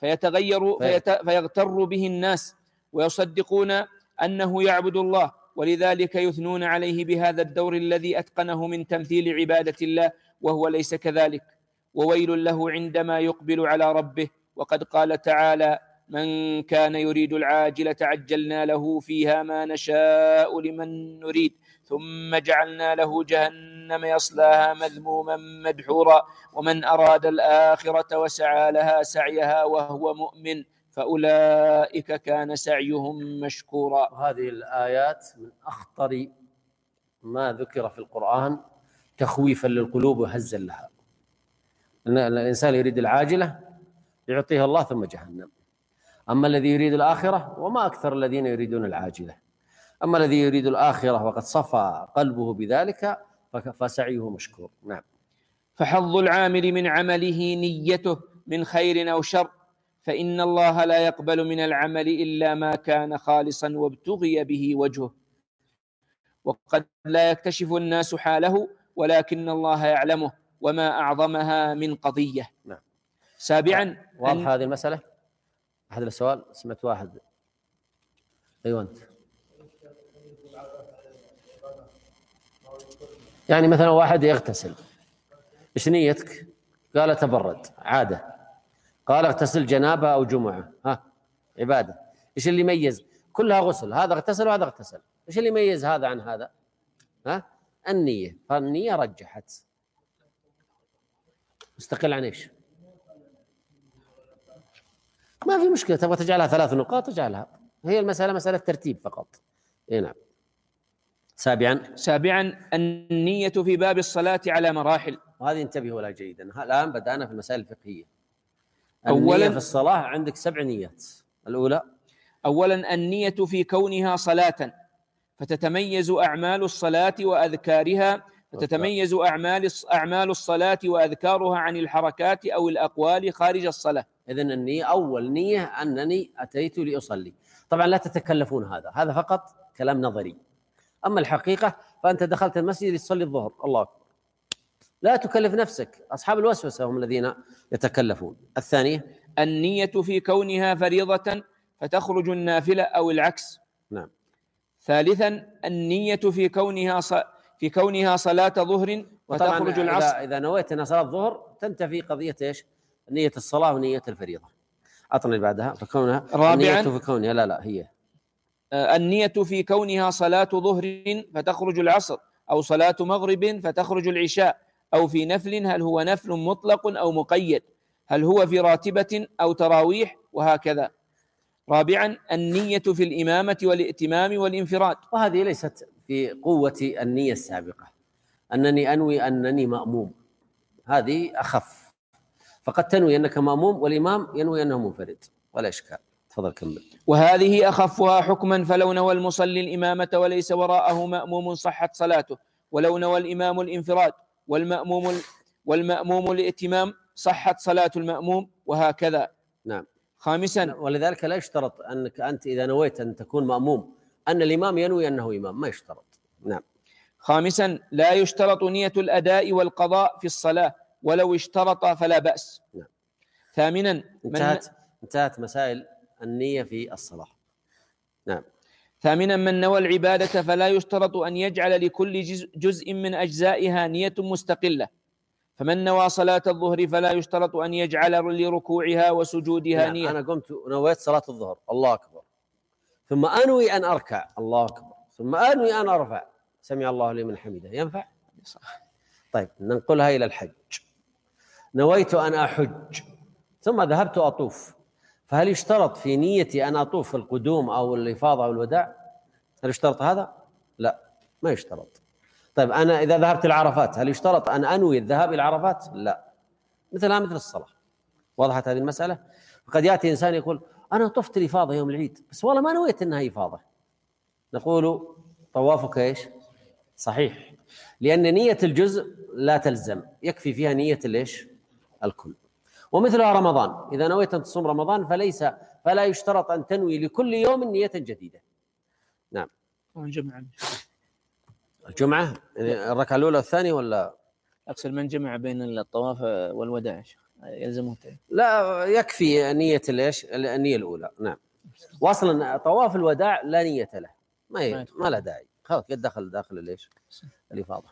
فيغتر به الناس ويصدقون أنه يعبد الله، ولذلك يثنون عليه بهذا الدور الذي أتقنه من تمثيل عبادة الله وهو ليس كذلك. وويل له عندما يقبل على ربه. وقد قال تعالى: من كان يريد العاجلة عجلنا له فيها ما نشاء لمن نريد ثم جعلنا له جهنم يصلاها مذموما مدحورا ومن أراد الآخرة وسعى لها سعيها وهو مؤمن فأولئك كان سعيهم مشكورا. وهذه الآيات من أخطر ما ذكر في القرآن تخويفا للقلوب وهزا لها. إن الإنسان يريد العاجلة يعطيها الله ثم جهنم. أما الذي يريد الآخرة، وما أكثر الذين يريدون العاجلة، أما الذي يريد الآخرة وقد صفى قلبه بذلك فسعيه مشكور. نعم. فحظ العامل من عمله نيته من خير أو شر، فإن الله لا يقبل من العمل إلا ما كان خالصا وابتغي به وجهه، وقد لا يكتشف الناس حاله ولكن الله يعلمه، وما أعظمها من قضية. نعم. سابعا، واضح هذه المسألة؟ أحد السؤال سمعت واحد. أيوة أنت. يعني مثلا واحد يغتسل، إيش نيتك؟ قال أتبرد، عادة. قال اغتسل جنابة أو جمعة، عبادة. إيش اللي يميز؟ كلها غسل، هذا اغتسل وهذا اغتسل. إيش اللي يميز هذا عن هذا؟ النية. فالنية رجحت. مستقل عن إيش؟ ما في مشكلة. تبغى تجعلها 3 نقاط تجعلها، هي المسألة مسألة ترتيب فقط. نعم. سابعا النية في باب الصلاة على مراحل، وهذه انتبهوا لها جيدا. الآن بدأنا في المسائل الفقهية. النية في الصلاة عندك 7 نيات. الأولى، أولا النية في كونها صلاة، فتتميز أعمال الصلاة وأذكارها أعمال الصلاة وأذكارها عن الحركات أو الأقوال خارج الصلاة. إذن النية، أول نية أنني أتيت لأصلي. طبعا لا تتكلفون هذا فقط كلام نظري. أما الحقيقة فأنت دخلت المسجد لتصلي الظهر، الله أكبر، لا تكلف نفسك. أصحاب الوسوسة هم الذين يتكلفون. الثانية، النية في كونها فريضة فتخرج النافلة أو العكس. نعم. ثالثا النية في كونها صلاة ظهر فتخرج العصر. إذا نويت أن صلاة الظهر تنتفي قضية إيش؟ نية الصلاة ونية الفريضة. أعطني بعدها. فكونها رابعا، النية في كونها لا هي النية في كونها صلاة ظهر فتخرج العصر، أو صلاة مغرب فتخرج العشاء، أو في نفل، هل هو نفل مطلق أو مقيد، هل هو في راتبة أو تراويح، وهكذا. رابعا النية في الإمامة والائتمام والانفراد. وهذه ليست في قوة النية السابقة، أنني أنوي أنني مأموم، هذه أخف، فقد تنوي أنك مأموم والإمام ينوي أنه منفرد ولا إشكال. تفضل كمل. وهذه أخفها حكما، فلو نوى المصلي الإمامة وليس وراءه مأموم صحت صلاته، ولو نوى الإمام الانفراد والمأموم الائتمام صحت صلاة المأموم، وهكذا. نعم. خامسا، ولذلك لا يشترط أنك أنت إذا نويت أن تكون مأموم أن الإمام ينوي أنه إمام، ما يشترط. نعم. خامسا لا يشترط نية الأداء والقضاء في الصلاة، ولو اشترط فلا بأس. نعم. ثامنا، انتهت مسائل النية في الصلاة. نعم. ثامنا من نوى العبادة فلا يشترط أن يجعل لكل جزء من أجزائها نية مستقلة، فمن نوى صلاة الظهر فلا يشترط أن يجعل لركوعها وسجودها نعم. نية. أنا قمت ونويت صلاة الظهر، الله أكبر، ثم أنوي أن أركع، الله أكبر، ثم أنوي أن أرفع، سمع الله لمن حمده، ينفع؟ طيب ننقلها إلى الحج. نويت أن أحج ثم ذهبت أطوف، فهل يشترط في نيتي أن أطوف في القدوم أو الإفاضة أو الوداع؟ هل يشترط هذا؟ لا، ما يشترط. طيب أنا إذا ذهبت إلى عرفات هل يشترط أن أنوي الذهاب إلى عرفات؟ لا، مثلها مثل الصلاة. وضحت هذه المسألة؟ وقد يأتي إنسان يقول أنا طفت الإفاضة يوم العيد بس والله ما نويت أنها إفاضة، نقول طوافك إيش؟ صحيح، لأن نية الجزء لا تلزم، يكفي فيها نية الإيش؟ الكل. ومثلها رمضان، إذا نويت أن تصوم رمضان فلا يشترط أن تنوي لكل يوم نية جديدة. نعم. الجمعة الركعة الأولى والثانية ولا؟ أقصد من جمع بين الطواف والوداع يلزمه؟ لا، يكفي نية الإيش؟ النية الأولى. نعم. واصلا طواف الوداع لا نية له، ما له داعي، خلاص داخل الإيش؟ الإفاضة.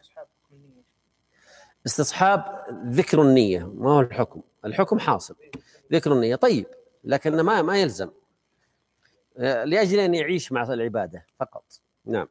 استصحاب ذكر النية، ما هو الحكم حاصل ذكر النية، طيب، لكن ما يلزم، لأجل أن يعيش مع العبادة فقط. نعم.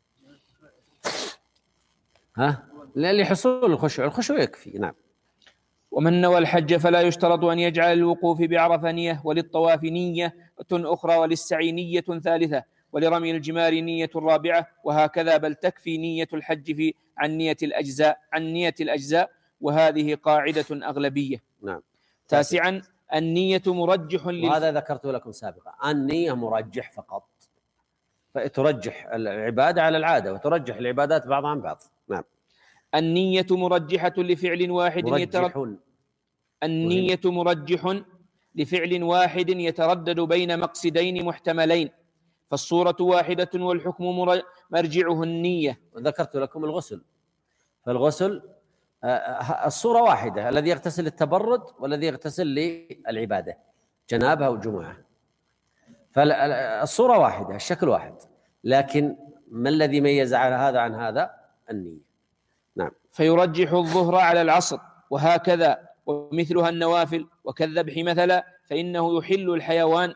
لحصول الخشوع يكفي. نعم. ومن نوى الحج فلا يشترط أن يجعل الوقوف بعرفة نية، وللطواف نية أخرى، وللسعي نية ثالثة، ولرمي الجمار نية رابعة، وهكذا، بل تكفي نية الحج عن نية الأجزاء، وهذه قاعدة أغلبية. نعم. تاسعا النية مرجح وهذا ذكرت لكم سابقا، النية مرجح فقط، فترجح العبادة على العادة وترجح العبادات بعضها عن بعض. نعم. النية مرجحة لفعل واحد النية مرجح لفعل واحد يتردد بين مقصدين محتملين، فالصورة واحدة والحكم مرجعه النية. ذكرت لكم الغسل، فالغسل الصورة واحدة، الذي يغتسل للتبرد والذي يغتسل للعبادة، جنابة وجمعة، فالصورة واحدة، الشكل واحد، لكن ما الذي ميز على هذا عن هذا؟ النية. نعم. فيرجح الظهر على العصر، وهكذا، ومثلها النوافل، وكالذبح مثلا، فإنه يحل الحيوان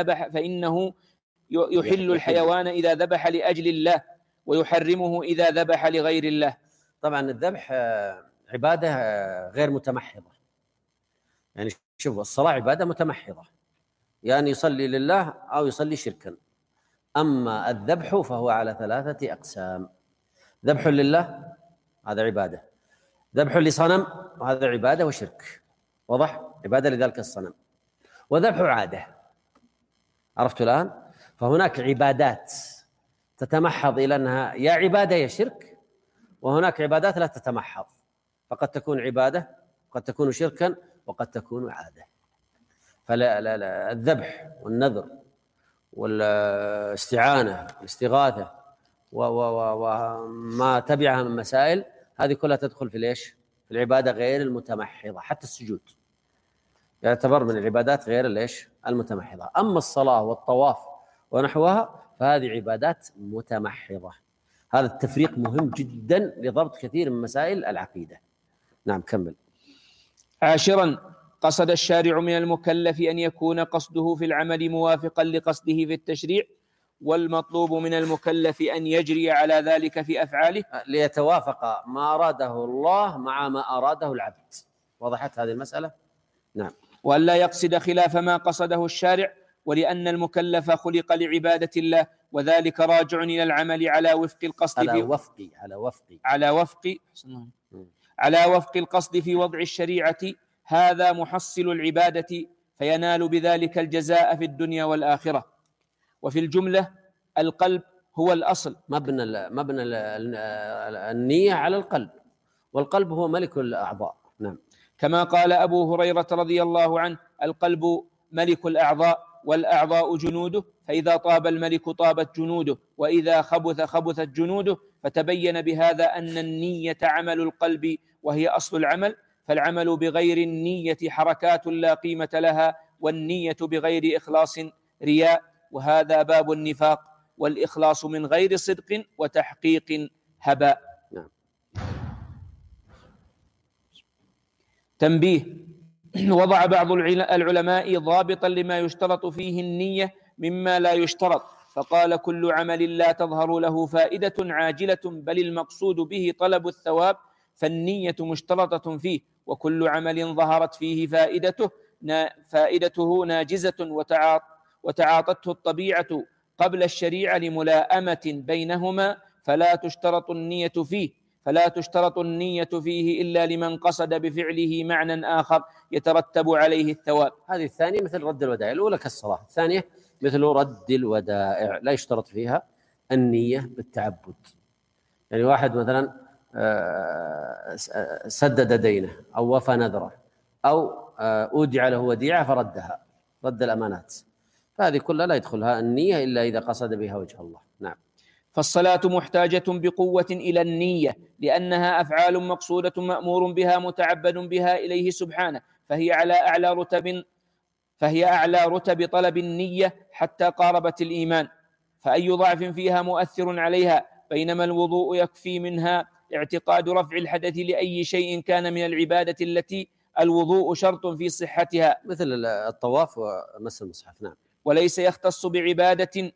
إذا ذبح لأجل الله، ويحرمه إذا ذبح لغير الله. طبعا الذبح عبادة غير متمحضة، يعني شوف، الصلاة عبادة متمحضة، يعني يصلي لله أو يصلي شركا. أما الذبح فهو على 3 أقسام: ذبح لله هذا عبادة، ذبح لصنم وهذا عبادة وشرك، واضح؟ عبادة لذلك الصنم، وذبح عادة. عرفت الآن؟ فهناك عبادات تتمحض إلى أنها يا عبادة يا شرك، وهناك عبادات لا تتمحض، فقد تكون عبادة، قد تكون شركا، وقد تكون عادة. فلا الذبح والنذر والاستعانة والاستغاثة وما تبعها من مسائل، هذه كلها تدخل في ليش؟ في العبادة غير المتمحضة. حتى السجود يعتبر من العبادات غير ليش؟ المتمحضة. أما الصلاة والطواف ونحوها فهذه عبادات متمحضة. هذا التفريق مهم جدا لضبط كثير من مسائل العقيدة. نعم، كمل. عاشرا قصد الشارع من المكلف أن يكون قصده في العمل موافقا لقصده في التشريع، والمطلوب من المكلف أن يجري على ذلك في أفعاله ليتوافق ما أراده الله مع ما أراده العبد. وضحت هذه المسألة؟ نعم. وألا يقصد خلاف ما قصده الشارع، ولأن المكلف خلق لعبادة الله، وذلك راجع إلى العمل على وفق القصد على وفق القصد في وضع الشريعة. هذا محصل العبادة، فينال بذلك الجزاء في الدنيا والآخرة. وفي الجملة القلب هو الأصل. مبنى النية على القلب، والقلب هو ملك الأعضاء. نعم. كما قال أبو هريرة رضي الله عنه: القلب ملك الأعضاء، والأعضاء جنوده، فإذا طاب الملك طابت جنوده، وإذا خبث خبثت جنوده. فتبين بهذا أن النية عمل القلب، وهي أصل العمل، فالعمل بغير النية حركات لا قيمة لها، والنية بغير إخلاص رياء، وهذا باب النفاق، والإخلاص من غير صدق وتحقيق هباء. تنبيه: وضع بعض العلماء ضابطا لما يشترط فيه النية مما لا يشترط، فقال: كل عمل لا تظهر له فائدة عاجلة بل المقصود به طلب الثواب فالنية مشترطة فيه، وكل عمل ظهرت فيه فائدته ناجزة وتعاطته الطبيعة قبل الشريعة لملائمة بينهما فلا تشترط النية فيه إلا لمن قصد بفعله معنى آخر يترتب عليه الثواب. هذه الثانية مثل رد الودائع، الأولى كالصلاة، الثانية مثل رد الودائع لا يشترط فيها النية بالتعبد. يعني واحد مثلا سدد دينه أو وفى نذره أو أودع له وديعة فردها، رد الأمانات، فهذه كلها لا يدخلها النية إلا إذا قصد بها وجه الله. نعم. فالصلاة محتاجة بقوة إلى النية، لأنها أفعال مقصودة مأمور بها متعبد بها إليه سبحانه، فهي أعلى رتب طلب النية حتى قاربت الإيمان، فأي ضعف فيها مؤثر عليها، بينما الوضوء يكفي منها اعتقاد رفع الحدث لأي شيء كان من العبادة التي الوضوء شرط في صحتها، مثل الطواف ومس المصحف. نعم. وليس يختص بعبادة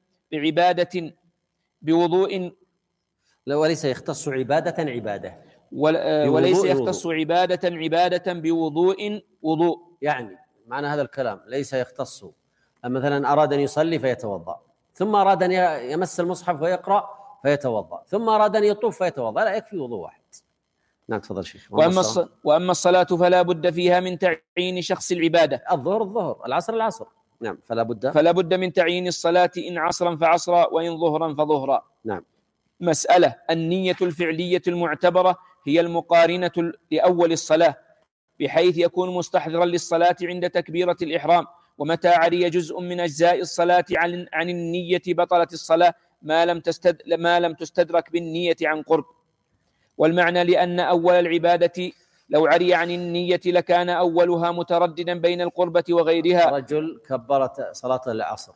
بوضوء، وليس يختص عبادة وليس يختص عبادة بوضوء وضوء. يعني معنى هذا الكلام ليس يختص، مثلا أراد أن يصلي فيتوضأ، ثم أراد أن يمس المصحف ويقرأ فيتوضأ، ثم أراد أن يطوف فيتوضأ، لا يكفي وضوء واحد. نعم تفضل شيخ. وأما الصلاة فلا بد فيها من تعيين شخص العبادة. الظهر، العصر. نعم. فلا بد من تعيين الصلاة، إن عصرا فعصرا وإن ظهرا فظهرا. نعم. مسألة: النية الفعلية المعتبرة هي المقارنة لأول الصلاة، بحيث يكون مستحضرا للصلاة عند تكبيرة الإحرام، ومتى عري جزء من أجزاء الصلاة عن النية بطلت الصلاة ما لم تستدرك بالنية عن قرب. والمعنى لأن أول العبادة لو عري عن النية لكان أولها مترددا بين القربة وغيرها. رجل كبرت صلاة العصر،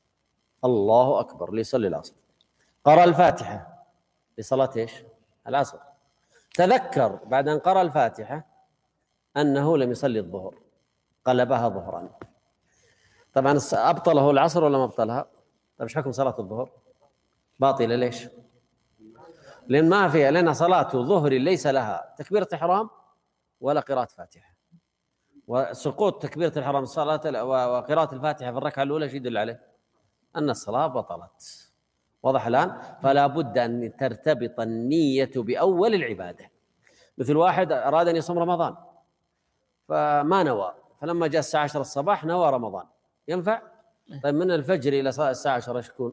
الله أكبر ليصلي العصر، قرأ الفاتحة لصلاة إيش؟ العصر، تذكر بعد أن قرأ الفاتحة أنه لم يصلي الظهر، قلبها ظهرا. طبعا أبطله العصر ولا ما أبطلها؟ طيب إيش حكم صلاة الظهر؟ باطلة. ليش؟ لأن ما فيها، لأن صلاة ظهر ليس لها تكبيرة إحرام ولا قراءة فاتحة، وسقوط تكبيرة الإحرام الصلاة وقراءة الفاتحة في الركعة الأولى يدل عليه أن الصلاة بطلت. واضح الآن؟ فلا بد أن ترتبط النية بأول العبادة. مثل واحد أراد أن يصوم رمضان فما نوى، فلما جاء الساعة 10 الصباح نوى رمضان، ينفع؟ طيب من الفجر إلى الساعة 10 ايش يكون؟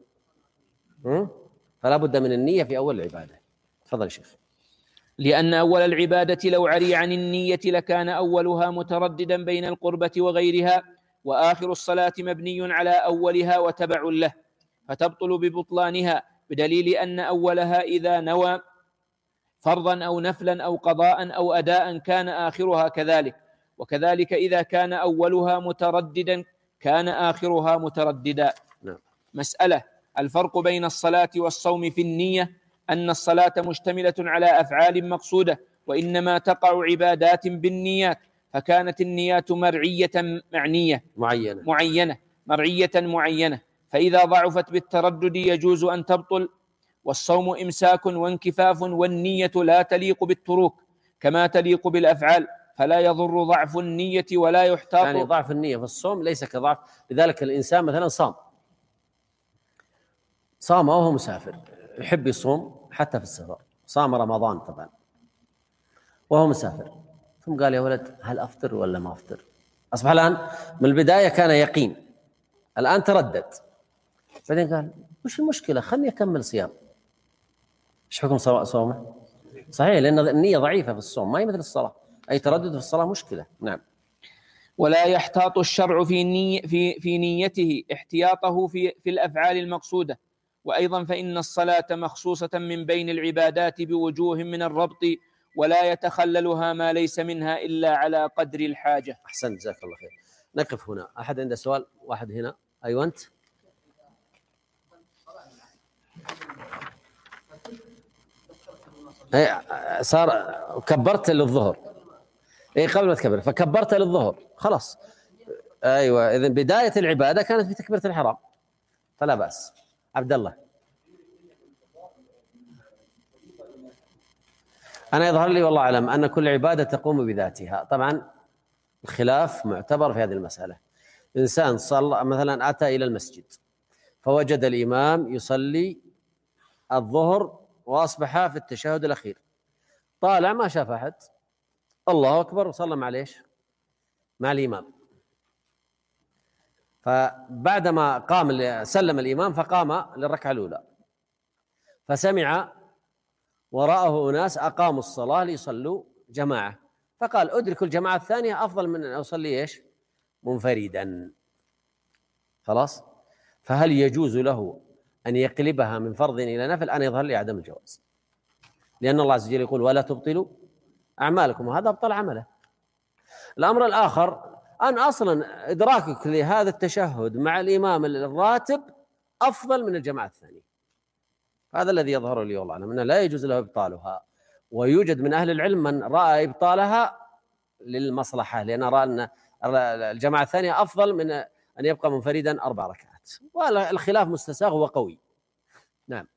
فلا بد من النية في أول العبادة. تفضل شيخ. لأن أول العبادة لو عري عن النية لكان أولها مترددا بين القربة وغيرها، وآخر الصلاة مبني على أولها وتبع له، فتبطل ببطلانها، بدليل أن أولها إذا نوى فرضا أو نفلا أو قضاء أو أداء كان آخرها كذلك، وكذلك إذا كان أولها مترددا كان آخرها مترددا. مسألة: الفرق بين الصلاة والصوم في النية أن الصلاة مشتملة على أفعال مقصودة، وإنما تقع عبادات بالنيات، فكانت النيات معينة، فإذا ضعفت بالتردد يجوز أن تبطل. والصوم إمساك وانكفاف، والنية لا تليق بالتروك كما تليق بالأفعال، فلا يضر ضعف النية ولا يحتاط. يعني ضعف النية في الصوم ليس كضعف. لذلك الإنسان مثلا صام وهو مسافر، يحب يصوم حتى في السفر، صام رمضان طبعا وهو مسافر، ثم قال يا ولد هل أفطر ولا ما أفطر؟ أصبح الآن من البداية كان يقين، الآن تردد، بعدين قال وش المشكلة، خلني أكمل صيام. ايش حكم صومه؟ صحيح، لأن النية ضعيفة في الصوم، ما هي مثل الصلاة، أي تردد في الصلاة مشكلة. نعم. ولا يحتاط الشرع في نيته احتياطه في الأفعال المقصودة. وأيضا فإن الصلاة مخصوصة من بين العبادات بوجوه من الربط، ولا يتخللها ما ليس منها إلا على قدر الحاجة. أحسنت، جزاك الله خير. نقف هنا. أحد عنده سؤال؟ واحد هنا. أيوة أنت. صار كبرت للظهر، اي قبل ما تكبر فكبرت للظهر خلاص. ايوه، اذا بدايه العباده كانت في تكبيره الحرام فلا باس. عبد الله. انا يظهر لي والله اعلم ان كل عباده تقوم بذاتها، طبعا الخلاف معتبر في هذه المساله. انسان صلى مثلا، اتى الى المسجد فوجد الامام يصلي الظهر واصبح في التشهد الاخير، طالع ما شاف احد، الله اكبر وصلى مع ليش؟ مع الامام. فبعدما قام سلم الامام فقام للركعه الاولى، فسمع وراءه اناس اقاموا الصلاه ليصلوا جماعه، فقال ادرك الجماعه الثانيه افضل من ان اصلي ايش؟ منفردا. خلاص. فهل يجوز له ان يقلبها من فرض الى نفل؟ انا يظهر لي عدم الجواز، لان الله عز وجل يقول ولا تبطلوا اعمالكم، وهذا ابطل عمله. الامر الاخر ان اصلا ادراكك لهذا التشهد مع الامام الراتب افضل من الجماعه الثانيه، هذا الذي يظهر لي والله اعلم انه لا يجوز له ابطالها. ويوجد من اهل العلم من راى ابطالها للمصلحه، لان راى ان الجماعه الثانيه افضل من ان يبقى منفردا 4 ركعات، والخلاف مستساغ وقوي. نعم.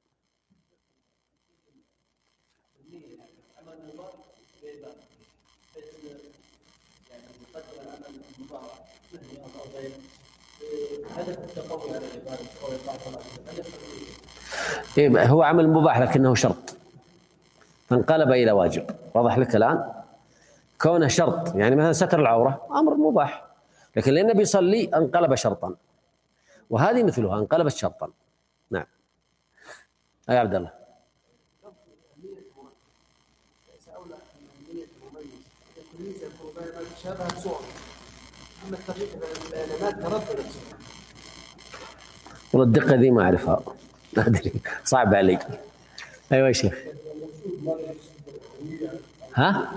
هو عمل مباح لكنه شرط فانقلب إلى واجب. واضح لك الآن؟ كونه شرط، يعني مثلا ستر العورة أمر مباح، لكن لأن النبي يصلي انقلب شرطا، وهذه مثلها انقلبت شرطا. نعم. يا عبد الله. والله الدقة ذي ما أعرفها، ما أدري، صعب علي. أيوة يا شيخ. ها؟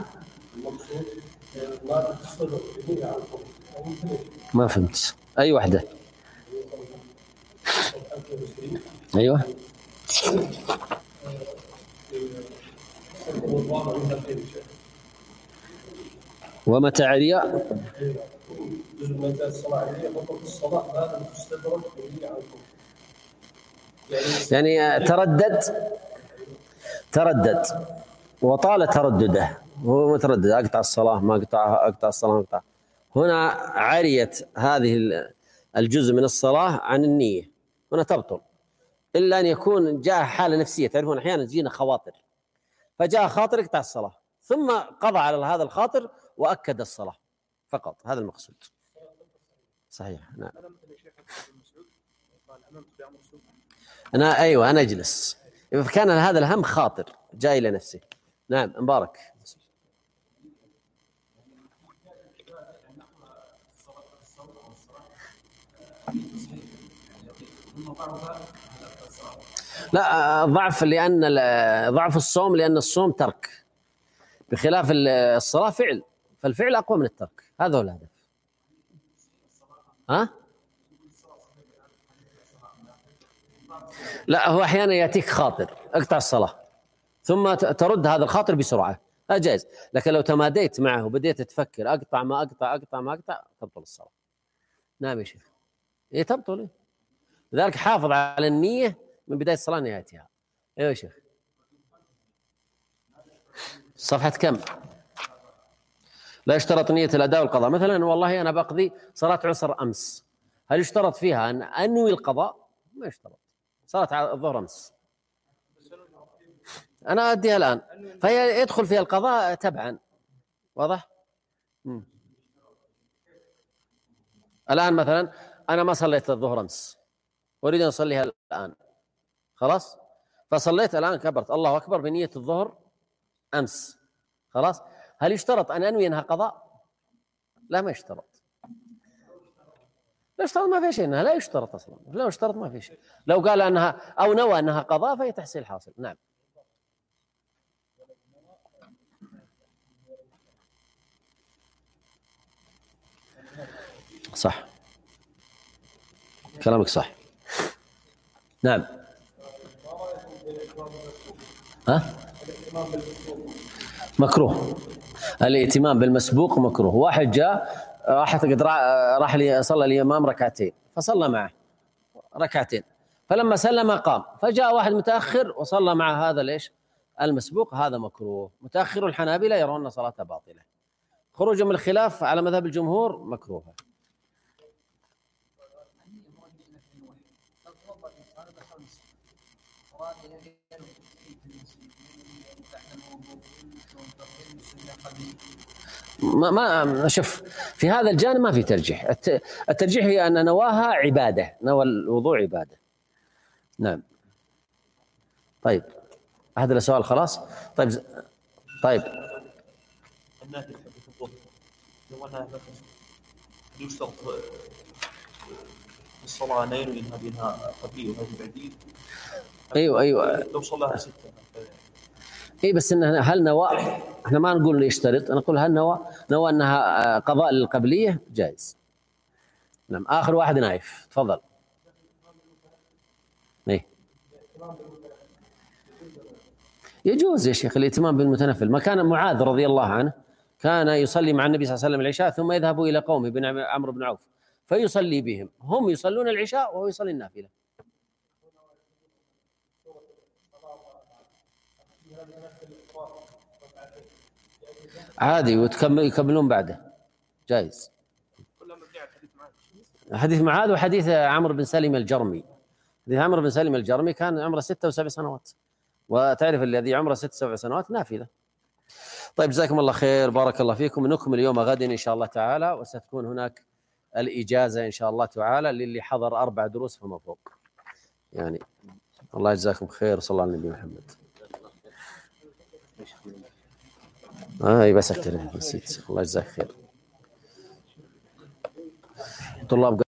ما فهمت. أي واحدة؟ أيوة. ومتى عليا؟ يعني تردد وطال تردده، هو متردد، أقطع الصلاة ما أقطعها، أقطع الصلاة ما أقطعها. هنا عريت هذه الجزء من الصلاة عن النية، هنا تبطل، إلا أن يكون جاء حالة نفسية. تعرفون أحيانا تجينا خواطر، فجاء خاطر يقطع الصلاة ثم قضى على هذا الخاطر وأكد الصلاة فقط، هذا المقصود. صحيح. نعم. أنا أجلس، كان هذا الهم خاطر جاء إلى نفسه. نعم. مبارك. لا، ضعف الصوم لأن الصوم ترك، بخلاف الصلاة فعل، فالفعل أقوى من الترك، هذا هو الهدف. ها؟ لا، هو أحيانا يأتيك خاطر اقطع الصلاة ثم ترد هذا الخاطر بسرعة، هذا جائز. لكن لو تماديت معه وبديت تفكر أقطع ما أقطع أقطع ما أقطع تبطل الصلاة. نعم يا شيخ. إيه تبطل. لذلك حافظ على النية من بداية الصلاة لنهايتها. أيوة يا شيخ. صفحة كم؟ لا يشترط نية الأداء والقضاء. مثلا والله أنا بقضي صلاة عصر أمس، هل يشترط فيها أن أنوي القضاء؟ ما يشترط. صلاة الظهر أمس أنا أديها الآن، فهي يدخل فيها القضاء تبعا. واضح؟ الآن مثلا أنا ما صليت الظهر أمس، أريد أن أصليها الآن، خلاص، فصليت الآن، كبرت الله أكبر بنية الظهر أمس، خلاص، هل يشترط أن أنوي أنها قضاء؟ لا، ما يشترط. لا يشترط، ما في شيء، أنها لا يشترط أصلا، لا يشترط، ما في شيء. لو قال أنها أو نوى أنها قضاء فهي تحصيل حاصل. نعم. صح، كلامك صح. نعم. ها؟ مكروه. الائتمام بالمسبوق مكروه. واحد جاء راح صلى الإمام ركعتين، فصلى معه ركعتين، فلما سلم قام، فجاء واحد متأخر وصلى مع هذا ليش المسبوق، هذا مكروه. متأخر الحنابلة يرون صلاته باطلة. خروج من الخلاف على مذهب الجمهور مكروه. ما شوف، في هذا الجانب ما في ترجيح. الترجيح هي أن نواها عبادة، نوى الوضوء عبادة. نعم. طيب، هذا السؤال خلاص. طيب النافلة في الظهر لو أنها يشترط الصلاة لا ينوي بينها قبلية وهذه بعدية. ايوه لو صلاها 6. اي بس انه هل نوى، احنا ما نقول يشترط، نقول هل نوى انها قضاء للقبلية جائز. نعم. اخر واحد نايف، تفضل. ايه يجوز يا شيخ الائتمام بالمتنفل. ما كان معاذ رضي الله عنه كان يصلي مع النبي صلى الله عليه وسلم العشاء، ثم يذهب الى قومه بن عمرو بن عوف فيصلي بهم، هم يصلون العشاء وهو يصلي النافلة. عادي، ويكملون بعده، جائز. حديث معاذ وحديث عمرو بن سلمة الجرمي. حديث عمرو بن سلمة الجرمي كان عمره 6 و7 سنوات، وتعرف الذي عمره 6 و7 سنوات نافلة. طيب، جزاكم الله خير، بارك الله فيكم. نكمل اليوم غدا إن شاء الله تعالى، وستكون هناك الإجازة إن شاء الله تعالى للي حضر 4 دروس فما فوق يعني. الله يجزاكم خير، صلى الله على النبي محمد. بس أكتر نسيت. الله يجزاك خير. طلاب